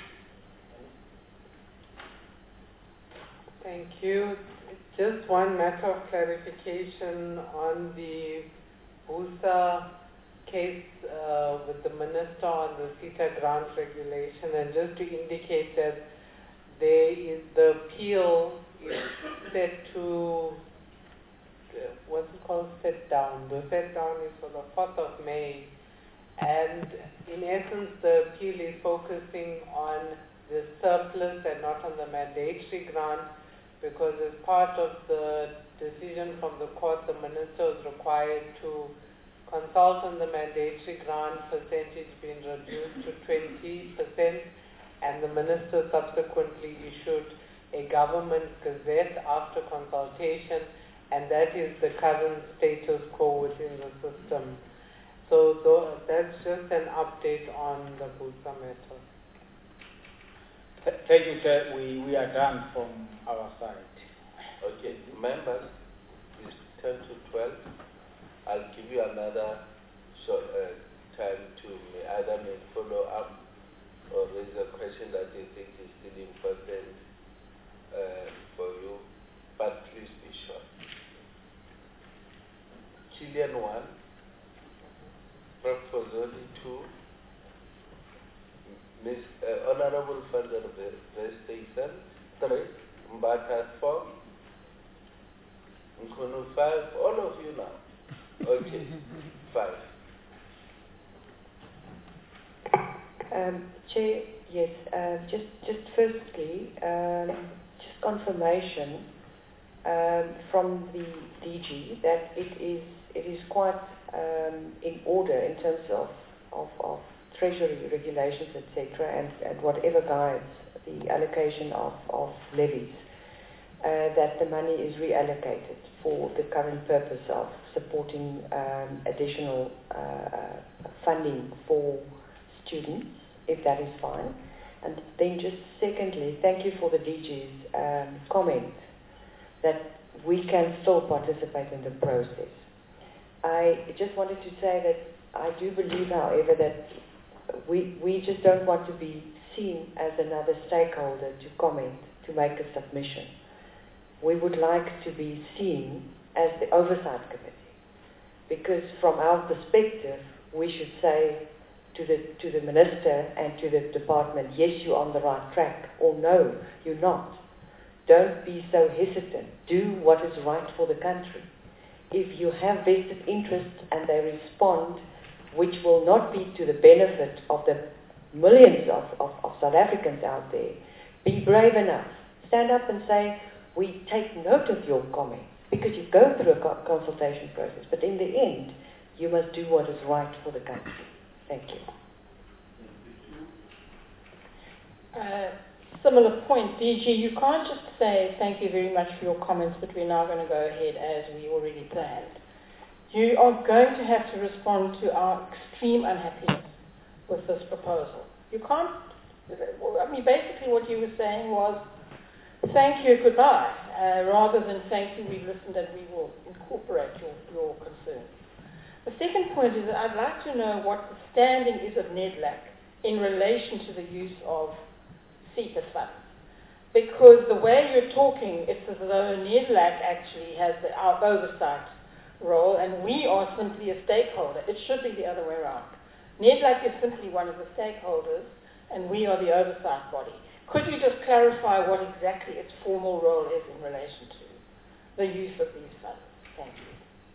Thank you. Just one matter of clarification on the BUSA case uh, with the Minister on the SETA grant regulation, and just to indicate that there is, the appeal is set to, uh, what's it called, set down. The set down is for the fourth of May, and in essence the appeal is focusing on the surplus and not on the mandatory grant, because as part of the decision from the court, the minister was required to consult on the mandatory grant percentage being reduced to twenty percent, and the minister subsequently issued a government gazette after consultation, and that is the current status quo within the system. So th that's just an update on the BUSA matter. Thank you, Chair. We, we are done from our side. Okay, members, it's ten to twelve. I'll give you another short uh, time to either make follow-up or raise a question that you think is still important uh, for you, but please be short. Chilean one, Professor Zoli two, Miss uh, Honorable Father Vestason three, Mbata four, Nkunu five, all of you now. Okay, five. Um, Chair, yes, uh, just, just firstly, um, just confirmation um, from the D G that it is, it is quite um, in order in terms of, of, of treasury regulations, et cetera, and, and whatever guides the allocation of, of levies, uh, that the money is reallocated for the current purpose of supporting um, additional uh, funding for students, if that is fine. And then just secondly, thank you for the D G's um, comment that we can still participate in the process. I just wanted to say that I do believe, however, that we, we just don't want to be seen as another stakeholder to comment, to make a submission. We would like to be seen as the oversight committee, because from our perspective, we should say to the, to the minister and to the department, yes, you're on the right track, or no, you're not. Don't be so hesitant. Do what is right for the country. If you have vested interests and they respond, which will not be to the benefit of the millions of, of, of South Africans out there, be brave enough. Stand up and say, we take note of your comments, because you go through a co- consultation process, but in the end, you must do what is right for the country. Thank you. Uh, similar point, D G, you can't just say thank you very much for your comments, but we're now going to go ahead as we already planned. You are going to have to respond to our extreme unhappiness with this proposal. You can't, I mean, basically what you were saying was thank you, goodbye, uh, rather than thank you, we've listened and we will incorporate your, your concerns. The second point is that I'd like to know what the standing is of NEDLAC in relation to the use of CETA funds. Because the way you're talking, it's as though NEDLAC actually has the our oversight role and we are simply a stakeholder. It should be the other way around. NEDLAC is simply one of the stakeholders and we are the oversight body. Could you just clarify what exactly its formal role is in relation to the use of these funds? Thank you.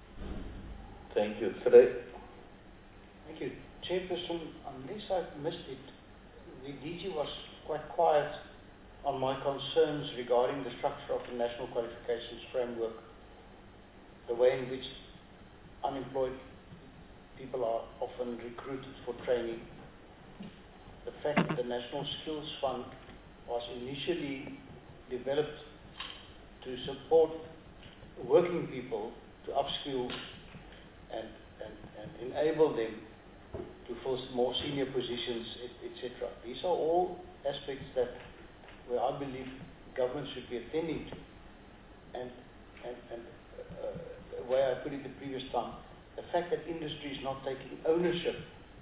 Thank you. Fred? Thank you. Chairperson, unless I've missed it, the D G was quite quiet on my concerns regarding the structure of the National Qualifications Framework, the way in which unemployed people are often recruited for training, the fact that the National Skills Fund was initially developed to support working people to upskill and, and, and enable them to fill more senior positions, et cetera. These are all aspects that where I believe government should be attending to. And, and, and uh, the way I put it the previous time, the fact that industry is not taking ownership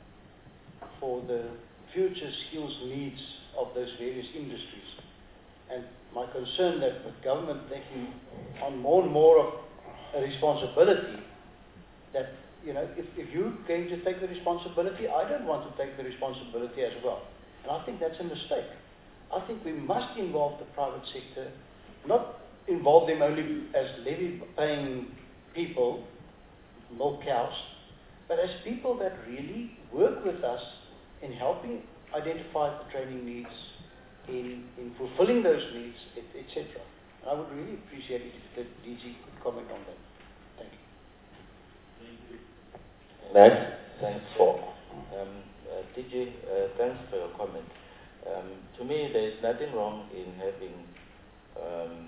for the future skills needs of those various industries. And my concern that with government taking on more and more of a responsibility, that, you know, if, if you're going to take the responsibility, I don't want to take the responsibility as well. And I think that's a mistake. I think we must involve the private sector, not involve them only as levy-paying people, milk cows, but as people that really work with us in helping identify the training needs, in, in fulfilling those needs, et cetera. I would really appreciate it if the D G could comment on that. Thank you. Next. Thanks for, um, uh, D G, uh, thanks for your comment. Um, to me, there is nothing wrong in having um,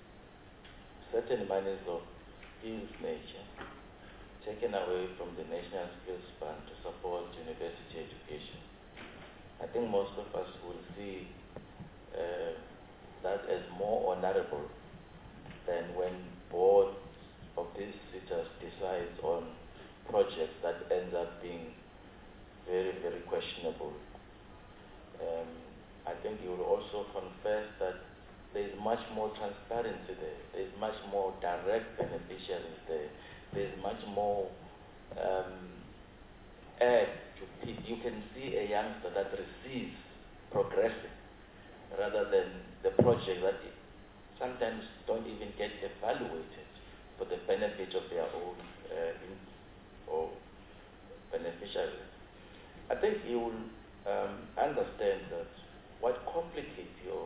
certain monies of skills nature taken away from the National Skills Fund to support university education. I think most of us will see uh, that as more honorable than when boards of these cities decide on projects that end up being very, very questionable. Um, I think you will also confess that there is much more transparency there. There is much more direct beneficiaries there. There is much more um, aid to people. You can see a youngster that receives progressing rather than the project that sometimes don't even get evaluated for the benefit of their own uh, in, or beneficiaries. I think you will um, understand that what complicates your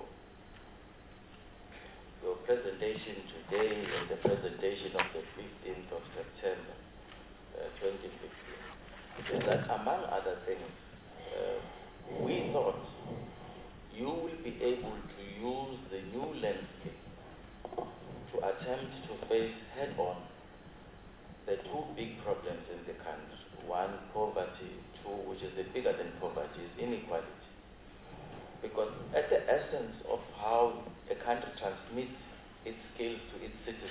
your presentation today and the presentation of the fifteenth of September uh, twenty fifteen is that, among other things, uh, we thought you will be able to use the new landscape to attempt to face head-on the two big problems in the country. One, poverty. Two, which is the bigger than poverty, is inequality. Because at the essence of how a country transmits its skills to its citizens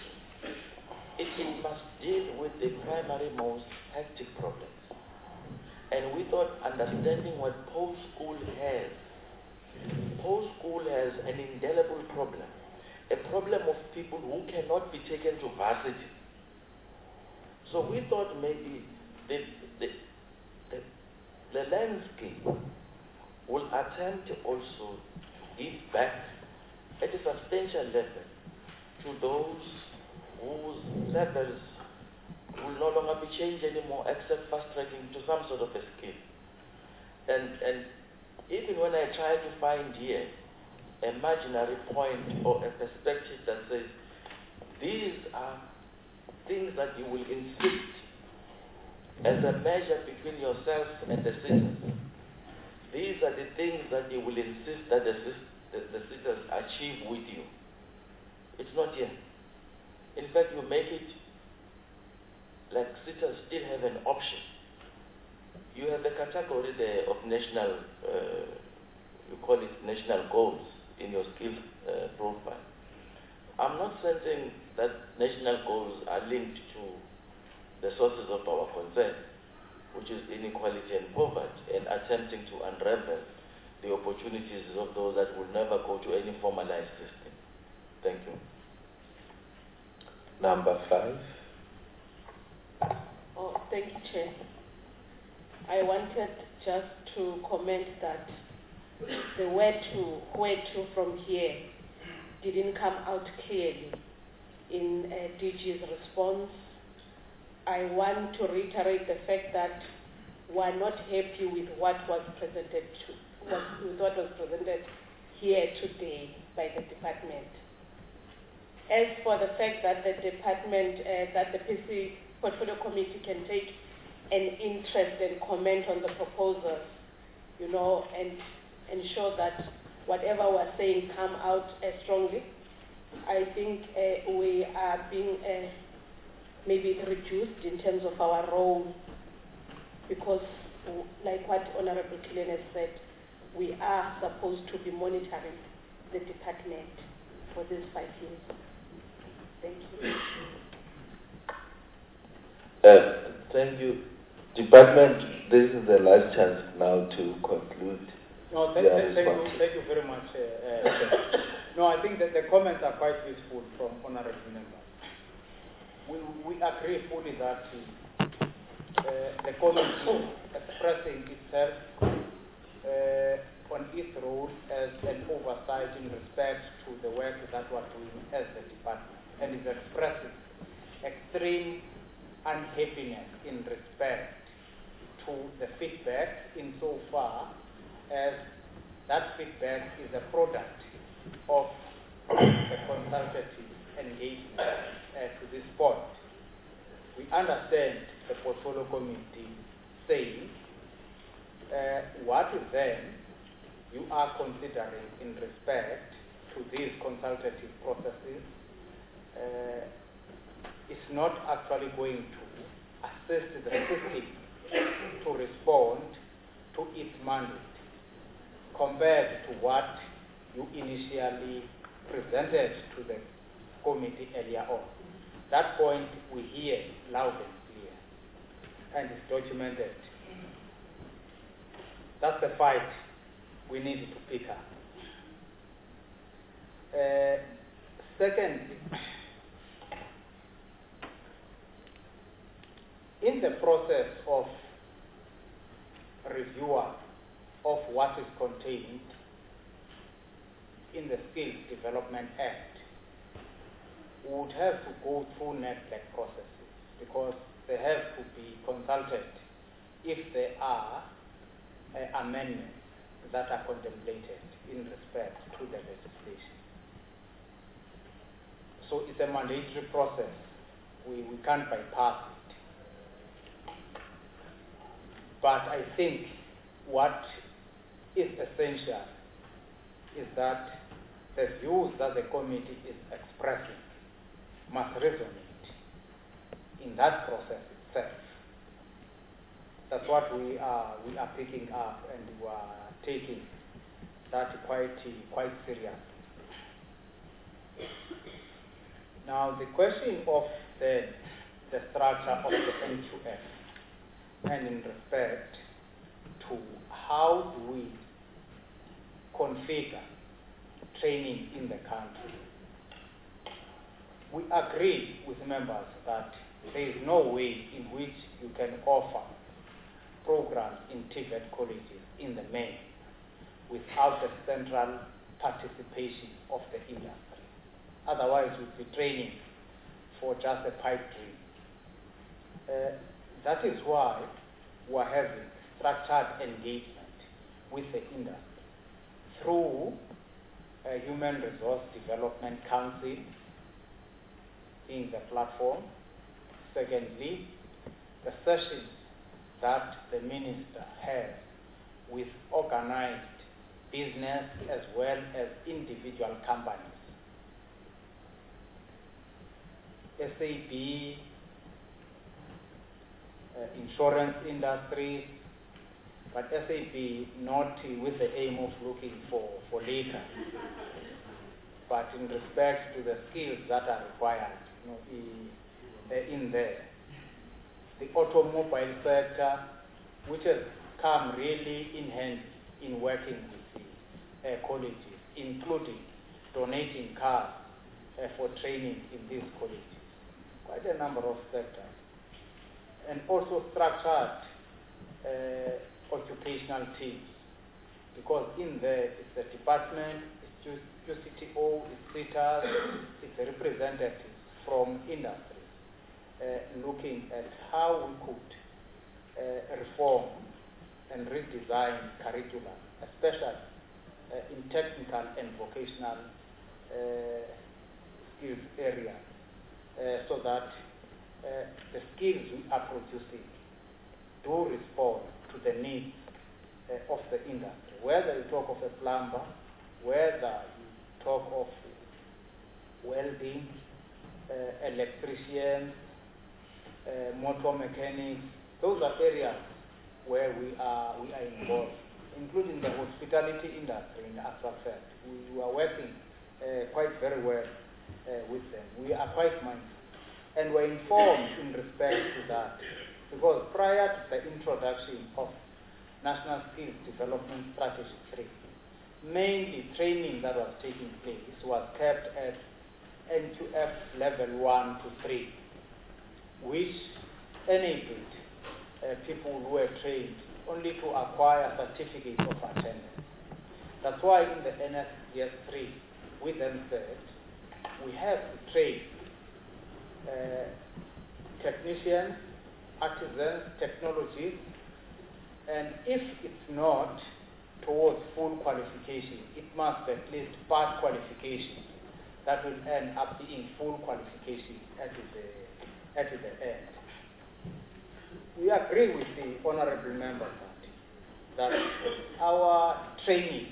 it, it must deal with the primary most hectic problems. And we thought understanding what post-school has, post-school has an indelible problem, a problem of people who cannot be taken to varsity. So we thought maybe the, the, the, the landscape will attempt also to give back at a substantial level to those whose levels will no longer be changed anymore except fast tracking to some sort of a skill. And, and even when I try to find here a imaginary point or a perspective that says these are things that you will insist as a measure between yourself and the sitters. These are the things that you will insist that the, the, the sitters achieve with you. It's not here. In fact, you make it like sitters still have an option. You have the category there of national, uh, you call it national goals in your skills uh, profile. I'm not saying that national goals are linked to the sources of our concern, which is inequality and poverty, and attempting to unravel the opportunities of those that will never go to any formalized system. Thank you. Number five. Oh, thank you, Chair. I wanted just to comment that the where to, where to from here didn't come out clearly in uh, D G's response. I want to reiterate the fact that we're not happy with what was presented to, what, with what was presented here today by the department. As for the fact that the department, uh, that the P C Portfolio Committee can take an interest and comment on the proposals, you know, and ensure that whatever we're saying come out uh, strongly. I think uh, we are being uh, maybe reduced in terms of our role because, like what Honorable Killen has said, we are supposed to be monitoring the department for these five years. Thank you. Uh, thank you. Department, this is the last chance now to conclude. No, thank, thank, thank, you, thank you very much. Uh, uh, no, I think that the comments are quite useful from honorable members. We, we agree fully that uh, the committee expressing itself uh, on its role as an oversight in respect to the work that we're doing as the department, and is expressing extreme unhappiness in respect to the feedback insofar as that feedback is a product of a consultative engagement uh, to this point. We understand the portfolio committee saying uh, what then you are considering in respect to these consultative processes uh, is not actually going to assist the system to respond to its mandate compared to what you initially presented to the committee earlier on. That point we hear loud and clear, and it's documented. That's the fight we need to pick up. Uh, secondly, in the process of reviewer of what is contained in the Skills Development Act, we would have to go through net-back processes because they have to be consulted if there are uh, amendments that are contemplated in respect to the legislation. So it's a mandatory process. We, we can't bypass it. But I think what is essential is that the views that the committee is expressing must resonate in that process itself. That's what we are we are picking up, and we are taking that quite quite seriously. Now, the question of the, the structure of the N Q F, and in respect to how do we configure training in the country, we agree with members that there is no way in which you can offer programs in T V E T colleges in the main without the central participation of the industry. Otherwise, we'd be training for just a pipe dream. Uh, that is why we're having structured engagement with the industry through a Human Resource Development Council being the platform. Secondly, the sessions that the minister has with organized business as well as individual companies. S A B, uh, insurance industry, but S A B not with the aim of looking for, for later, but in respect to the skills that are required, you know, in, uh, in there. The automobile sector, which has come really in hand in working with the uh, colleges, including donating cars uh, for training in these colleges. Quite a number of sectors. And also structured uh, occupational teams, because in there it's the department, it's Q C T O, it's SETAs, it's the representatives from industry. Uh, looking at how we could uh, reform and redesign curriculum, especially uh, in technical and vocational uh, skills areas, uh, so that uh, the skills we are producing do respond to the needs uh, of the industry. Whether you talk of a plumber, whether you talk of welding, uh, electricians, Uh, motor mechanics, those are areas where we are we are involved, including the hospitality industry in actual fact. We, we are working uh, quite very well uh, with them. We are quite mindful, and we're informed in respect to that, because prior to the introduction of National Skills Development Strategy three, mainly training that was taking place was kept at N Q F level one to three. Which enabled uh, people who were trained only to acquire certificates of attendance. That's why in the N S D S three, we then said we have to train uh, technicians, artisans, technologists, and if it's not towards full qualification, it must be at least part qualification that will end up being full qualification at the at the end. We agree with the honorable member that our training,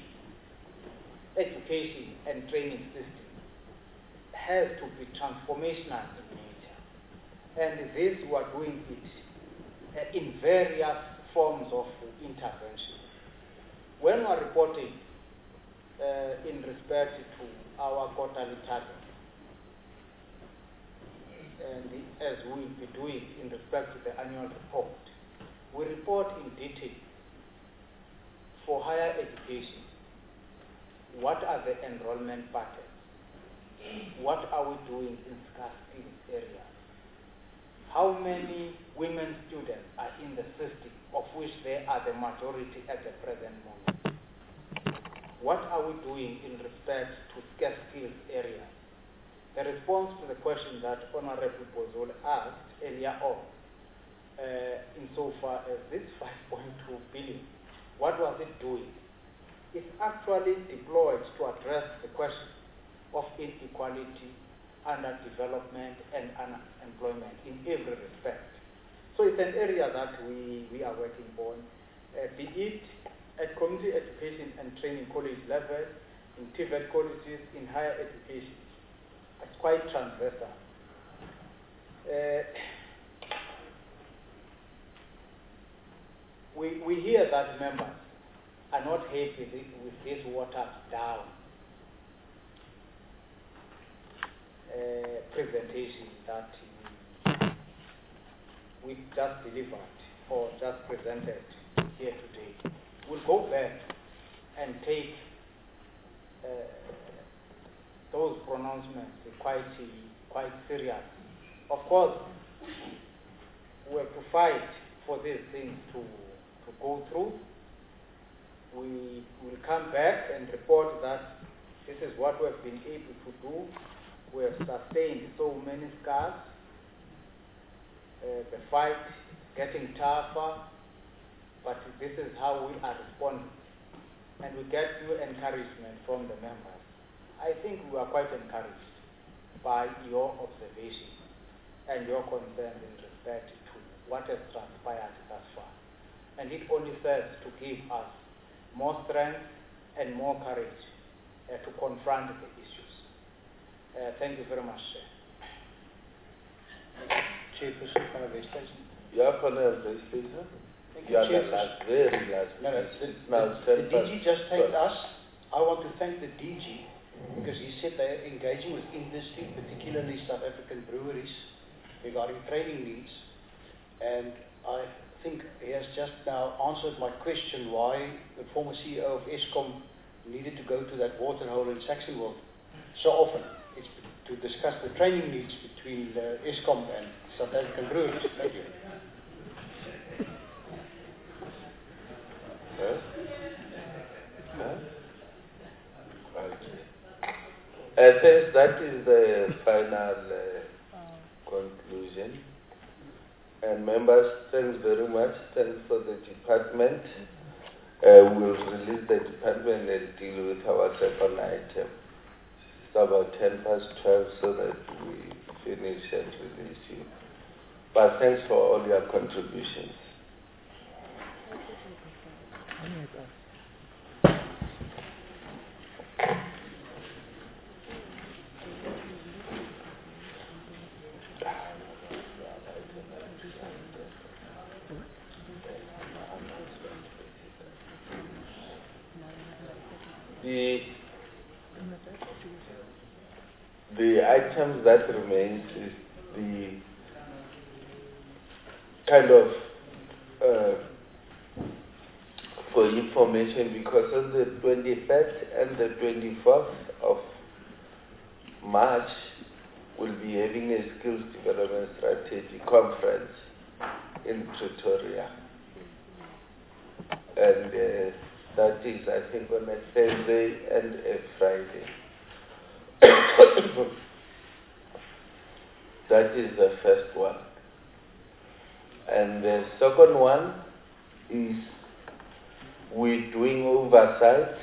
education and training system has to be transformational in nature. And this we are doing it uh, in various forms of intervention. When we are reporting uh, in respect to our quarterly target, and as we'll be doing in respect to the annual report, we report in detail for higher education. What are the enrollment patterns? What are we doing in scarce skills areas? How many women students are in the system, of which they are the majority at the present moment? What are we doing in respect to scarce skills areas? The response to the question that Honorable Bozol asked earlier on, uh, insofar as this five point two billion, what was it doing? It's actually deployed to address the question of inequality, underdevelopment, and unemployment in every respect. So it's an area that we, we are working on, uh, be it at community education and training college level, in T V E T colleges, in higher education. It's quite transversal. Uh, we, we hear that members are not happy with this watered down uh, presentation that we just delivered or just presented here today. We'll go back and take uh, those pronouncements quite, quite serious. Of course, we have to fight for these things to, to go through. We will come back and report that this is what we have been able to do. We have sustained so many scars. Uh, the fight is getting tougher, but this is how we are responding. And we get new encouragement from the members. I think we are quite encouraged by your observation and your concerns in respect to what has transpired thus far. And it only serves to give us more strength and more courage uh, to confront the issues. Uh, thank you very much, Chair. Chairperson for the station. Yeah, for the station. Thank you, Yeah, the Chairperson. last, very last. No, no, the, Now, the, the D G just thanked but- us. I want to thank the D G because he said they are engaging with industry, particularly South African breweries, regarding training needs. And I think he has just now answered my question why the former C E O of Eskom needed to go to that waterhole in Saxonwold so often. It's to discuss the training needs between uh, Eskom and South African breweries. Thank you. Huh? Huh? Okay. I think that is the final uh, conclusion. And members, thanks very much. Thanks for the department. Uh, we'll release the department and deal with our second item. It's about ten past twelve so that we finish and release you. But thanks for all your contributions. The, the items that remains is the kind of uh, for information, because on the twenty-third and the twenty-fourth of March we'll be having a skills development strategy conference in Pretoria, and uh, that is, I think, on a Thursday and a Friday. That is the first one. And the second one is we're doing oversight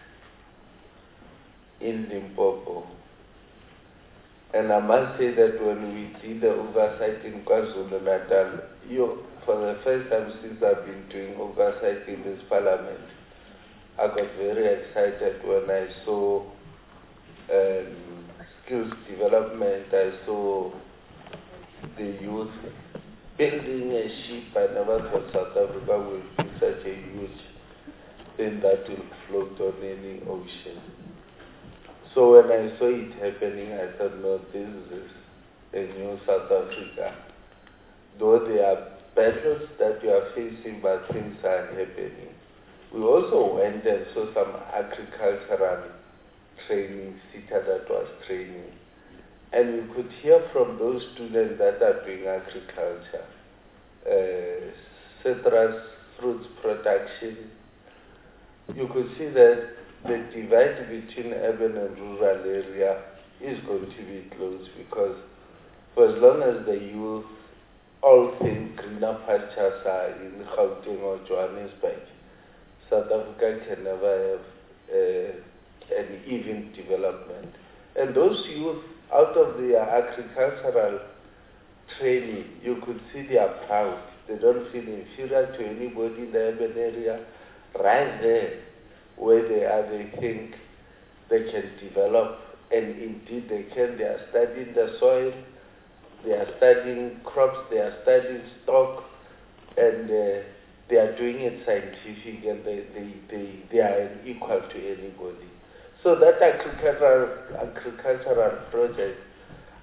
in Limpopo. And I must say that when we did the oversight in KwaZulu-Natal, you, for the first time since I've been doing oversight in this parliament, I got very excited when I saw um, skills development. I saw the youth building a ship. I never thought South Africa would be such a huge thing that will float on any ocean. So when I saw it happening, I thought, no, this is a new South Africa. Though there are battles that you are facing, but things are happening. We also went and saw some agricultural training, SETA that was training. And we could hear from those students that are doing agriculture, uh, citrus fruits production. You could see that the divide between urban and rural area is going to be closed, because for as long as the youth all think greener pastures are in Gauteng or Johannesburg, South Africa can never have uh, an even development. And those youth, out of their agricultural training, you could see they are proud. They don't feel inferior to anybody in the urban area. Right there where they are, they think they can develop, and indeed they can. They are studying the soil, they are studying crops, they are studying stock, and uh, they are doing it scientific, and they, they, they, they are equal to anybody. So that agricultural, agricultural project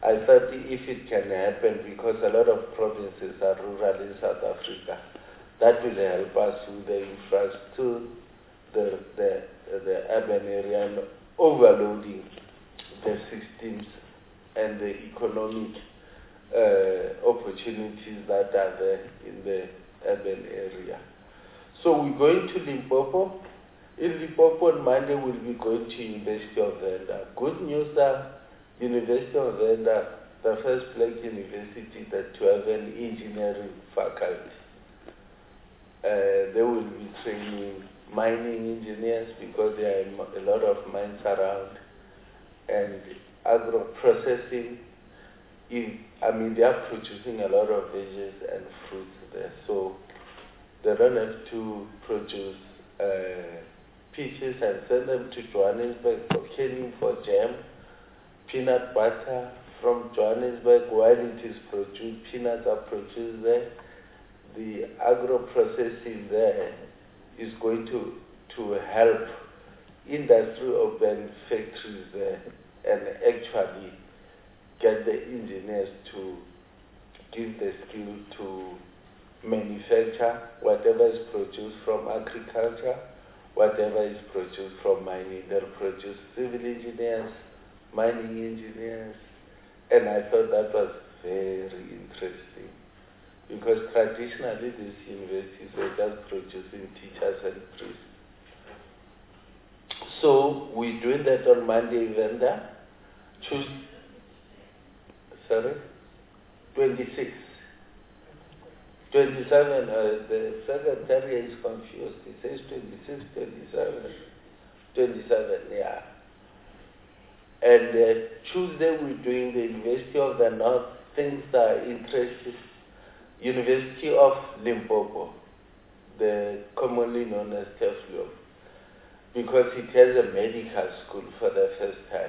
I thought if it can happen, because a lot of provinces are rural in South Africa, that will help us with the infrastructure, the, the, the urban area, and overloading the systems and the economic uh, opportunities that are there in the urban area. So we're going to Limpopo. In Limpopo on Monday we'll be going to University of Venda. Good news that University of Venda, the first black university that to have an engineering faculty. Uh, they will be training mining engineers because there are a lot of mines around, and agro-processing. In, I mean, they are producing a lot of veggies and fruits there, so they don't have to produce uh, peaches and send them to Johannesburg for canning for jam, peanut butter from Johannesburg. While it is produced, peanuts are produced there. The agro-processing there is going to, to help industry open factories there and actually get the engineers to give the skill to manufacture whatever is produced from agriculture, whatever is produced from mining. They'll produce civil engineers, mining engineers, and I thought that was very interesting. Because traditionally these universities were just producing teachers and priests. So we're doing that on Monday, Venda. Tuesday, sorry, twenty-six. twenty-seven, uh, the secretary is confused. He says twenty-six, twenty-seven. twenty-seven, yeah. And uh, Tuesday we're doing the University of the North. Things are interesting. University of Limpopo, the commonly known as TEFLIOM, because it has a medical school for the first time.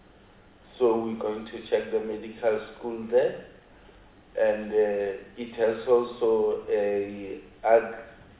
So we're going to check the medical school there, and uh, it has also a ag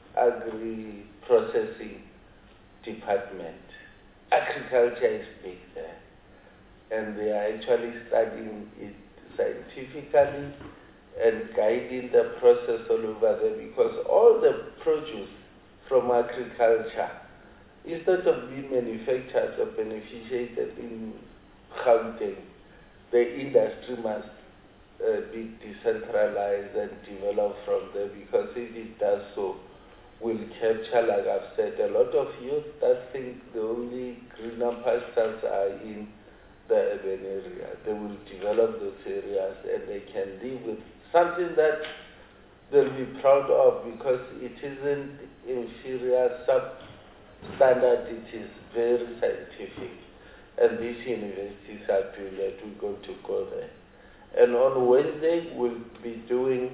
agri-processing department. Agriculture is big there, and they are actually studying it scientifically and guiding the process all over there, because all the produce from agriculture, instead of being manufactured or beneficiated in Gauteng, the industry must uh, be decentralized and develop from there, because if it does so, will capture, like I've said, a lot of youth that think the only greener pastures are in the urban area. They will develop those areas and they can live with something that they'll be proud of, because it isn't inferior, substandard, it is very scientific. And these universities are doing that. We're going to go there. And on Wednesday, we'll be doing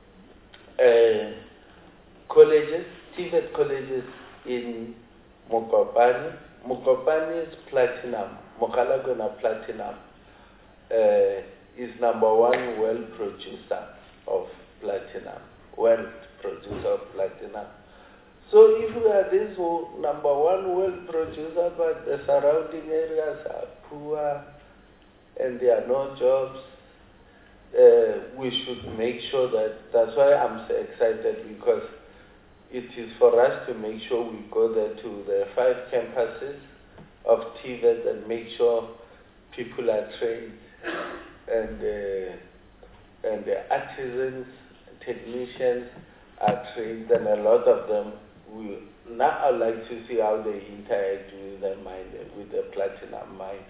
uh, colleges, TVET colleges in Mokopane. Mokopane is platinum. Mokgalakwana Platinum uh, is number one world producer of platinum, world producer of platinum. So if we are this number one world producer, but the surrounding areas are poor and there are no jobs, uh, we should make sure that, that's why I'm so excited, because it is for us to make sure we go there to the five campuses of TVET and make sure people are trained, and uh, and the artisans, technicians are trained, and a lot of them will. Now I'd like to see how they interact with the mine, with the platinum mine,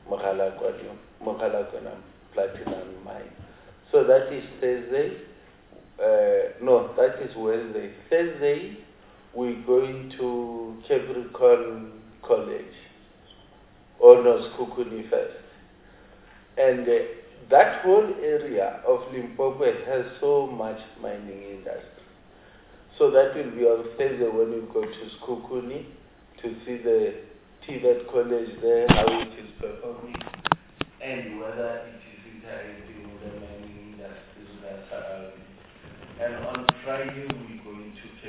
Mokgalakwana Platinum mine. So that is Thursday. Uh, no, that is Wednesday. Thursday, we're going to Capricorn College. Or no, Sekhukhune first. And uh, that whole area of Limpopo has so much mining industry. So that will be on Thursday when we go to Sekhukhune to see the TVET college there, how it is performing, and whether it is interacting with the mining industry that are surrounding. And on Friday, we're going to